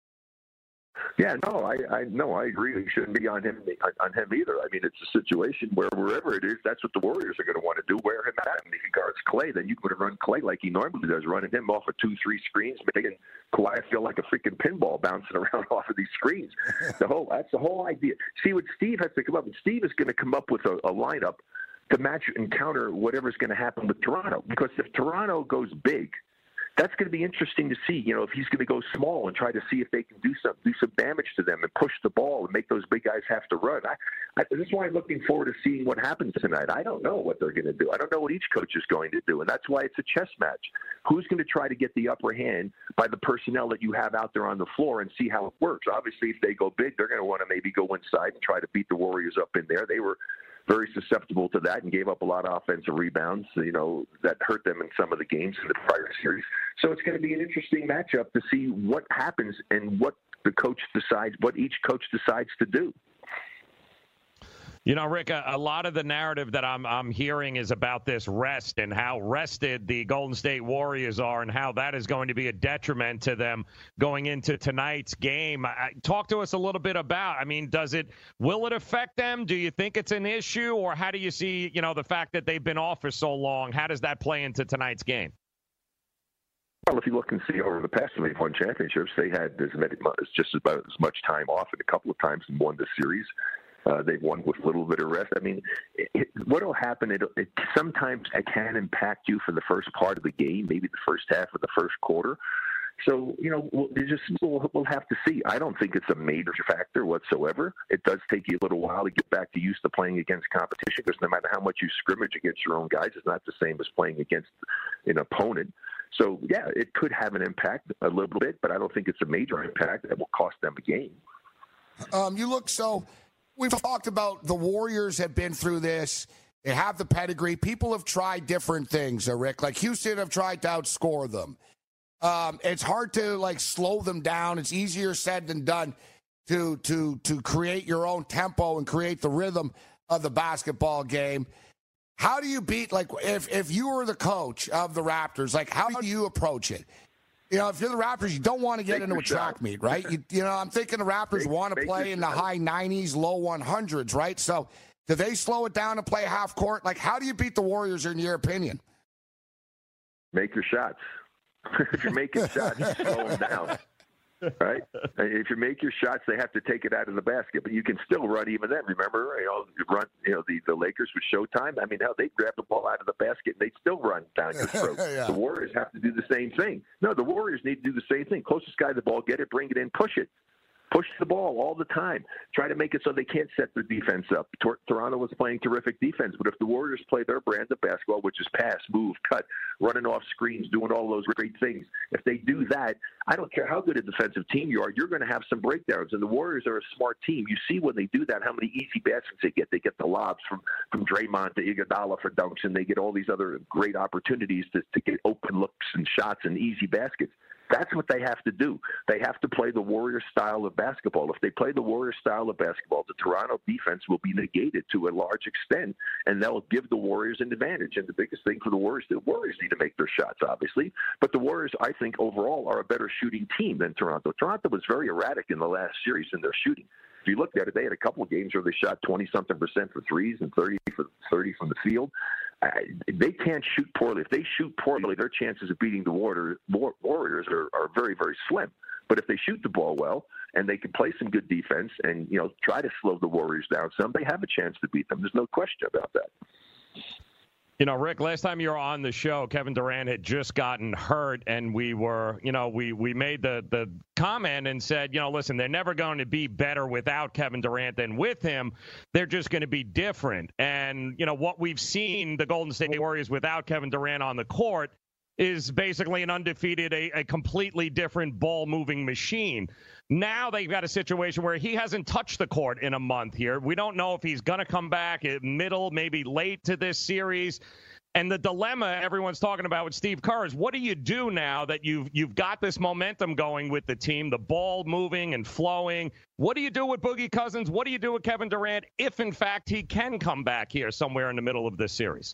Speaker 12: Yeah, no, I, I no, I agree. He shouldn't be on him on him either. I mean, it's a situation where wherever it is, that's what the Warriors are going to want to do. Wear him out. And if he guards Clay, then you could run Clay like he normally does, running him off of two, three screens, making Kawhi feel like a freaking pinball bouncing around off of these screens. The whole that's the whole idea. See what Steve has to come up with. Steve is going to come up with a, a lineup to match and counter whatever's going to happen with Toronto. Because if Toronto goes big, that's going to be interesting to see, you know, if he's going to go small and try to see if they can do some do some damage to them and push the ball and make those big guys have to run. I, I, this is why I'm looking forward to seeing what happens tonight. I don't know what they're going to do. I don't know what each coach is going to do, and that's why it's a chess match. Who's going to try to get the upper hand by the personnel that you have out there on the floor and see how it works? Obviously, if they go big, they're going to want to maybe go inside and try to beat the Warriors up in there. They were very susceptible to that and gave up a lot of offensive rebounds, you know, that hurt them in some of the games in the prior series. So it's going to be an interesting matchup to see what happens and what the coach decides, what each coach decides to do.
Speaker 13: You know, Rick, a, a lot of the narrative that I'm I'm hearing is about this rest and how rested the Golden State Warriors are and how that is going to be a detriment to them going into tonight's game. I, talk to us a little bit about, I mean, does it, will it affect them? Do you think it's an issue, or how do you see, you know, the fact that they've been off for so long? How does that play into tonight's game?
Speaker 12: Well, if you look and see over the past when they've won championships, they had as many, just about as much time off and a couple of times and won the series. Uh, they've won with a little bit of rest. I mean, what will happen, it, it sometimes it can impact you for the first part of the game, maybe the first half of the first quarter. So, you know, we'll, you just we'll, we'll have to see. I don't think it's a major factor whatsoever. It does take you a little while to get back to used to playing against competition because no matter how much you scrimmage against your own guys, it's not the same as playing against an opponent. So, yeah, it could have an impact a little bit, but I don't think it's a major impact that will cost them a game.
Speaker 11: Um, you look so – we've talked about the Warriors have been through this. They have the pedigree. People have tried different things, uh, Rick. Like Houston have tried to outscore them. Um, it's hard to, like, slow them down. It's easier said than done to to to create your own tempo and create the rhythm of the basketball game. How do you beat, like, if, if you were the coach of the Raptors, like, how do you approach it? You know, if you're the Raptors, you don't want to get
Speaker 12: Make
Speaker 11: into a track
Speaker 12: shot.
Speaker 11: meet, right? You, you know, I'm thinking the Raptors
Speaker 12: Make-
Speaker 11: want to
Speaker 12: make
Speaker 11: play
Speaker 12: your
Speaker 11: in the
Speaker 12: shot.
Speaker 11: high nineties, low hundreds, right? So do they slow it down and play half court? Like, how do you beat the Warriors, in your opinion?
Speaker 12: Make your shots. If you're making shots, slow them down. Right? And if you make your shots, they have to take it out of the basket, but you can still run even then. Remember, you know, you run, you know, the, the Lakers with Showtime. I mean, how they grab the ball out of the basket and they still run down your throat.
Speaker 11: Yeah.
Speaker 12: The Warriors have to do the same thing. No, the Warriors need to do the same thing. Closest guy to the ball, get it, bring it in, push it. Push the ball all the time. Try to make it so they can't set their defense up. Tor- Toronto was playing terrific defense, but if the Warriors play their brand of basketball, which is pass, move, cut, running off screens, doing all those great things, if they do that, I don't care how good a defensive team you are, you're going to have some breakdowns. And the Warriors are a smart team. You see when they do that, how many easy baskets they get. They get the lobs from, from Draymond to Iguodala for dunks, and they get all these other great opportunities to, to get open looks and shots and easy baskets. That's what they have to do. They have to play the Warriors style of basketball. If they play the Warriors style of basketball, the Toronto defense will be negated to a large extent, and they'll give the Warriors an advantage. And the biggest thing for the Warriors, the Warriors need to make their shots, obviously. But the Warriors, I think, overall are a better shooting team than Toronto. Toronto was very erratic in the last series in their shooting. If you looked at it, they had a couple of games where they shot twenty-something percent for threes and thirty for thirty from the field. Uh, they can't shoot poorly. If they shoot poorly, their chances of beating the Warriors, Warriors are, are very, very slim. But if they shoot the ball well and they can play some good defense and, you know, try to slow the Warriors down some, they have a chance to beat them. There's no question about that.
Speaker 13: You know, Rick, last time you were on the show, Kevin Durant had just gotten hurt, and we were, you know, we, we made the, the comment and said, you know, listen, they're never going to be better without Kevin Durant than with him. They're just going to be different. And, you know, what we've seen the Golden State Warriors without Kevin Durant on the court is basically an undefeated, a, a completely different ball-moving machine. Now they've got a situation where he hasn't touched the court in a month here. We don't know if he's going to come back at middle, maybe late to this series. And the dilemma everyone's talking about with Steve Kerr is, what do you do now that you've you've got this momentum going with the team, the ball moving and flowing? What do you do with Boogie Cousins? What do you do with Kevin Durant if, in fact, he can come back here somewhere in the middle of this series?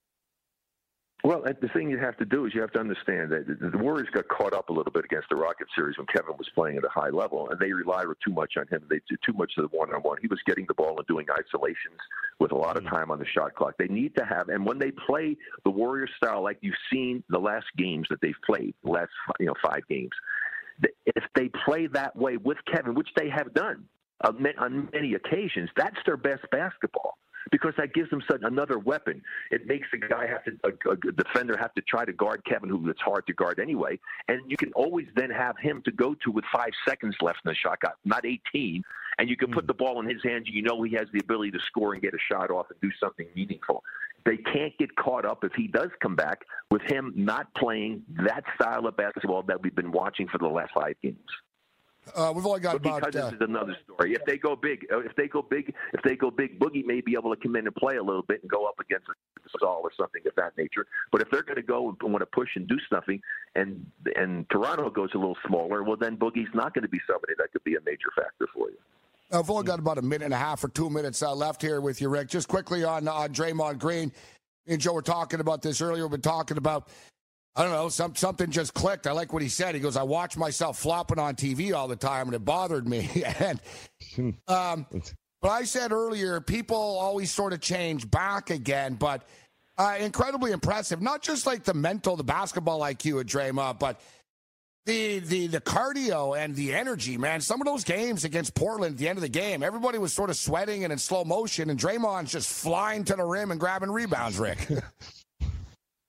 Speaker 12: Well, the thing you have to do is you have to understand that the Warriors got caught up a little bit against the Rockets series when Kevin was playing at a high level, and they relied too much on him. They did too much of the one-on-one. He was getting the ball and doing isolations with a lot of time on the shot clock. They need to have, and when they play the Warriors style like you've seen the last games that they've played, the last you know five games, if they play that way with Kevin, which they have done on many occasions, that's their best basketball. Because that gives them such another weapon. It makes the guy have to, a, a defender have to try to guard Kevin, who it's hard to guard anyway. And you can always then have him to go to with five seconds left in the shot clock, not eighteen. And you can put the ball in his hands. You know he has the ability to score and get a shot off and do something meaningful. They can't get caught up if he does come back with him not playing that style of basketball that we've been watching for the last five games.
Speaker 11: Uh, we've only got
Speaker 12: Boogie
Speaker 11: about.
Speaker 12: Cousins
Speaker 11: Uh,
Speaker 12: is another story. If they go big, if they go big, if they go big, Boogie may be able to come in and play a little bit and go up against a Saul or something of that nature. But if they're going to go and want to push and do something, and and Toronto goes a little smaller, well, then Boogie's not going to be somebody that could be a major factor for you.
Speaker 11: Uh, we've only got about a minute and a half or two minutes uh, left here with you, Rick. Just quickly on on Draymond Green. Me and Joe were talking about this earlier. We've been talking about. I don't know, some, something just clicked. I like what he said. He goes, I watch myself flopping on T V all the time, and it bothered me. and um, But I said earlier, people always sort of change back again, but uh, incredibly impressive. Not just like the mental, the basketball I Q at Draymond, but the, the, the cardio and the energy, man. Some of those games against Portland at the end of the game, everybody was sort of sweating and in slow motion, and Draymond's just flying to the rim and grabbing rebounds, Rick.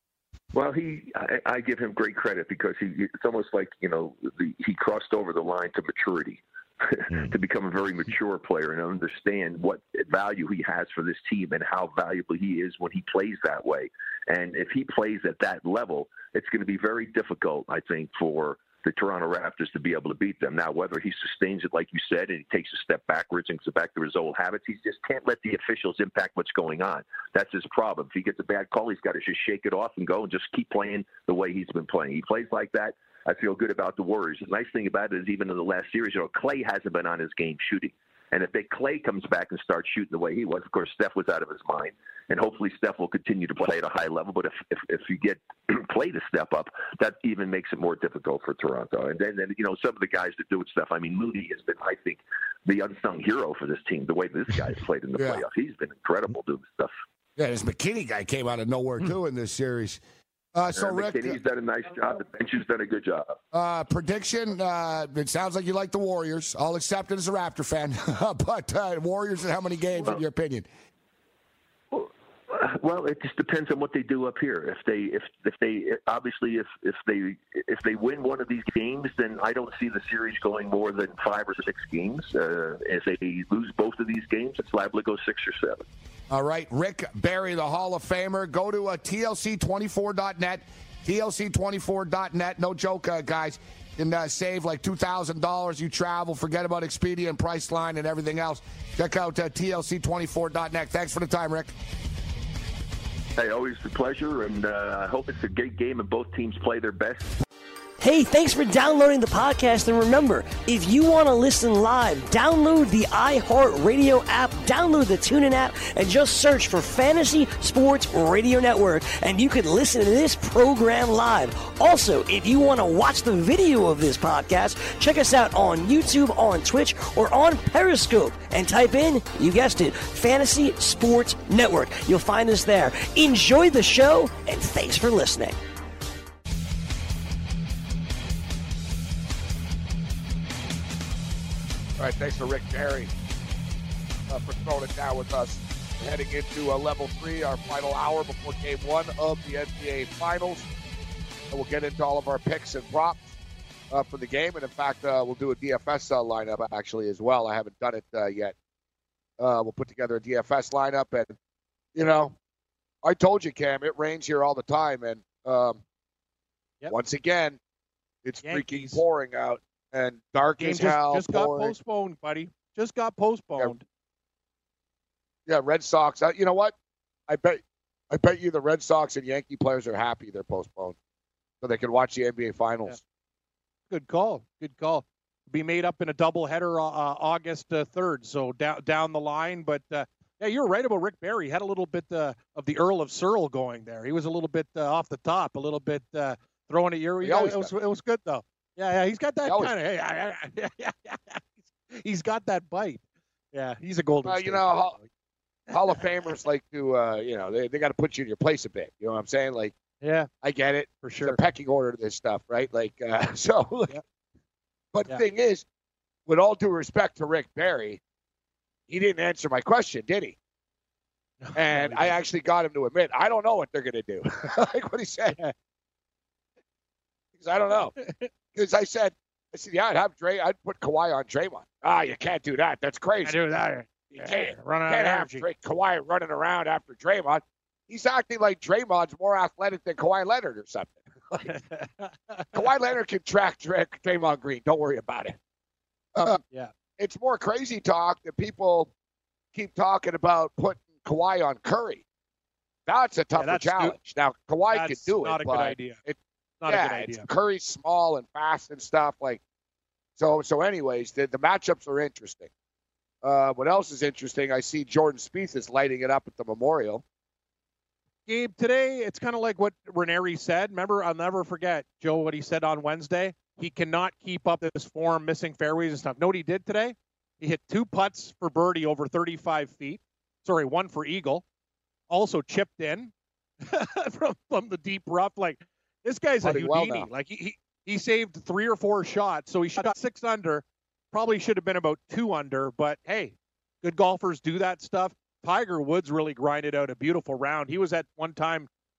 Speaker 12: Well, he, I, I give him great credit because he, it's almost like, you know, the, he crossed over the line to maturity, to become a very mature player and understand what value he has for this team and how valuable he is when he plays that way. And if he plays at that level, it's going to be very difficult, I think, for the Toronto Raptors to be able to beat them. Now, whether he sustains it, like you said, and he takes a step backwards and goes back to his old habits, he just can't let the officials impact what's going on. That's his problem. If he gets a bad call, he's got to just shake it off and go and just keep playing the way he's been playing. He plays like that. I feel good about the Warriors. The nice thing about it is even in the last series, you know, Clay hasn't been on his game shooting. And if Big Clay comes back and starts shooting the way he was, of course, Steph was out of his mind. And hopefully Steph will continue to play at a high level. But if if, if you get Clay to step up, that even makes it more difficult for Toronto. And then, then, you know, some of the guys that do it stuff, I mean, Moody has been, I think, the unsung hero for this team, the way this guy's played in the
Speaker 11: Yeah.
Speaker 12: playoffs. He's been incredible doing stuff.
Speaker 11: Yeah, this McKinney guy came out of nowhere, too, in this series. Uh, so,
Speaker 12: Aaron
Speaker 11: Rick,
Speaker 12: McKinney's done a nice job. The bench has done a good job.
Speaker 11: uh, prediction, uh, it sounds like you like the Warriors. I'll accept it as a Raptor fan. but uh, Warriors in how many games, in your opinion?
Speaker 12: Well, it just depends on what they do up here. If they, if if they, obviously, if if they if they win one of these games, then I don't see the series going more than five or six games. Uh, if they lose both of these games, it's liable to go six or seven.
Speaker 11: All right, Rick Barry, the Hall of Famer. Go to uh, T L C twenty-four dot net, T L C twenty-four dot net. No joke, uh, guys. You can uh, save like two thousand dollars. You travel. Forget about Expedia and Priceline and everything else. Check out uh, T L C twenty-four dot net. Thanks for the time, Rick.
Speaker 12: Hey, always a pleasure, and uh, I hope it's a great game and both teams play their best.
Speaker 7: Hey, thanks for downloading the podcast. And remember, if you want to listen live, download the iHeartRadio app, download the TuneIn app, and just search for Fantasy Sports Radio Network, and you can listen to this program live. Also, if you want to watch the video of this podcast, check us out on YouTube, on Twitch, or on Periscope, and type in, you guessed it, Fantasy Sports Network. You'll find us there. Enjoy the show, and thanks for listening.
Speaker 6: All right, thanks for Rick Barry uh, for throwing it down with us. Heading into uh, level three, our final hour before game one of the N B A Finals. And we'll get into all of our picks and props uh, for the game. And, in fact, uh, we'll do a D F S uh, lineup, actually, as well. I haven't done it uh, yet. Uh, we'll put together a D F S lineup. And, you know, I told you, Cam, it rains here all the time. And um,
Speaker 3: Yep.
Speaker 6: once again, it's
Speaker 3: Yankees.
Speaker 6: freaking pouring out. And dark
Speaker 3: Game
Speaker 6: as
Speaker 3: just,
Speaker 6: hell.
Speaker 3: just got
Speaker 6: pouring.
Speaker 3: postponed, buddy. Just got postponed.
Speaker 6: Yeah, Red Sox. Uh, you know what? I bet I bet you the Red Sox and Yankee players are happy they're postponed so they can watch the N B A Finals.
Speaker 3: Yeah. Good call. Good call. Be made up in a doubleheader uh, August uh, third, so down down the line. But, uh, yeah, you're right about Rick Barry. He had a little bit uh, of the Earl of Searle going there. He was a little bit uh, off the top, a little bit uh, throwing at your.
Speaker 6: He
Speaker 3: Yeah,
Speaker 6: always
Speaker 3: it was
Speaker 6: does.
Speaker 3: it was good though. Yeah, yeah, he's got that
Speaker 6: always-
Speaker 3: kind of. Hey, I- I- I- he's got that bite. Yeah, he's a golden.
Speaker 6: Uh,
Speaker 3: State
Speaker 6: you know, Hall, Hall of Famers like to, uh, you know, they, they got to put you in your place a bit. You know what I'm saying? Like,
Speaker 3: yeah,
Speaker 6: I get it.
Speaker 3: for
Speaker 6: There's
Speaker 3: sure.
Speaker 6: a pecking order to this stuff, right? Like, uh, so. Like,
Speaker 3: Yeah.
Speaker 6: But
Speaker 3: Yeah.
Speaker 6: the thing is, with all due respect to Rick Barry, he didn't answer my question, did he? And I actually got him to admit, I don't know what they're going to do. Like what he said. Because I don't know. Because I said, I said, yeah, I'd have Dray, I'd put Kawhi on Draymond. Ah, you can't do that. That's crazy.
Speaker 3: do that.
Speaker 6: You can't,
Speaker 3: Run out
Speaker 6: can't
Speaker 3: of
Speaker 6: have
Speaker 3: energy.
Speaker 6: Dray, Kawhi running around after Draymond. He's acting like Draymond's more athletic than Kawhi Leonard or something. Like, Kawhi Leonard can track Dray, Draymond Green. Don't worry about it. Uh,
Speaker 3: Yeah.
Speaker 6: It's more crazy talk that people keep talking about putting Kawhi on Curry. That's a tougher
Speaker 3: that's
Speaker 6: challenge.
Speaker 3: stu-
Speaker 6: Now, Kawhi
Speaker 3: That's
Speaker 6: can do
Speaker 3: not
Speaker 6: it,
Speaker 3: a
Speaker 6: but
Speaker 3: good idea.
Speaker 6: it,
Speaker 3: Not
Speaker 6: yeah,
Speaker 3: a good
Speaker 6: it's
Speaker 3: idea.
Speaker 6: Curry's small and fast and stuff. Like, so, so anyways, the, the matchups are interesting. Uh, what else is interesting? I see Jordan Spieth is lighting it up at the Memorial.
Speaker 3: Gabe, today it's kind of like what Ranieri said. Remember, I'll never forget, Joe, what he said on Wednesday. He cannot keep up this form, missing fairways and stuff. Know what he did today? He hit two putts for birdie over thirty-five feet. Sorry, one for eagle. Also chipped in from, from the deep rough. Like, this guy's a
Speaker 6: Putting well
Speaker 3: Houdini.
Speaker 6: now.
Speaker 3: like, he, he he saved three or four shots, so he shot six under. Probably should have been about two under, but hey, good golfers do that stuff. Tiger Woods really grinded out a beautiful round. He was at one time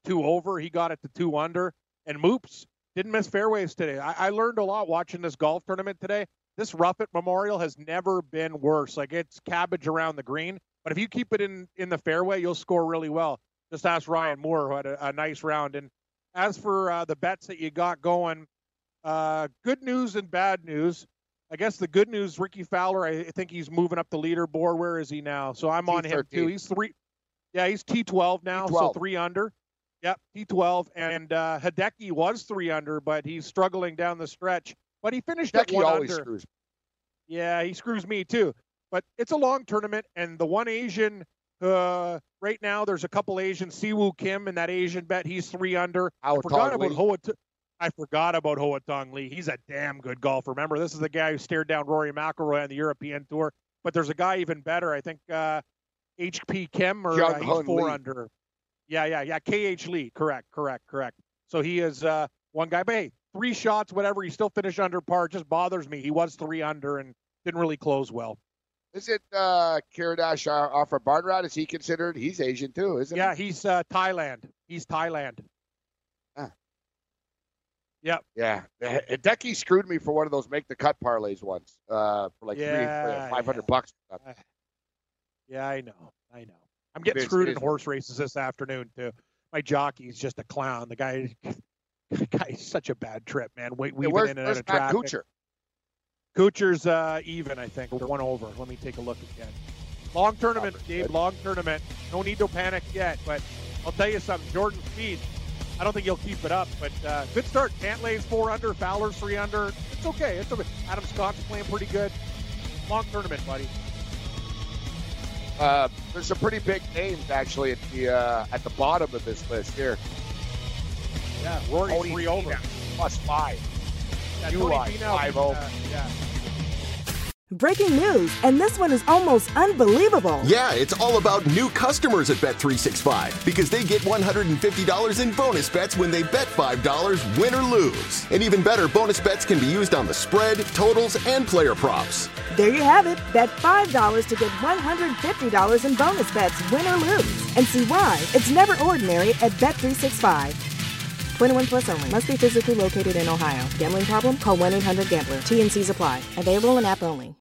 Speaker 3: two over. He got it to two under. And Moops didn't miss fairways today. I, I learned a lot watching this golf tournament today. This Ruffett Memorial has never been worse. Like, it's cabbage around the green. But if you keep it in, in the fairway, you'll score really well. Just ask Ryan Moore, who had a, a nice round. And as for uh, the bets that you got going, uh, good news and bad news. I guess the good news, Ricky Fowler, I think he's moving up the leaderboard. Where is he now? So I'm on him too. He's three. Yeah, he's T twelve now, T twelve. So three under. Yep, T twelve. And uh, Hideki was three under, but he's struggling down the stretch. But he finished
Speaker 6: Hideki
Speaker 3: at one
Speaker 6: always
Speaker 3: under.
Speaker 6: Screws.
Speaker 3: Yeah, he screws me too. But it's a long tournament, and the one Asian uh, right now, there's a couple Asians. Siwoo Kim in that Asian bet, he's three under. I forgot about Hoa. I forgot about Hoa Tong Lee. He's a damn good golfer. Remember, this is the guy who stared down Rory McIlroy on the European Tour. But there's a guy even better. I think uh, H P Kim or uh, he's four Lee. under. Yeah, yeah, yeah. K H Lee. Correct, correct, correct. So he is uh, one guy. But hey, three shots, whatever. He still finished under par. It just bothers me. He was three under and didn't really close well.
Speaker 6: Is it uh, Kiradash off of Barnrat? Is he considered? He's Asian too, isn't
Speaker 3: yeah,
Speaker 6: he?
Speaker 3: Yeah, he's uh, Thailand. He's Thailand.
Speaker 6: Ah.
Speaker 3: Yep.
Speaker 6: Yeah. Hideki screwed me for one of those make the cut parlays once uh, for like
Speaker 3: yeah,
Speaker 6: three, five hundred
Speaker 3: yeah.
Speaker 6: bucks.
Speaker 3: Yeah, I know. I know. I'm getting
Speaker 6: is,
Speaker 3: screwed in
Speaker 6: is.
Speaker 3: horse races this afternoon too. My jockey's just a clown. The guy, the guy's such a bad trip, man. Wait, weaving
Speaker 6: where's,
Speaker 3: in and
Speaker 6: where's
Speaker 3: out of
Speaker 6: Matt
Speaker 3: traffic.
Speaker 6: Kuchar?
Speaker 3: Kuchar's uh, even, I think. Or one over. Let me take a look again. Long tournament,
Speaker 6: Oh,
Speaker 3: Gabe.
Speaker 6: good.
Speaker 3: Long tournament. No need to panic yet. But I'll tell you something. Jordan Spieth, I don't think he'll keep it up. But uh, good start. Cantlay's four under. Fowler's three under. It's okay. It's okay. Adam Scott's playing pretty good. Long tournament, buddy.
Speaker 6: Uh, there's some pretty big names actually at the uh, at the bottom of this list here.
Speaker 3: Yeah, Rory
Speaker 6: Tony
Speaker 3: three over.
Speaker 6: Plus five.
Speaker 3: Yeah,
Speaker 6: You
Speaker 3: Tony
Speaker 6: like
Speaker 3: Finau,
Speaker 6: five oh.
Speaker 3: uh, yeah.
Speaker 1: Breaking news, and this one is almost unbelievable.
Speaker 2: Yeah, it's all about new customers at Bet three sixty-five because they get one hundred fifty dollars in bonus bets when they bet five dollars, win or lose. And even better, bonus bets can be used on the spread, totals, and player props.
Speaker 1: There you have it. Bet five dollars to get one hundred fifty dollars in bonus bets, win or lose. And see why it's never ordinary at Bet three sixty-five. twenty-one plus only. Must be physically located in Ohio. Gambling problem? Call one eight hundred gambler. T N Cs apply. Available in app only.